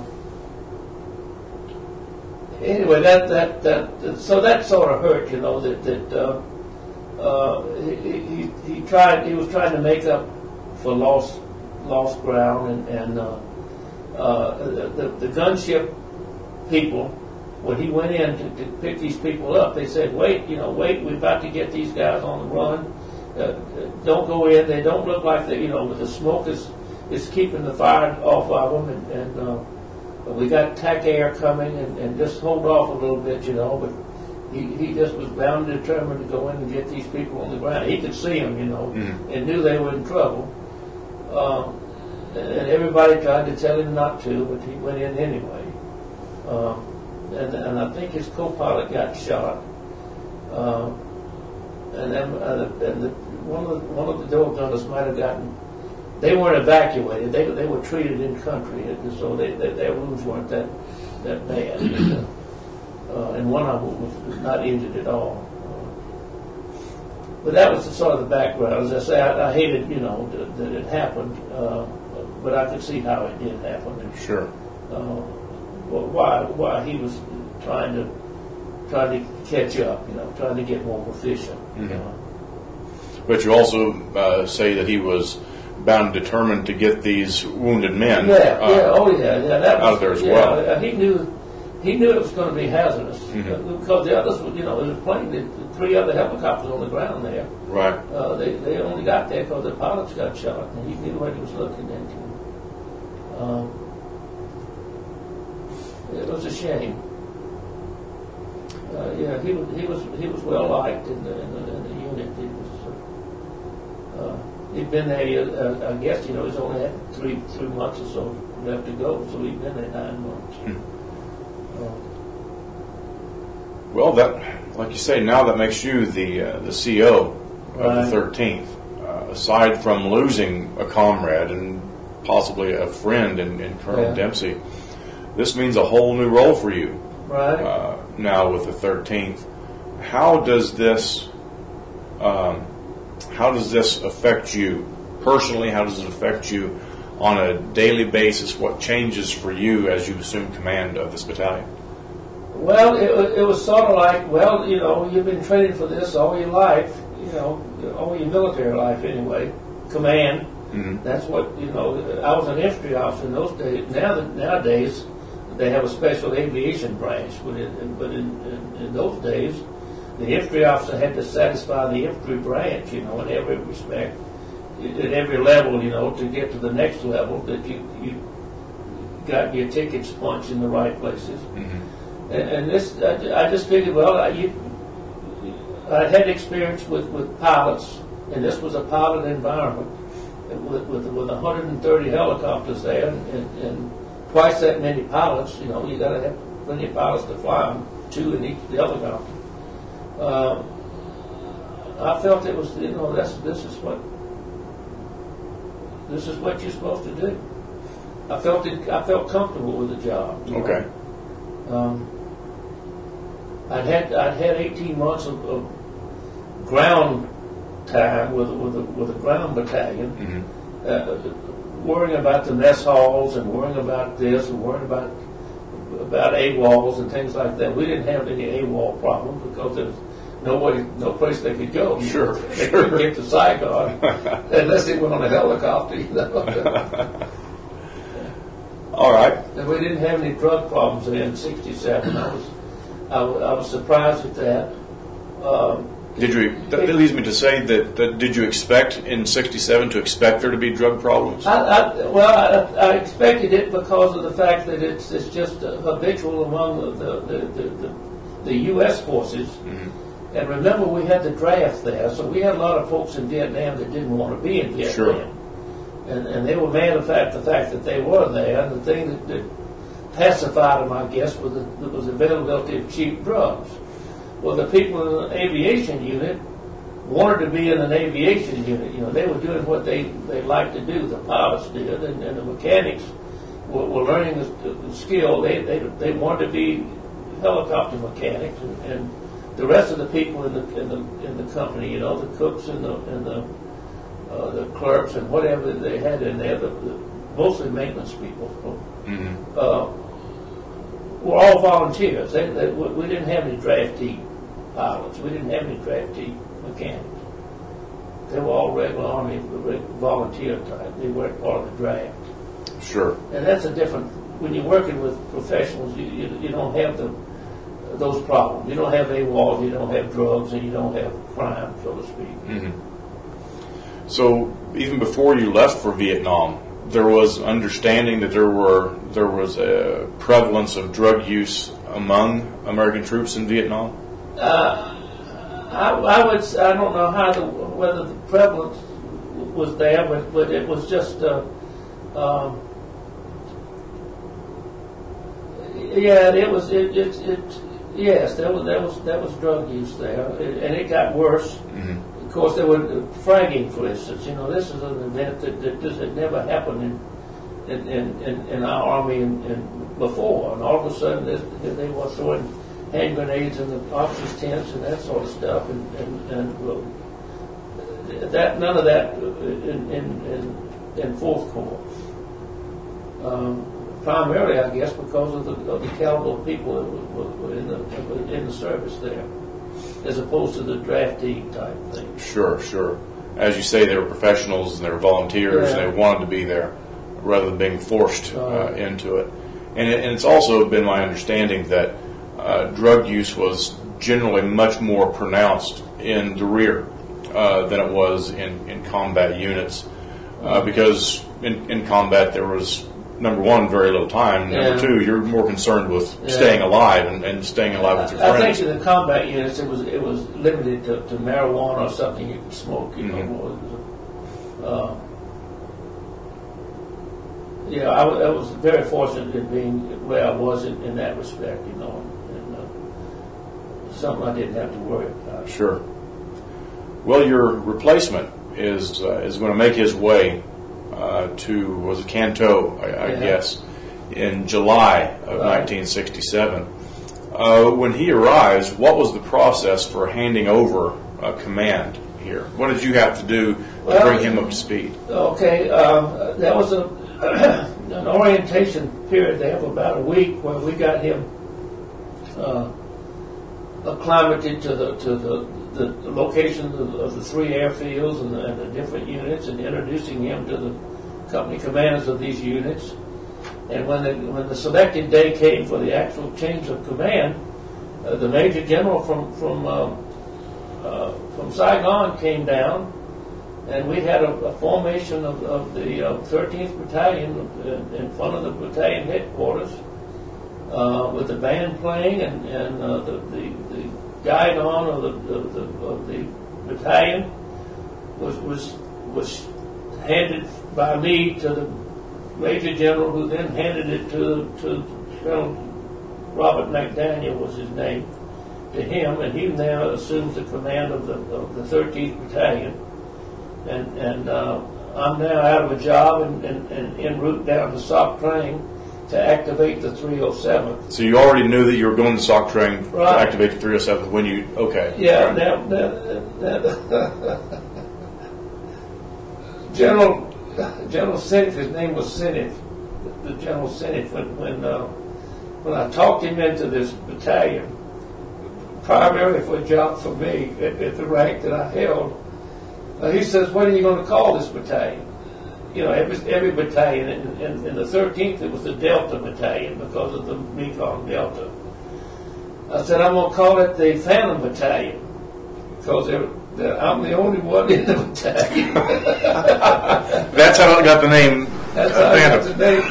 anyway, that, that that so that sort of hurt, you know, that that uh, uh, he, he he tried. He was trying to make up for lost lost ground, and, and uh, uh, the, the gunship people, when he went in to, to pick these people up, they said, wait, you know, wait, we're about to get these guys on the run. Uh, don't go in. They don't look like they, you know, the smoke is, is keeping the fire off of them, and, and uh, we got tack air coming, and, and just hold off a little bit, you know, but He, he just was bound and determined to go in and get these people on the ground. He could see them, you know, mm-hmm. and knew they were in trouble. Um, and everybody tried to tell him not to, but he went in anyway. Um, and, and I think his co-pilot got shot. Uh, and then uh, and the, one of the, one of the door gunners might have gotten. They weren't evacuated. They they were treated in country, and so they, they, their wounds weren't that that bad. Uh, and one of them was not injured at all. Uh, but that was the sort of the background. As I say, I, I hated, you know, that, that it happened. Uh, but I could see how it did happen. And, Sure. Uh, well, why why he was trying to trying to catch up, you know, trying to get more proficient. Mm-hmm. You know. But you also uh, say that he was bound and determined to get these wounded men. Yeah, uh, yeah, oh yeah, yeah. That was, out of there as yeah, well. He knew he knew it was going to be hazardous Mm-hmm. because the others, you know, there was plenty, the three other helicopters on the ground there. Right. Uh, they they only got there because the pilots got shot, and he knew what he was looking into. Um, it was a shame. Uh, yeah, he was he was he was well liked in the in the, in the unit. He was. Uh, uh, he'd been there. Uh, I guess you know he's only had three three months or so left to go, so he'd been there nine months. Hmm. Uh, Well, that, like you say, now that makes you the uh, the C O of Right. the thirteenth. Uh, aside from losing a comrade and possibly a friend in, in Colonel Yeah. Dempsey, this means a whole new role for you right. uh, now with the thirteenth. How does this um, how does this affect you personally? How does it affect you on a daily basis? What changes for you as you assume command of this battalion? Well, it, wa- it was sort of like, well, you know, you've been training for this all your life, you know, all your military life anyway. Command. Mm-hmm. That's what, you know, I was an infantry officer in those days. Now, that- nowadays, they have a special aviation branch, but in, but in, in, in those days, the infantry officer had to satisfy the infantry branch, you know, in every respect, at every level, you know, to get to the next level, that you, you got your tickets punched in the right places. Mm-hmm. And, and this, I, I just figured, well, I, you, I had experience with, with pilots, and this was a pilot environment with with, with one hundred thirty helicopters there, and, and, and twice that many pilots. You know, you got to have plenty of pilots to fly them, two in each helicopter. Uh, I felt it was, you know, that's this is what this is what you're supposed to do. I felt it. I felt comfortable with the job. you know. Okay. Um, I'd had I'd had eighteen months of, of ground time with with a, with a ground battalion, Mm-hmm. uh, worrying about the mess halls and worrying about this and worrying about about AWOLs and things like that. We didn't have any AWOL problems because there was nobody, no place they could go. Sure, They sure. couldn't get to Saigon unless they went on a helicopter. You know? All right. And we didn't have any drug problems in sixty-seven. I was, I, wa- I was surprised at that. Um, Did you? That leads me to say that, that did you expect in sixty-seven to expect there to be drug problems? I, I, well, I, I expected it because of the fact that it's it's just uh, habitual among the the, the, the, the U S forces. Mm-hmm. And remember, we had the draft there, so we had a lot of folks in Vietnam that didn't want to be in Vietnam. Sure. And, and they were mad at the fact, the fact that they were there. And the thing that, that pacified them, I guess, was the, was the availability of cheap drugs. Well, the people in the aviation unit wanted to be in an aviation unit. You know, they were doing what they, they liked to do. The pilots did, and, and the mechanics were, were learning the, the skill. They, they they wanted to be helicopter mechanics, and, and the rest of the people in the in the in the company, you know, the cooks and the and the uh, the clerks and whatever they had in there, the, the, mostly maintenance people. Mm-hmm. Uh, were all volunteers. They, they, we didn't have any draftee pilots. We didn't have any draftee mechanics. They were all regular Army regular volunteer type. They weren't part of the draft. Sure. And that's a different. When you're working with professionals, you, you, you don't have the those problems. You don't have AWOL, you don't have drugs, and you don't have crime, so to speak. Mm-hmm. So even before you left for Vietnam, there was understanding that there were there was a prevalence of drug use among American troops in Vietnam. Uh, I, I would. s- I don't know how the whether the prevalence was there, but, but it was just. Uh, um, yeah, it was. It, it, it. Yes, there was. There was. There was drug use there, and it got worse. Mm-hmm. Of course, there were fragging, for instance. You know, this is an event that, that this had never happened in in, in, in, in our army in, in before, and all of a sudden this, they were throwing hand grenades in the officers' tents and that sort of stuff, and and, and well, that none of that in in, in, in fourth corps. um, primarily, I guess, because of the, of the caliber of people that were, were in, the, in the service there, as opposed to the draftee type thing. Sure, sure. As you say, they were professionals and they were volunteers, Yeah. and they wanted to be there rather than being forced uh, Uh, into it. And, it. and it's also been my understanding that uh, drug use was generally much more pronounced in the rear uh, than it was in, in combat units, uh, because in, in combat there was, number one, very little time. Number Yeah. two, you're more concerned with Yeah. staying alive and, and staying alive with your I friends. think in the combat units it was it was limited to, to marijuana or something you could smoke. You Mhm. know, it was, uh, yeah, I was, I was very fortunate in being where I was in, in that respect. You know, and uh, something I didn't have to worry about. Sure. Well, your replacement is uh, is going to make his way uh, to was it Canto, I, I Yeah. guess, in July of Right. nineteen sixty-seven. Uh, when he arrives, what was the process for handing over uh, command here? What did you have to do to Well, bring him up to speed? Okay, um, that was a an orientation period there for about a week where we got him uh, acclimated to the to the, the, the location of, of the three airfields and the, and the different units, and introducing him to the company commanders of these units. And when the when the selected day came for the actual change of command, uh, the major general from from um, uh, from Saigon came down. And we had a, a formation of, of the uh, thirteenth Battalion in, in front of the battalion headquarters, uh, with the band playing, and, and uh, the, the, the guide on of the, of the, of the battalion was, was, was handed by me to the Major General, who then handed it to, to Colonel Robert McDaniel was his name, to him, and he now assumes the command of the, of the thirteenth Battalion. And, and uh, I'm now out of a job and, and, and en route down to Soc Train to activate the three oh seven. So you already knew that you were going to Soc Train Right. to activate the three oh seven when you, okay. Yeah, Right. now, now, now General General Senif, his name was Senif, the General Senif, when when, uh, when I talked him into this battalion, primarily for a job for me at, at the rank that I held. Uh, he says, "What are you going to call this battalion?" You know, every every battalion. In, in, in the thirteenth, it was the Delta Battalion because of the Mekong Delta. I said, "I'm going to call it the Phantom Battalion because they're, they're, I'm the only one in the battalion." That's how I got the name. That's uh, how I got Phantom. the name.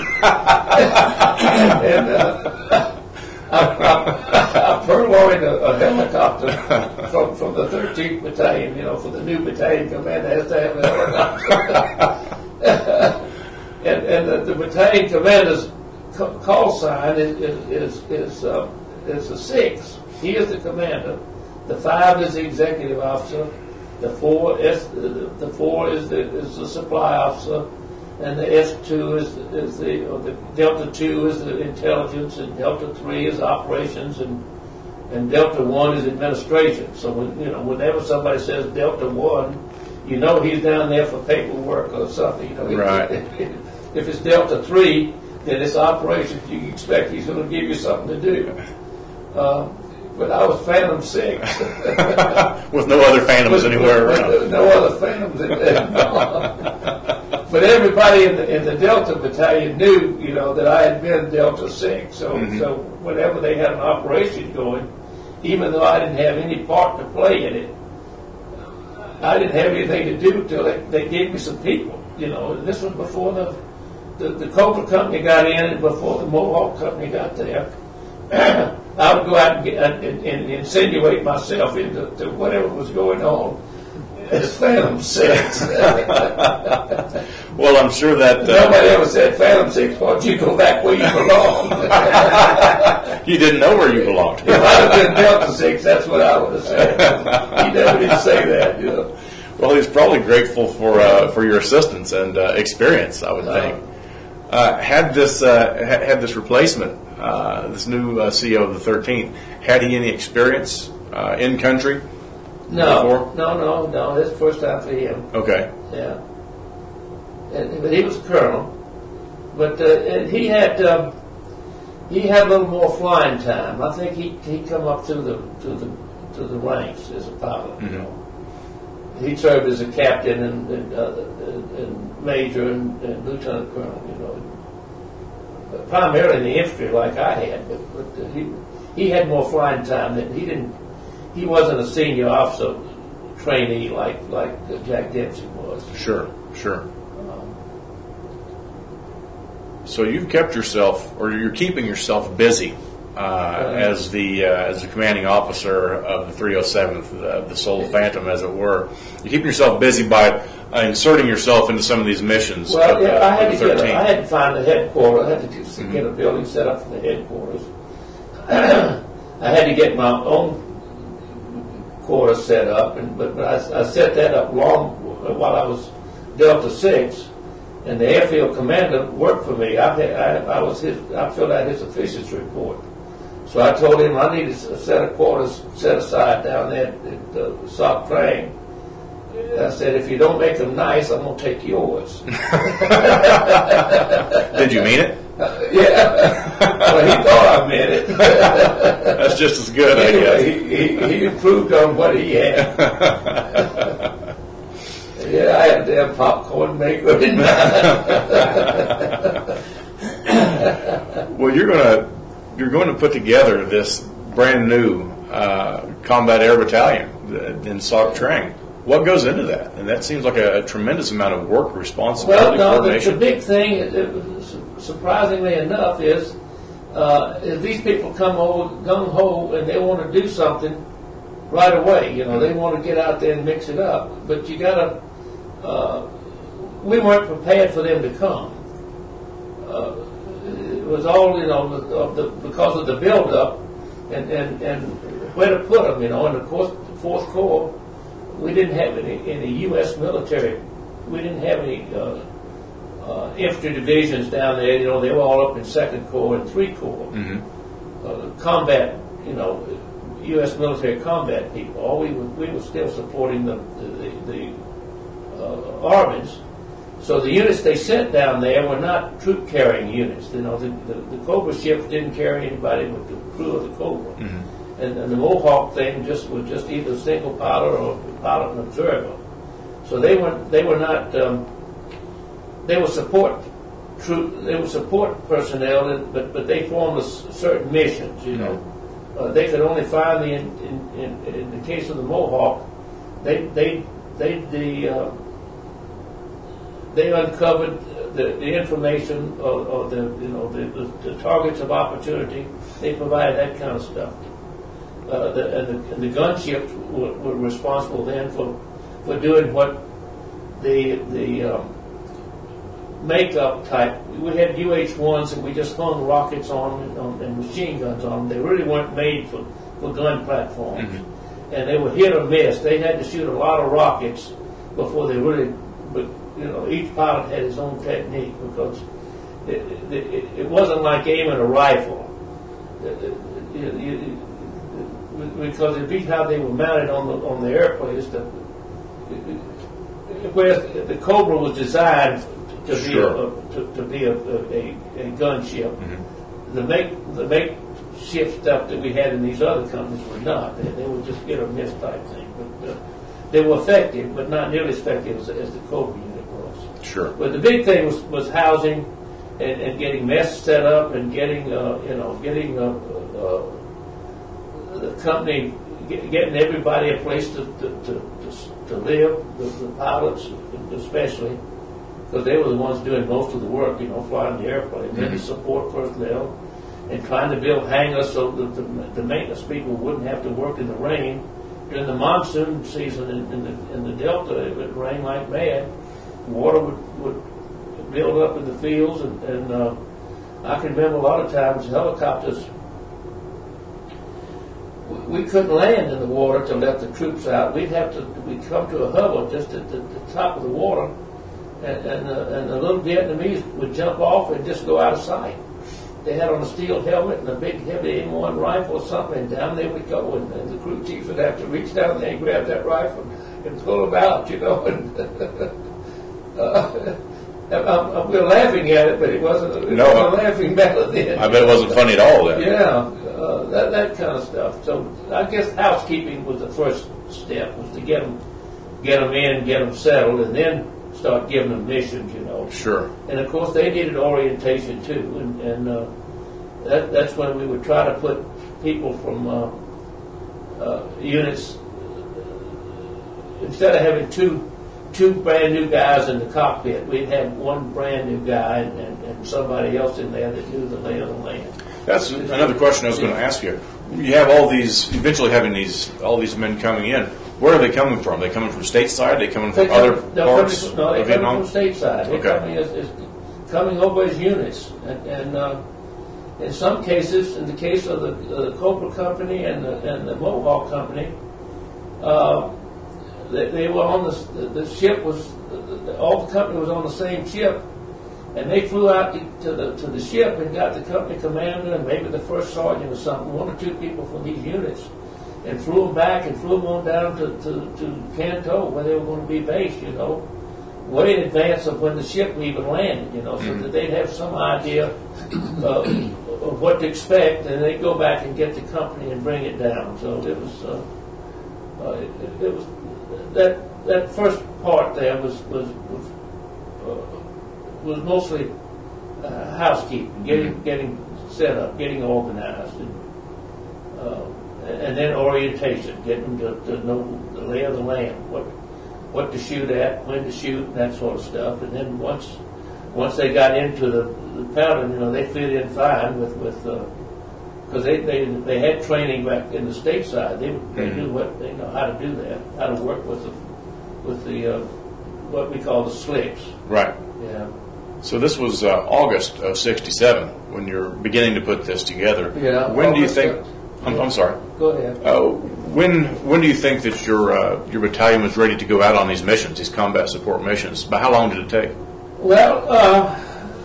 and uh, I, I, I purloined a, a helicopter from, from the thirteenth Battalion, you know, for the new battalion commander has to have a helicopter. and and the, the battalion commander's ca- call sign is is is, is, uh, is a six. He is the commander. The five is the executive officer. The four is the, the four is the is the supply officer. And the S two is is the or the Delta two is the intelligence, and Delta three is operations, and and Delta one is administration. So when, you know, whenever somebody says Delta one, you know he's down there for paperwork or something. You know, Right. If, if it's Delta three, then it's operations. You expect he's going to give you something to do. Uh, but I was Phantom Six. With no other Phantoms With- anywhere with- around. with No other Phantoms. In there. But everybody in the, in the Delta Battalion knew, you know, that I had been Delta Six. So, Mhm. so whenever they had an operation going, even though I didn't have any part to play in it, I didn't have anything to do until they, they gave me some people. You know, this was before the the, the Cobra Company got in, and before the Mohawk Company got there. I would go out and, get, and, and insinuate myself into to whatever was going on as Phantom Six. Well, I'm sure that uh, Nobody ever said, "Phantom Six, why don't you go back where you belong?" you didn't know where you belonged. If I'd have been Delta Six, that's what I would have said. He never did say that, you know. Well, he's probably grateful for uh, for your assistance and uh, experience, I would think. Uh, had this uh, ha- had this replacement, uh, this new uh, C E O of the thirteenth, had he any experience uh, in country? No, Before? no, no, no. This is the first time for him. Okay. Yeah. And, but he was a colonel, but uh, he had um, he had a little more flying time. I think he he come up through the to the to the ranks as a pilot. Mm-hmm. You know, he served as a captain and, and, uh, and major and, and lieutenant colonel. You know, but primarily in the infantry like I had, but, but uh, he he had more flying time. Than he didn't. He wasn't a senior officer trainee like like uh, Jack Dempsey was. Sure, sure. So you've kept yourself, or you're keeping yourself busy uh, right. as the uh, as the commanding officer of the three oh seventh, the, the Soul Phantom, as it were. You're keeping yourself busy by uh, inserting yourself into some of these missions. Well, of, yeah, uh, I had to get a, thirteen. I had to find the headquarters. I had to get mm-hmm. a building set up for the headquarters. I had to get my own quarters set up, and but, but I, I set that up long while I was Delta Six. And the airfield commander worked for me. I, had, I, I was his. I filled out his efficiency report. So I told him I needed a set of quarters set aside down there at uh, Sock Train. I said, if you don't make them nice, I'm going to take yours. Did you mean it? Uh, yeah. Well, he thought I meant it. That's just as good, anyway, I guess. He, he, he improved on what he had. Yeah, I had a damn popcorn maker in Well, you're gonna you're going to put together this brand new uh, combat air battalion in Sock Train. What goes into that? And that seems like a, a tremendous amount of work, responsibility, well, no, coordination. The, the big thing, uh, surprisingly enough, is uh, if these people come over gung ho and they want to do something right away. You know, they want to get out there and mix it up, but you got to. Uh, we weren't prepared for them to come. Uh, it was all, you know, the, of the, because of the build-up and, and, and where to put them, you know. And of course, the Fourth Corps, we didn't have any, any U S military. We didn't have any uh, uh, infantry divisions down there. You know, they were all up in Second Corps and Three Corps. Mm-hmm. Uh, combat, you know, U S military combat people. All we were, we were still supporting the the, the Uh, armies. So the units they sent down there were not troop-carrying units. You know, the, the, the Cobra ships didn't carry anybody but the crew of the Cobra. Mm-hmm. And, and the Mohawk thing just was just either single pilot or pilot and observer. So they were they were not um, they were support troop they were support personnel, but but they formed a s- certain missions. You know, mm-hmm. uh, they could only find the in, in, in, in the case of the Mohawk, they they they the uh, they uncovered the, the information or, or the you know the, the, the targets of opportunity. They provided that kind of stuff. Uh, the, and the, and the gunships were, were responsible then for for doing what the the um, makeup type. We had U H ones and we just hung rockets on, on and machine guns on them. They really weren't made for, for gun platforms. Mm-hmm. And they were hit or miss. They had to shoot a lot of rockets before they really. But you know, each pilot had his own technique because it, it, it wasn't like aiming a rifle. It, it, it, because it'd be how they were mounted on the on the airplanes. The, where the Cobra was designed to be sure. a, to, to be a, a, a gunship. Mm-hmm. The make the makeshift stuff that we had in these other companies were not. They, they were just hit or miss type thing. But uh, they were effective, but not nearly as effective as, as the Cobra unit was. Sure. But the big thing was, was housing and, and getting mess set up and getting uh, you know getting uh, uh, the company get, getting everybody a place to to, to, to, to live. The, the pilots especially. Because they were the ones doing most of the work, you know, flying the airplane, mm-hmm. then the support personnel, and trying to build hangars so that the, the maintenance people wouldn't have to work in the rain. During the monsoon season in, in, the, in the Delta, it would rain like mad. Water would, would build up in the fields, and, and uh, I can remember a lot of times helicopters, we couldn't land in the water to let the troops out. We'd have to, we'd come to a hover just at the, the top of the water. And, and, uh, and the little Vietnamese would jump off and just go out of sight. They had on a steel helmet and a big heavy M one rifle or something, and down they would go. And, and the crew chief would have to reach down there and grab that rifle and pull them out, you know. And, uh, I'm, we're laughing at it, but it wasn't. It No, wasn't a laughing matter then. I bet it wasn't funny at all then. Yeah, uh, that that kind of stuff. So I guess housekeeping was the first step, was to get them, get them in, get them settled, and then start giving them missions. You know. Sure. And of course, they needed orientation too, and, and uh, that, that's when we would try to put people from uh, uh, units, instead of having two. two brand new guys in the cockpit. We'd have one brand new guy and, and, and somebody else in there that knew the lay of the land. That's another question I was going to ask you. You have all these, eventually having these, all these men coming in. Where are they coming from? Are they coming from stateside? Are they coming from They other come, no, parts coming, no, they of coming Vietnam? from stateside. They're Okay. coming as, as coming over as units, and, and uh, in some cases, in the case of the, the Cobra Company and the, and the Mohawk Company, uh, they, they were on the the ship was the, all the company was on the same ship, and they flew out to the to the ship and got the company commander and maybe the first sergeant or something, one or two people from these units, and flew them back and flew them on down to, to, to Canton where they were going to be based, you know, way in advance of when the ship even landed, you know, so mm-hmm. that they'd have some idea of, of what to expect, and they'd go back and get the company and bring it down. So it was, uh, uh, it, it was that that first part there was was was, uh, was mostly uh, housekeeping, getting mm-hmm. getting set up, getting organized, and, uh, and then orientation, getting them to, to know the lay of the land, what what to shoot at, when to shoot, and that sort of stuff. And then once once they got into the, the pattern, you know, they fit in fine with with because uh, they, they they had training back in the stateside. They they mm-hmm. knew what they know how to do that, how to work with the with the uh, what we call the slicks. Right. Yeah. So this was uh, August of sixty-seven when you're beginning to put this together. Yeah. When August do you think? of, I'm, I'm sorry. Go ahead. Uh, when when do you think that your uh, your battalion was ready to go out on these missions, these combat support missions? But how long did it take? Well, uh,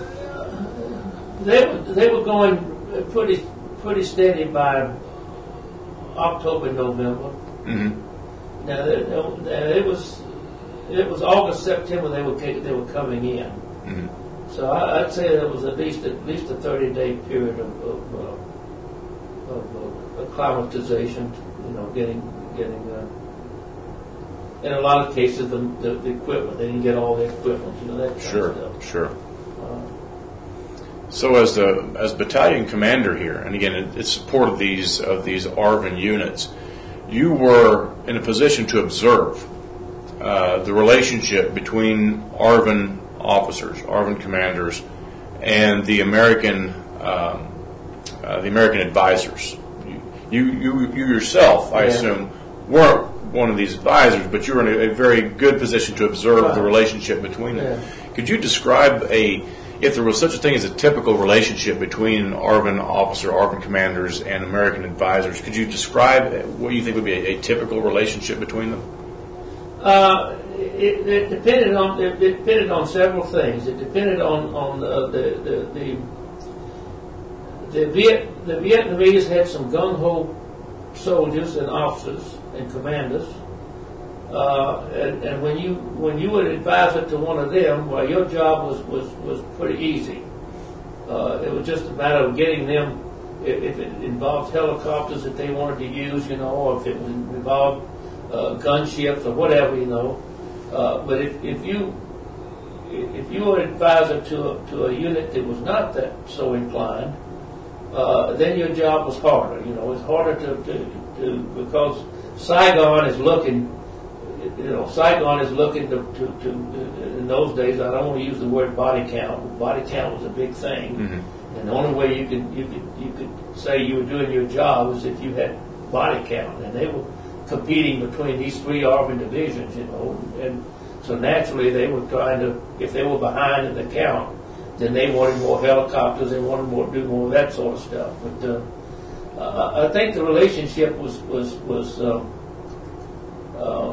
they were they were going pretty pretty steady by October, November. Mm-hmm. Now it, it was it was August, September they were they were coming in. Mm-hmm. So I, I'd say there was at least at least a thirty day period of of, uh, of uh, acclimatization. You know, getting getting. Uh, in a lot of cases, the, the, the equipment they didn't get all the equipment. You know that kind sure, of stuff. Sure. So as the as battalion commander here, and again, in, in support of these of these A R V N units, you were in a position to observe uh, the relationship between A R V N officers, A R V N commanders, and the American um, uh, the American advisors. You you, you yourself, I yeah. assume, weren't one of these advisors, but you were in a, a very good position to observe right. the relationship between them. Yeah. Could you describe a if there was such a thing as a typical relationship between A R V N officer, A R V N commanders, and American advisors? Could you describe what you think would be a, a typical relationship between them? Uh, it, it depended on it, it depended on several things. It depended on on the the the, the, the, Viet, the Vietnamese had some gung ho soldiers and officers and commanders. Uh, and, and when you when you would advise it to one of them, well, your job was, was, was pretty easy. Uh, it was just a matter of getting them, if, if it involved helicopters that they wanted to use, you know, or if it involved uh, gunships or whatever, you know. Uh, but if, if you if you were an advisor to a, to a unit that was not that so inclined, uh, then your job was harder. You know, it's harder to, to, to because Saigon is looking. You know, Saigon is looking to, to, to, in those days, I don't want to use the word body count, but body count was a big thing. Mm-hmm. And the only way you could, you could you could say you were doing your job was if you had body count. And they were competing between these three A R V N divisions, you know. And so naturally they were trying to, if they were behind in the count, then they wanted more helicopters, they wanted more to do more of that sort of stuff. But uh, uh, I think the relationship was, was, was um, uh,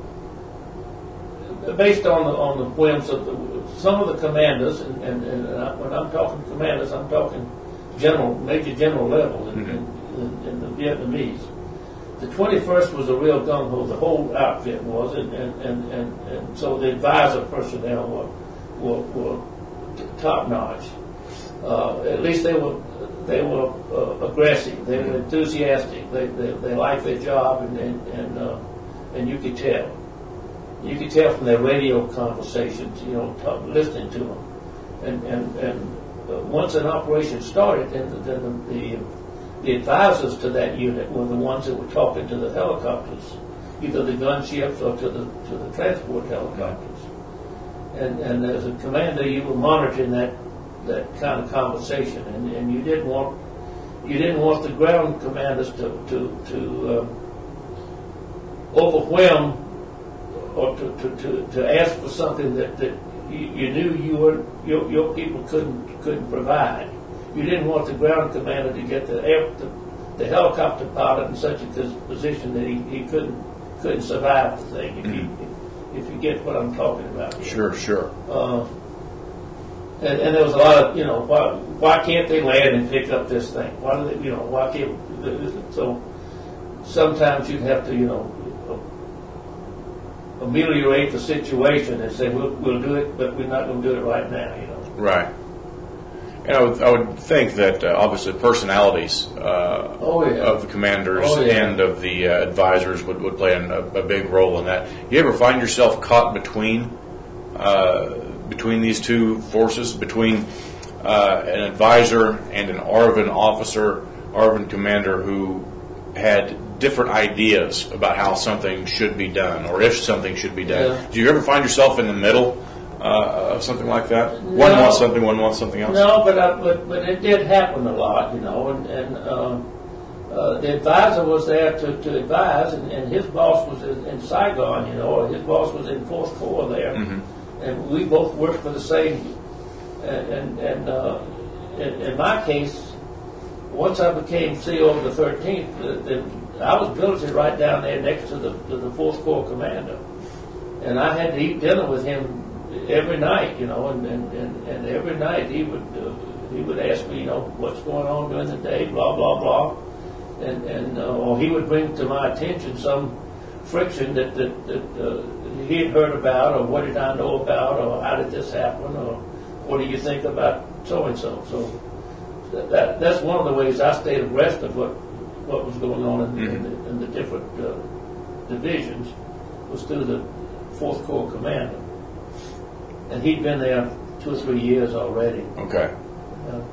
based on the on the whims of the, some of the commanders, and, and, and I, when I'm talking commanders, I'm talking general, major general level in, mm-hmm. in, in, in the Vietnamese. The twenty-first was a real gung ho. The whole outfit was, and and, and, and, and so the advisor personnel were were, were top notch. Uh, at least they were they were uh, aggressive. They were enthusiastic. They they, they liked their job, and and and, uh, and you could tell. You could tell from their radio conversations, you know, talk, listening to them, and and and uh, once an operation started, then the, then the, the the advisors to that unit were the ones that were talking to the helicopters, either the gunships or to the to the transport helicopters. And and as a commander, you were monitoring that that kind of conversation, and, and you didn't want you didn't want the ground commanders to to to um, overwhelm or to, to, to, to ask for something that, that you, you knew you were your, your people couldn't couldn't provide. You didn't want the ground commander to get the air, the, the helicopter pilot in such a position that he, he couldn't couldn't survive the thing. If, mm-hmm. you, if you get what I'm talking about. Here. Sure, sure. Uh, and, and there was a lot of, you know, why why can't they land and pick up this thing? Why do they, you know, why can't so? Sometimes you'd have to, you know, ameliorate the situation and say we'll we'll do it, but we're not going to do it right now, you know. Right. And I would I would think that uh, obviously personalities uh, oh, yeah. of the commanders oh, yeah. and of the uh, advisors would, would play an, a, a big role in that. You ever find yourself caught between uh, between these two forces, between uh, an advisor and an A R V N officer, A R V N commander who had different ideas about how something should be done or if something should be done? Yeah. Do you ever find yourself in the middle uh, of something like that? No. One wants something, one wants something else? No, but I, but but it did happen a lot, you know, and, and uh, uh, the advisor was there to, to advise, and, and his boss was in, in Saigon, you know, or his boss was in Fourth Corps there, mm-hmm. and we both worked for the same, and, and, and uh, in, in my case, once I became C O of the thirteenth, the, the I was billeted right down there next to the to the Fourth Corps commander, and I had to eat dinner with him every night, you know, and and, and, and every night he would uh, he would ask me, you know, what's going on during the day, blah blah blah, and and uh, or he would bring to my attention some friction that that, that uh, he had heard about, or what did I know about, or how did this happen, or what do you think about so and so. So that that's one of the ways I stayed abreast of what. what was going on in, mm-hmm. in, the, in the different uh, divisions was through the Fourth Corps commander. And he'd been there two or three years already. Okay. Yeah.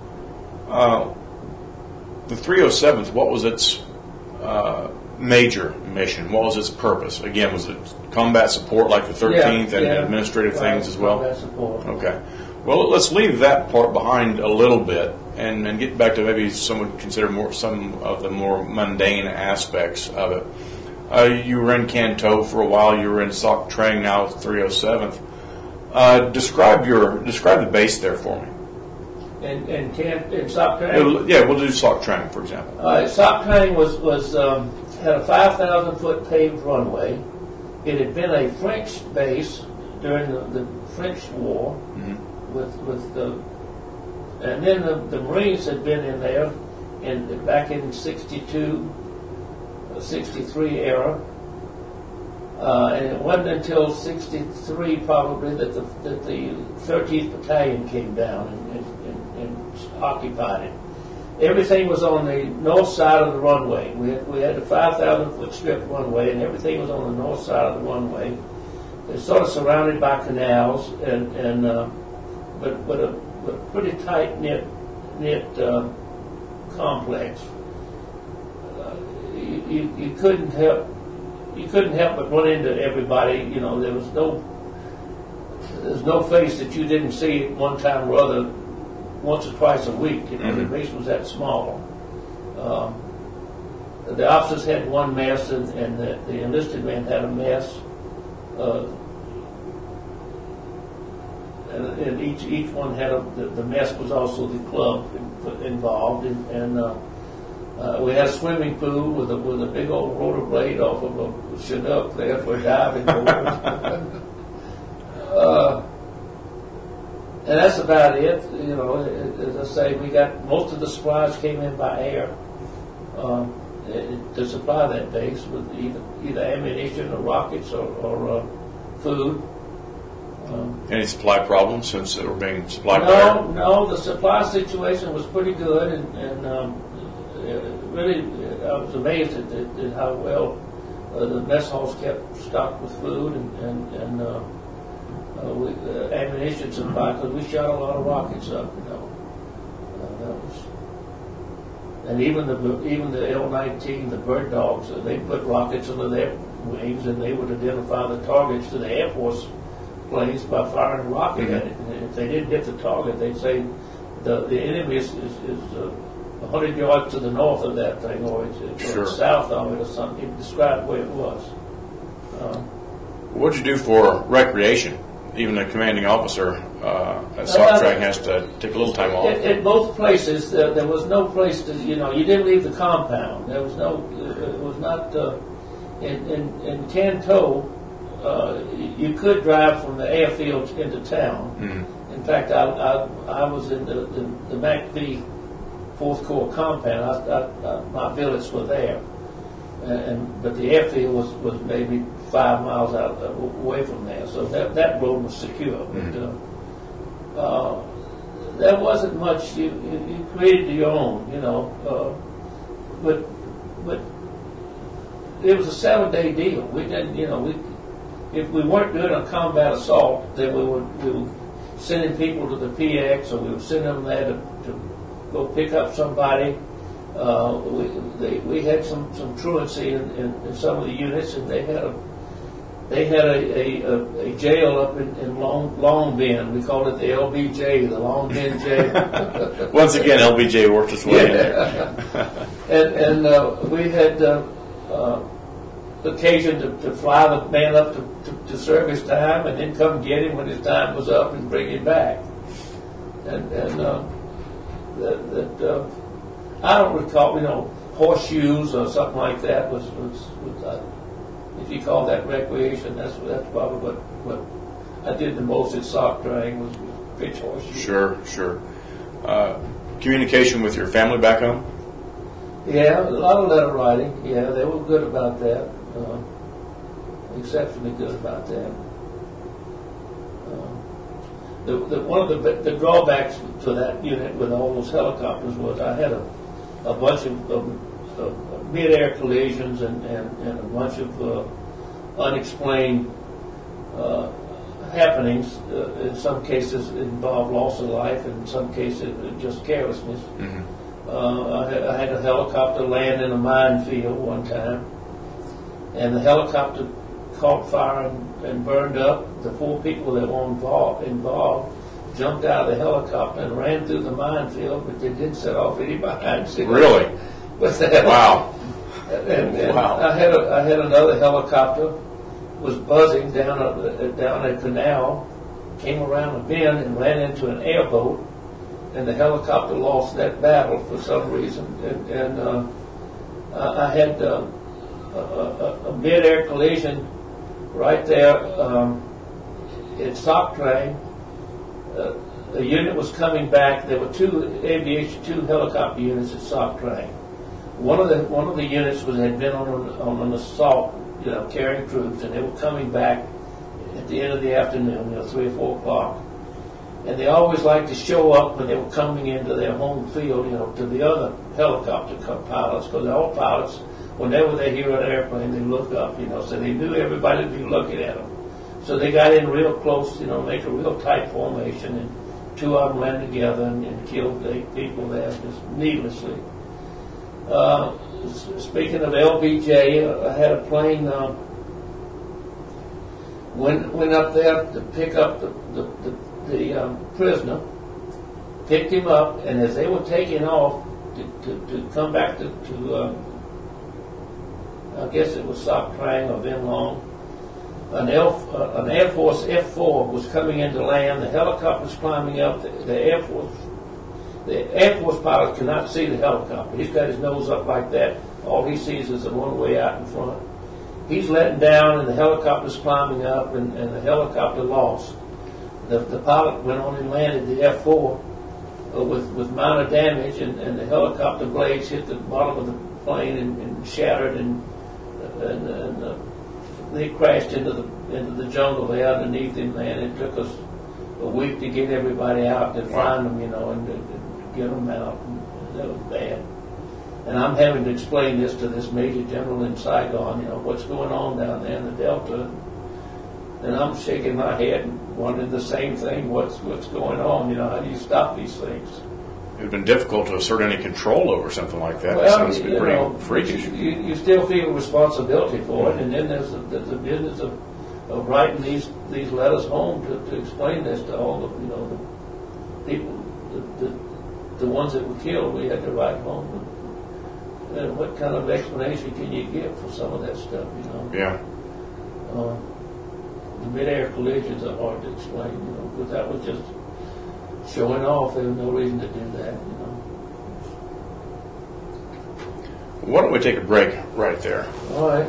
Uh, the three oh seventh, what was its uh, major mission? What was its purpose? Again, was it combat support like the thirteenth yeah, and yeah. administrative right. things as well? Combat support. Okay. Well, let's leave that part behind a little bit and, and get back to maybe some would consider more some of the more mundane aspects of it. Uh, you were in Canton for a while. You were in Soc Trang, now three oh seventh. Uh, describe your describe the base there for me. In in, Can, in Soc Trang? Yeah, we'll do Soc Trang, for example. Uh, Soc Trang was was um, had a five thousand foot paved runway. It had been a French base during the, the French War. Mm-hmm. With with the and then the, the Marines had been in there in back in sixty-two, sixty-three era, uh, and it wasn't until sixty-three probably that the that the thirteenth Battalion came down and, and, and, and occupied it. Everything was on the north side of the runway. We had, we had a five thousand foot strip runway, and everything was on the north side of the runway. It's sort of surrounded by canals and and. Uh, But, but a, a pretty tight knit knit uh, complex. Uh, you, you, you couldn't help you couldn't help but run into everybody. You know, there was no there's no face that you didn't see at one time or other, once or twice a week. You know, mm-hmm. the base was that small. Um, the officers had one mess, and, and the, the enlisted men had a mess. Uh, And, and each each one had a the, the mess was also the club in, involved, and, and uh, uh, we had a swimming pool with a with a big old rotor blade off of a Chinook there for diving boards. uh, and that's about it. You know, as I say, we got most of the supplies came in by air um, to supply that base with either either ammunition or rockets or, or uh, food. Um, Any supply problems since they were being supplied no, there? no, the supply situation was pretty good, and, and um, really, I was amazed at, at, at how well uh, the mess halls kept stocked with food and and, and uh, uh, we, uh, ammunition supply, because we shot a lot of rockets up, you know. Uh, that was, and even the even the L nineteen, the bird dogs, uh, they put rockets under their wings, and they would identify the targets to the Air Force planes by firing a rocket Mm-hmm. at it. And if they didn't hit the target, they'd say the the enemy is is, is uh, one hundred yards to the north of that thing, or it's, it's Sure. south of it, or something. It described where it was. Um, What'd you do for recreation? Even a commanding officer uh, at Sock Track has to take a little time off. At, at both places, uh, there was no place to, you know, you didn't leave the compound. There was no, uh, it was not, uh, in, in, in Canto, uh, you could drive from the airfield into town. Mm-hmm. In fact, I, I, I was in the, the, the MACV Fourth Corps compound. I, I, I, my billets were there. And, and but the airfield was, was maybe five miles out uh, away from there, so that that road was secure. Mm-hmm. But uh, uh, there wasn't much. You, you, you created your own, you know. Uh, but but it was a seven-day deal. We didn't, you know, we if we weren't doing a combat assault, then we were we were sending people to the P X, or we were sending them there to, to go pick up somebody. Uh, we, they, we had some, some truancy in, in, in some of the units, and they had a they had a, a, a jail up in, in Long Long Bend. We called it the L B J, the Long Bend Jail. Once again, L B J worked its way yeah. in there. and and uh, we had uh, uh, occasion to, to fly the man up to, to, to serve his time, and then come get him when his time was up and bring him back. And and uh, that. that uh, I don't recall, you know, horseshoes or something like that was, was, was uh, if you call that recreation, that's that's probably what, what I did the most at Sock Train was pitch horseshoes. Sure, sure. Uh, communication with your family back home? Yeah, a lot of letter writing. Yeah, they were good about that. Uh, exceptionally good about that. Um, the, the, one of the, the drawbacks to that unit with all those helicopters was I had a a bunch of, of, of mid-air collisions and, and, and a bunch of uh, unexplained uh, happenings. Uh, in some cases involve loss of life, and in some cases just carelessness. Mm-hmm. Uh, I, had, I had a helicopter land in a minefield one time, and the helicopter caught fire and, and burned up. The four people that were involved, involved jumped out of the helicopter and ran through the minefield, but they didn't set off any behinds. Really? With the wow. And, and wow. I had a, I had another helicopter was buzzing down a down a canal, came around a bend and ran into an airboat, and the helicopter lost that battle for some reason. And, and uh, I had uh, a, a, a mid-air collision right there um, at Sock Train. Uh, the unit was coming back. There were two aviation, two helicopter units at Sock Train. One of the one of the units was had been on an, on an assault, you know, carrying troops, and they were coming back at the end of the afternoon, you know, three or four o'clock. And they always liked to show up when they were coming into their home field, you know, to the other helicopter pilots, because all pilots, whenever they hear an airplane, they look up, you know, so they knew everybody would be looking at them. So they got in real close, you know, make a real tight formation, and two of them ran together and, and killed eight people there just needlessly. Uh, speaking of L B J, uh, I had a plane uh, went went up there to pick up the the, the, the um, prisoner, picked him up, and as they were taking off to, to, to come back to, to um, I guess it was Sock Train or Vin Long. An, L, uh, an Air Force F four was coming into land. The helicopter was climbing up. The, the Air Force, the Air Force pilot cannot see the helicopter. He's got his nose up like that. All he sees is the runway out in front. He's letting down, and the helicopter's climbing up, and, and the helicopter lost. The, the pilot went on and landed the F four uh, with with minor damage, and, and the helicopter blades hit the bottom of the plane and, and shattered, and and. and uh, they crashed into the into the jungle there underneath him, man. It took us a week to get everybody out and Wow. find them, you know, and to, to get them out. And that was bad. And I'm having to explain this to this Major General in Saigon, you know, what's going on down there in the Delta. And I'm shaking my head and wondering the same thing, what's what's going on, you know, how do you stop these things? It would have been difficult to assert any control over something like that. Well, It sounds to be you pretty know, freakish. You, you still feel responsibility for it, and then there's the, there's the business of, of writing these, these letters home to, to explain this to all the, you know, the people, the, the, the ones that were killed, we had to write home. And what kind of explanation can you give for some of that stuff, you know? Yeah. Uh, the mid-air collisions are hard to explain, you know, because that was just showing off. There was no reason to do that, you know. Why don't we take a break right there? All right.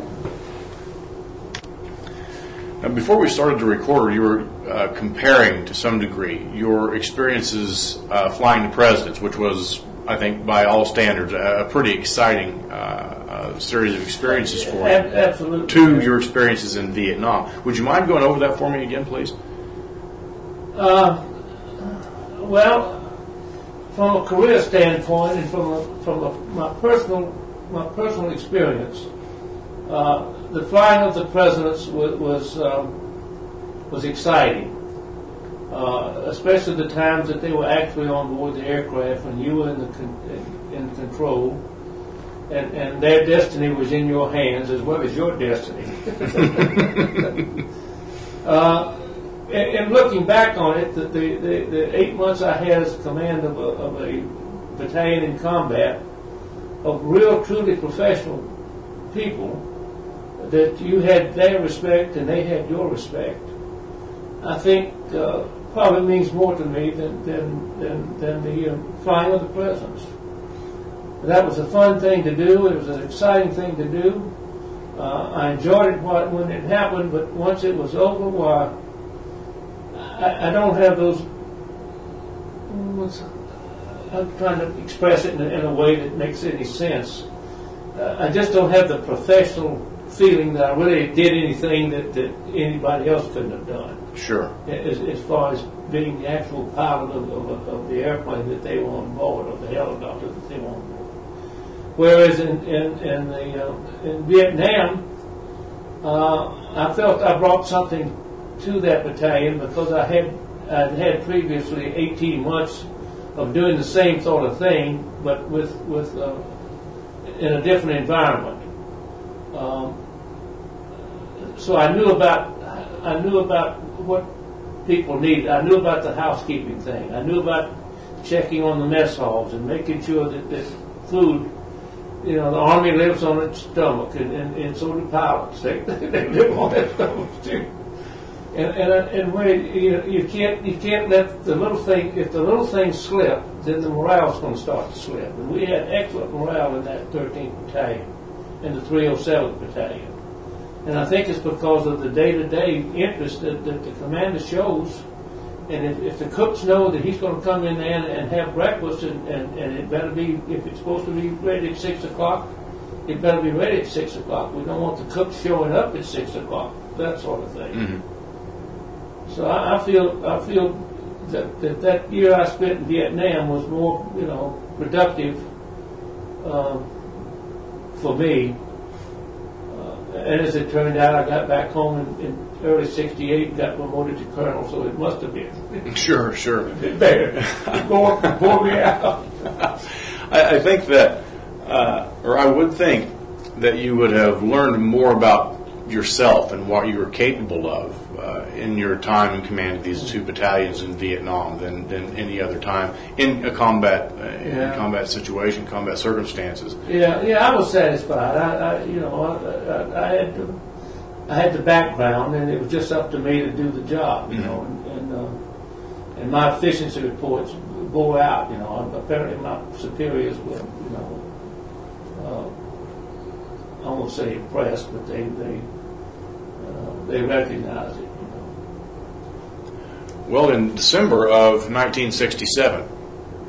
Now, before we started to record, you were uh, comparing to some degree your experiences uh, flying the presidents, which was, I think, by all standards, a, a pretty exciting uh, uh, series of experiences for you. Ab- absolutely. To your experiences in Vietnam. Would you mind going over that for me again, please? Uh, well, from a career standpoint and from a, from a, my personal my personal experience, uh, the flying of the presidents was was, um, was exciting, uh, especially the times that they were actually on board the aircraft and you were in the con- in control, and, and their destiny was in your hands as well as your destiny. uh, and, and looking back on it, the, the, the, the eight months I had as command of a, of a battalion in combat, of real, truly professional people, that you had their respect and they had your respect, I think uh, probably means more to me than than than, than the uh, flying of the presidents. That was a fun thing to do. It was an exciting thing to do. Uh, I enjoyed it when it happened, but once it was over, why, I, I don't have those. What's, I'm trying to express it in a, in a way that makes any sense. Uh, I just don't have the professional feeling that I really did anything that, that anybody else couldn't have done. Sure. As, as far as being the actual pilot of, of, of the airplane that they were on board, or the helicopter that they were on board. Whereas in in, in, the, uh, in Vietnam, uh, I felt I brought something to that battalion because I had I'd had previously eighteen months of doing the same sort of thing, but with with uh, in a different environment. Um, so I knew about I knew about what people needed. I knew about the housekeeping thing. I knew about checking on the mess halls and making sure that, that food. You know, the Army lives on its stomach, and, and, and so do pilots. They, they live on their stomachs too. And and and when you you can't you can't let the little thing if the little things slip, then the morale's going to start to slip. And we had excellent morale in that thirteenth Battalion, and the three oh seventh Battalion. And I think it's because of the day-to-day interest that, that the commander shows. And if, if the cooks know that he's going to come in there and, and have breakfast, and, and, and it better be, if it's supposed to be ready at six o'clock, it better be ready at six o'clock. We don't want the cooks showing up at six o'clock, that sort of thing. Mm-hmm. So I, I feel I feel that, that that year I spent in Vietnam was more, you know, productive um, for me. Uh, and as it turned out, I got back home in, in early sixty-eight and got promoted to colonel, so it must have been. Sure, sure. Better. Bore, bore me out. I, I think that, uh, or I would think that you would have learned more about yourself and what you were capable of uh, in your time in command of these two battalions in Vietnam than, than any other time in a combat uh, in Yeah. a combat situation, combat circumstances. Yeah, yeah, I was satisfied. I, I you know, I, I, I had to. I had the background, and it was just up to me to do the job, you mm-hmm. know, and and, uh, and my efficiency reports bore out, you know. Apparently, my superiors were, you know, uh, I won't say impressed, but they they uh, they recognized it, you know. Well, in December of nineteen sixty-seven,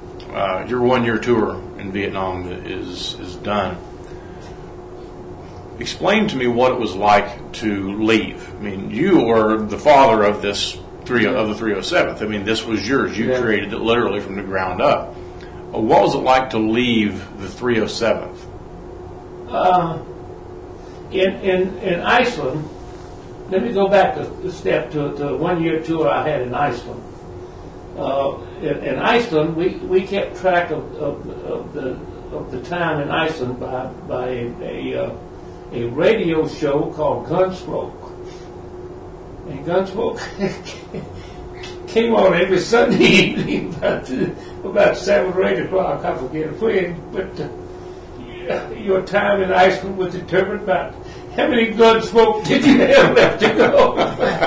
uh, your one-year tour in Vietnam is is done. explain to me what it was like to leave. I mean, you were the father of this three of the three oh seventh. I mean, this was yours. You yeah. created it literally from the ground up. Uh, what was it like to leave the three oh seventh? Uh, in in in Iceland. Let me go back a step to the one-year tour I had in Iceland. Uh, in, in Iceland, we, we kept track of, of, of the of the time in Iceland by by a a, uh, a radio show called Gunsmoke. And Gunsmoke came on every Sunday evening about about seven or eight o'clock. I forget when, but uh, your time in Iceland was determined by how many Gunsmoke did you have left to go?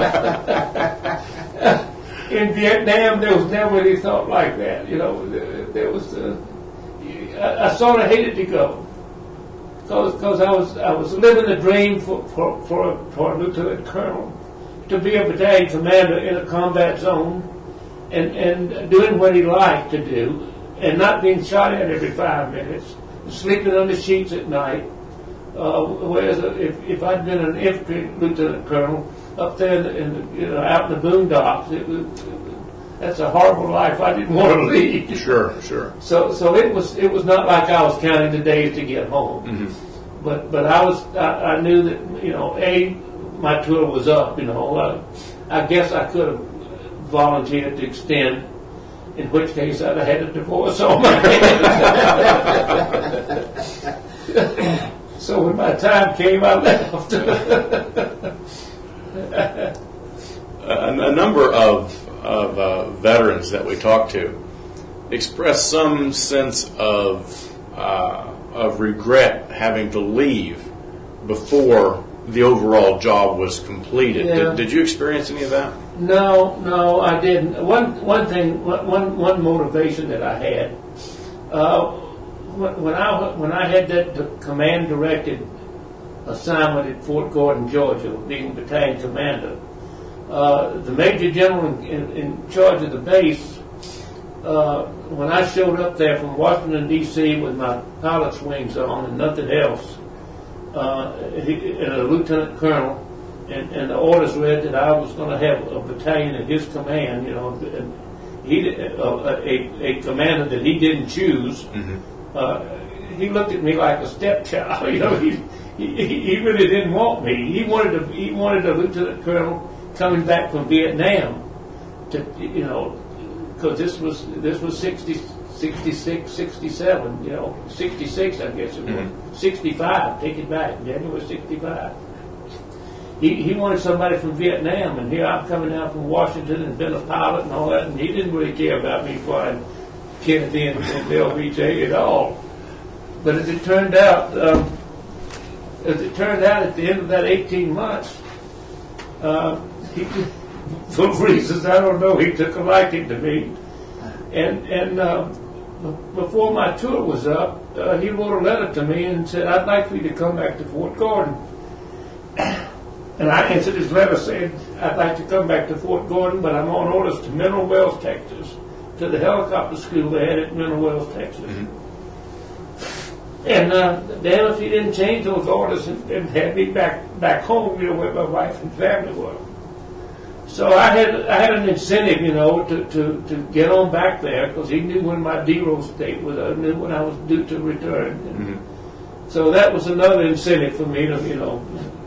In Vietnam, there was never any thought like that. You know, there was. Uh, I, I sort of hated to go because because I was I was living a dream for for for a, for a lieutenant colonel to be a battalion commander in a combat zone and and doing what he liked to do and not being shot at every five minutes, sleeping on the sheets at night. Uh, whereas if, if I'd been an infantry lieutenant colonel up there in the, in the, you know, out in the boondocks, it was, that's a horrible life I didn't want to lead. Sure, sure. So so it was it was not like I was counting the days to get home. Mm-hmm. But but I was I, I knew that, you know, a my tour was up. You know, uh, I guess I could have volunteered to extend, in which case I'd have had a divorce on my hands. So when my time came, I left. a, a number of of uh, veterans that we talked to express some sense of uh, of regret having to leave before the overall job was completed. Yeah. Did, did you experience any of that? No, no, I didn't. One one thing, one one motivation that I had. Uh, When I when I had that command directed assignment at Fort Gordon, Georgia, being battalion commander, uh, the major general in, in, in charge of the base, uh, when I showed up there from Washington D C with my pilot's wings on and nothing else, uh, he, and a lieutenant colonel, and, and the orders read that I was going to have a battalion at his command. You know, and he uh, a, a commander that he didn't choose. Mm-hmm. Uh, he looked at me like a stepchild. You know, he, he he really didn't want me. He wanted a he wanted a lieutenant colonel coming back from Vietnam to, you know, because this was this was sixty, sixty-six, sixty-seven. You know, sixty-six, I guess it was. Mm-hmm. sixty-five. Take it back. January sixty-five. He he wanted somebody from Vietnam, and here I'm coming down from Washington and been a pilot and all that, and he didn't really care about me flying Kennedy and, and L B J at all. But as it turned out, um, as it turned out at the end of that eighteen months, uh, he, for reasons I don't know, he took a liking to me. And and uh, before my tour was up, uh, he wrote a letter to me and said, "I'd like for you to come back to Fort Gordon." And I answered his letter saying, "I'd like to come back to Fort Gordon, but I'm on orders to Mineral Wells, Texas, to the helicopter school they had at Mineral Wells, Texas." Mm-hmm. And uh, damn if he didn't change those orders and, and had me back back home, you know, where my wife and family were. So I had I had an incentive, you know, to, to, to get on back there because he knew when my D-Rose date was. I knew when I was due to return. And mm-hmm. So that was another incentive for me to, you know,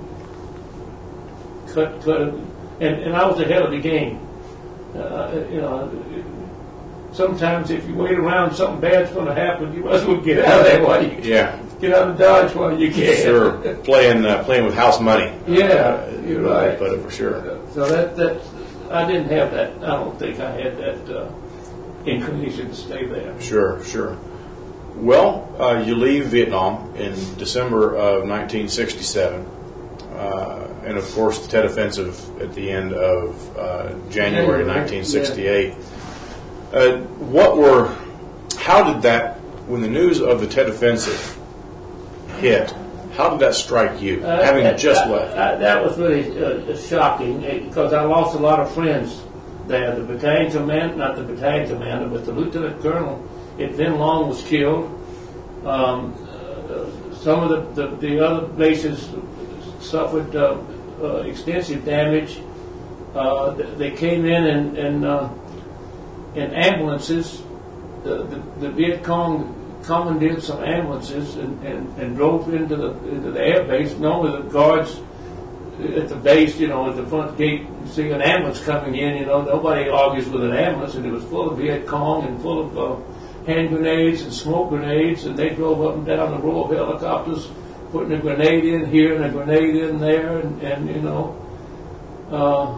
cut cut. And and I was ahead of the game. Uh, you know. Sometimes if you wait around, something bad's going to happen. You might as well get out of there while you can. Yeah. Get out of Dodge while you can. Sure. Playing uh, playing with house money. Yeah, uh, you're right. But for sure. So that that I didn't have that. I don't think I had that uh, inclination to stay there. Sure, sure. Well, uh, you leave Vietnam in December of nineteen sixty-seven, uh, and of course the Tet Offensive at the end of uh, January nineteen sixty-eight. Yeah. Uh, what were, how did that, when the news of the Tet Offensive hit, how did that strike you, uh, having that, just I, left? I, that was really uh, shocking because I lost a lot of friends there. The battalion commander, not the battalion commander, but the lieutenant colonel at Vin Long was killed. Um, uh, some of the, the, the other bases suffered uh, uh, extensive damage. Uh, they came in and, and uh, in ambulances. The, the, the Viet Cong commandeered some ambulances and, and, and drove into the into the air base. Normally the guards at the base, you know, at the front gate, see an ambulance coming in, you know, nobody argues with an ambulance, and it was full of Viet Cong and full of uh, hand grenades and smoke grenades, and they drove up and down the row of helicopters, putting a grenade in here and a grenade in there, and, and you know, uh,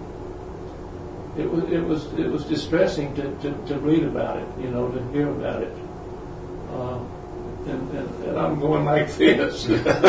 it was it was it was distressing to, to, to read about it, you know, to hear about it. Uh, and, and, and I'm going like this.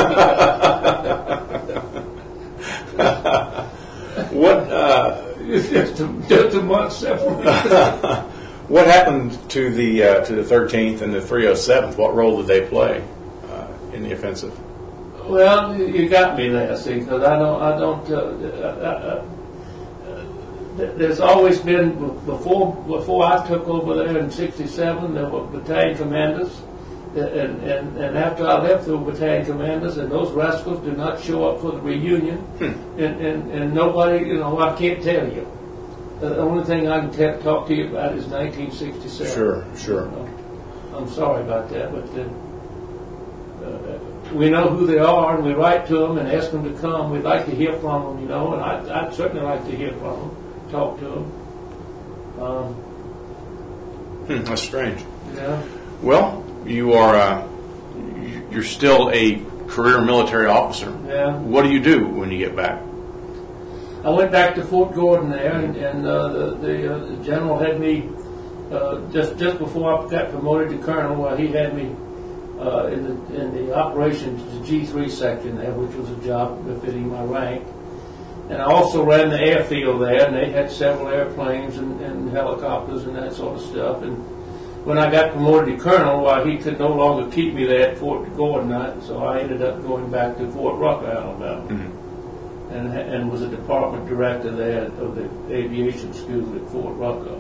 What? Uh, it's just a, just a month separate. What happened to the uh, to the thirteenth and the three oh seventh? What role did they play uh, in the offensive? Well, you got me there, see, because I don't, I don't. Uh, uh, uh, there's always been before before I took over there in sixty-seven. There were battalion commanders, and and, and after I left, there were battalion commanders, and those rascals did not show up for the reunion, hmm. and, and and nobody, you know, I can't tell you. The only thing I can t- talk to you about is nineteen sixty-seven. Sure, sure. You know, I'm sorry about that, but uh, uh, we know who they are, and we write to them and ask them to come. We'd like to hear from them, you know, and I'd, I'd certainly like to hear from them, talk to them. Um, hmm, that's strange. Yeah. Well, you are uh, you're still a career military officer. Yeah. What do you do when you get back? I went back to Fort Gordon there, and, and uh, the, the, uh, the general had me uh, just just before I got promoted to colonel. Well, he had me uh, in the in the operations the G three section there, which was a job befitting my rank. And I also ran the airfield there, and they had several airplanes and, and helicopters and that sort of stuff. And when I got promoted to colonel, well, he could no longer keep me there at Fort Gordon, so I ended up going back to Fort Rucker, Alabama. Mm-hmm. And, and was a department director there of the aviation school at Fort Rucker.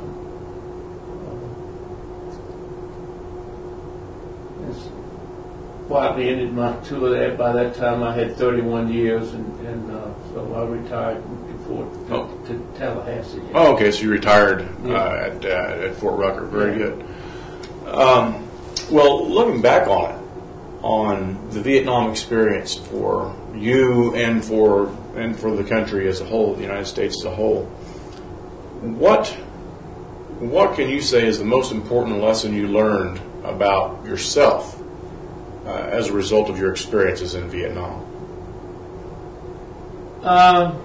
Uh, quietly ended my tour there. By that time, I had thirty-one years, and, and uh, so I retired before to, oh. to Tallahassee. Oh, okay. So you retired yeah. uh, at uh, at Fort Rucker. Very yeah. good. Um, well, looking back on it, on the Vietnam experience for you and for and for the country as a whole, the United States as a whole, what what can you say is the most important lesson you learned about yourself uh, as a result of your experiences in Vietnam? Um,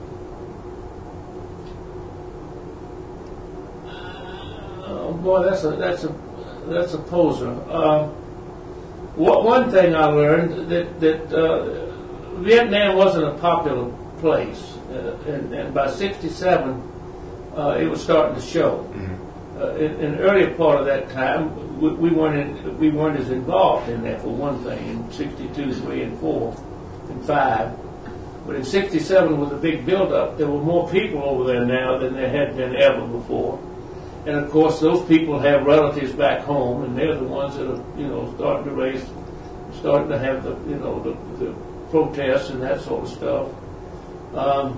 oh boy, that's a that's a that's a poser. Uh, what, one thing I learned that that. Uh, Vietnam wasn't a popular place, uh, and, and by sixty-seven, uh, it was starting to show. Mm-hmm. Uh, in, in the earlier part of that time, we, we weren't in, we weren't as involved in that, for one thing. In sixty-two, three, and four, and five, but in sixty-seven, with a big build-up, there were more people over there now than there had been ever before. And of course, those people have relatives back home, and they're the ones that are, you know, starting to raise, starting to have the, you know, the, the protests and that sort of stuff. Um,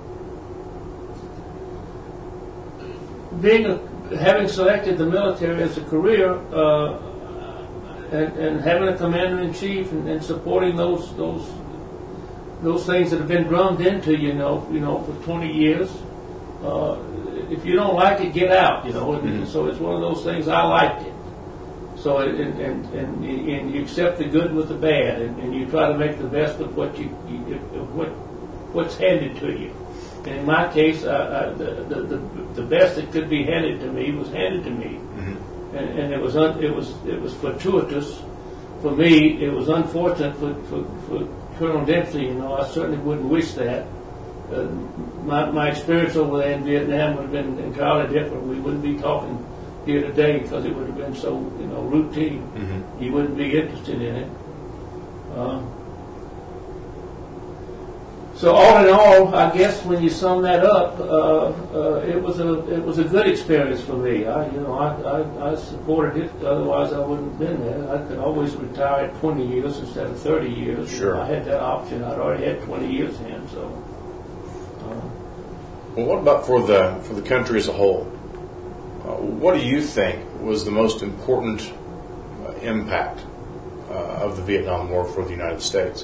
being a, having selected the military as a career, uh, and, and having a commander in chief and, and supporting those those those things that have been drummed into you know you know for twenty years. Uh, if you don't like it, get out. You know, and, mm-hmm. so it's one of those things. I liked it. So and, and, and, and you accept the good with the bad, and, and you try to make the best of what you, you of what what's handed to you. And in my case, I, I, the, the, the the best that could be handed to me was handed to me, mm-hmm. and, and it was un, it was it was fortuitous for me. It was unfortunate for, for, for Colonel Dempsey. You know, I certainly wouldn't wish that. Uh, my my experience over there in Vietnam would have been entirely different. We wouldn't be talking here today because it would have been so, you know, routine. Mm-hmm. You wouldn't be interested in it. Uh, So all in all, I guess when you sum that up, uh, uh, it was a it was a good experience for me. I you know I, I, I supported it. Otherwise, I wouldn't have been there. I could always retire at twenty years instead of thirty years. Sure. I had that option. I'd already had twenty years in. So. Uh, well, what about for the for the country as a whole? Uh, what do you think was the most important uh, impact uh, of the Vietnam War for the United States?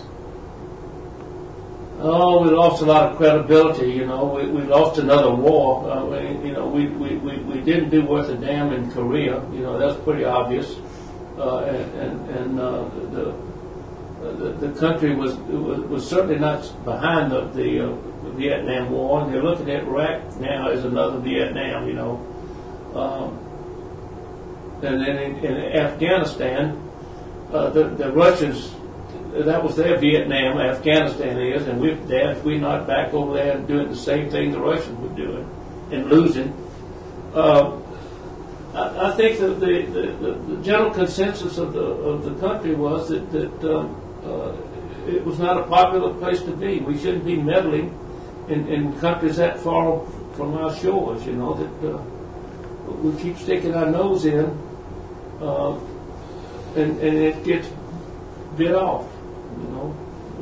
Oh, we lost a lot of credibility. You know, we, we lost another war. Uh, we, you know, we, we, we, we didn't do worth a damn in Korea. You know, that's pretty obvious. Uh, and and, and uh, the, the the country was was, was certainly not behind the the, uh, the Vietnam War. And they're looking at Iraq now as another Vietnam. You know, um, and then in, in Afghanistan, uh, the the Russians. That was their Vietnam, Afghanistan is, and we're, if we're not back over there and doing the same thing the Russians were doing and losing. Uh, I, I think that the, the, the general consensus of the of the country was that, that um, uh, it was not a popular place to be. We shouldn't be meddling in, in countries that far from our shores, you know, that uh, we keep sticking our nose in uh, and, and it gets bit off. You know,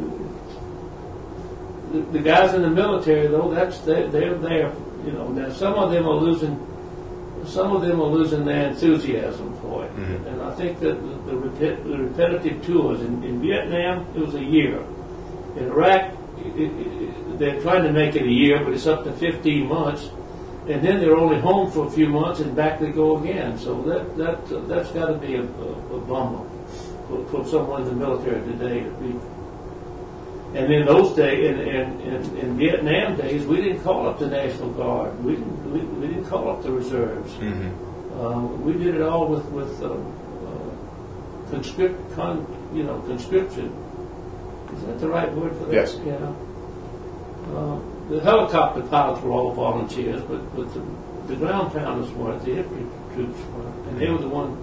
the, the guys in the military, though, that's they, they're there. You know, now some of them are losing, some of them are losing their enthusiasm for it. Mm-hmm. And I think that the, the, repet, the repetitive tours in, in Vietnam, it was a year. In Iraq, it, it, they're trying to make it a year, but it's up to fifteen months. And then they're only home for a few months, and back they go again. So that that uh, that's got to be a, a, a bummer. For, for someone in the military today to be. And in those days, in, in, in, in Vietnam days, we didn't call up the National Guard. We didn't, we, we didn't call up the reserves. Mm-hmm. Uh, we did it all with with uh, uh, conscript, con, you know, conscription. Is that the right word for that? Yes. Yeah. Uh, the helicopter pilots were all volunteers, but, but the, the ground pounders weren't. The infantry troops weren't, and they were the one.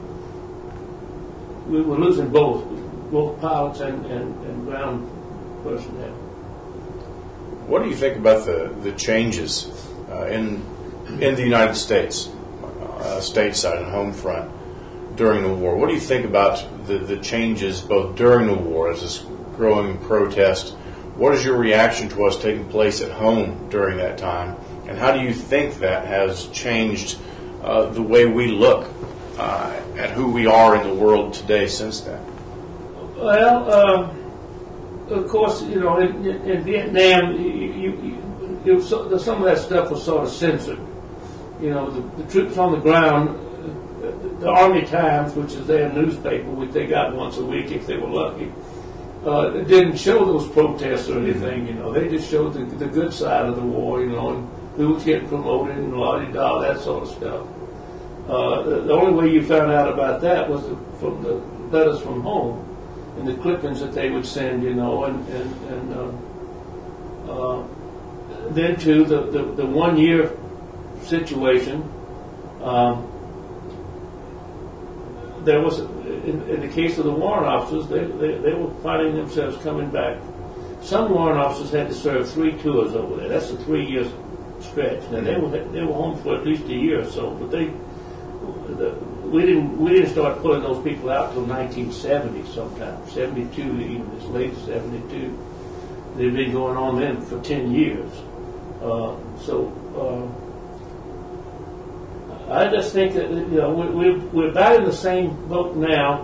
We were losing both, both pilots and, and, and ground personnel. What do you think about the, the changes uh, in in the United States, uh, stateside and home front, during the war? What do you think about the, the changes both during the war as this growing protest? What is your reaction to what's taking place at home during that time? And how do you think that has changed uh, the way we look Uh, at who we are in the world today since then? Well, uh, of course, you know, in, in Vietnam, you, you, you, was, some of that stuff was sort of censored. You know, the, the troops on the ground, the, the Army Times, which is their newspaper, which they got once a week if they were lucky, uh, it didn't show those protests or anything. You know, they just showed the, the good side of the war. You know, and who was getting promoted and la-di-da, that sort of stuff. Uh, the, the only way you found out about that was the, from the letters from home and the clippings that they would send, you know, and, and, and uh, uh, then too the, the, the one year situation. Um, there was, in, in the case of the warrant officers, they, they, they were finding themselves coming back. Some warrant officers had to serve three tours over there. That's a three year stretch. Now they were they were home for at least a year or so, but they. The, we didn't we didn't start pulling those people out till nineteen seventy sometime, seventy-two even as late as seventy-two. They've been going on then for ten years. Uh, so uh, I just think that you know we, we're we're about in the same boat now.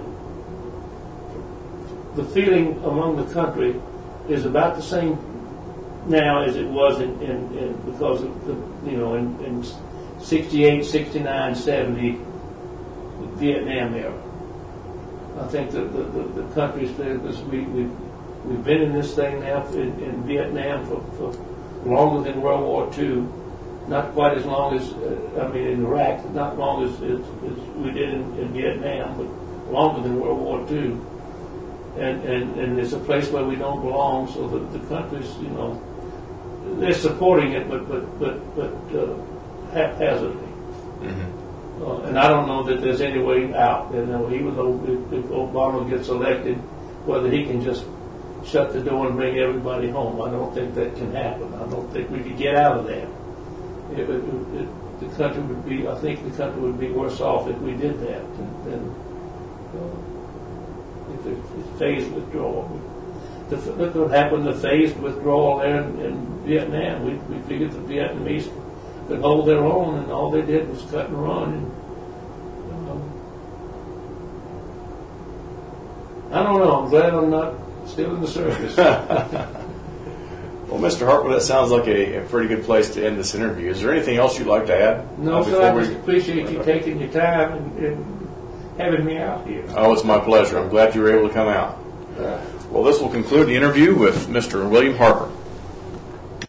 The feeling among the country is about the same now as it was in, in, in because of the you know in, in sixty-eight, sixty-nine, seventy. Vietnam era. I think that the, the, the countries because we we've, we've been in this thing now in, in Vietnam for, for longer than World War Two, not quite as long as uh, I mean in Iraq, not long as, as, as we did in, in Vietnam, but longer than World War Two. And, and and it's a place where we don't belong. So the, the countries, you know, they're supporting it, but but but but uh, haphazardly. Mm-hmm. Uh, and I don't know that there's any way out. You know, even though if, if Obama gets elected, whether he can just shut the door and bring everybody home. I don't think that can happen. I don't think we could get out of that. It, it, it, the country would be, I think the country would be worse off if we did that than, than uh, if it, it's phased withdrawal. The, look what happened to phased withdrawal there in, in Vietnam. We, we figured the Vietnamese could hold their own, and all they did was cut and run. And, um, I don't know. I'm glad I'm not still in the service. Well, Mister Harper, that sounds like a, a pretty good place to end this interview. Is there anything else you'd like to add? No, uh, sir. I we... just appreciate you taking your time and, and having me out here. Oh, it's my pleasure. I'm glad you were able to come out. Uh, Well, this will conclude the interview with Mister William Harper.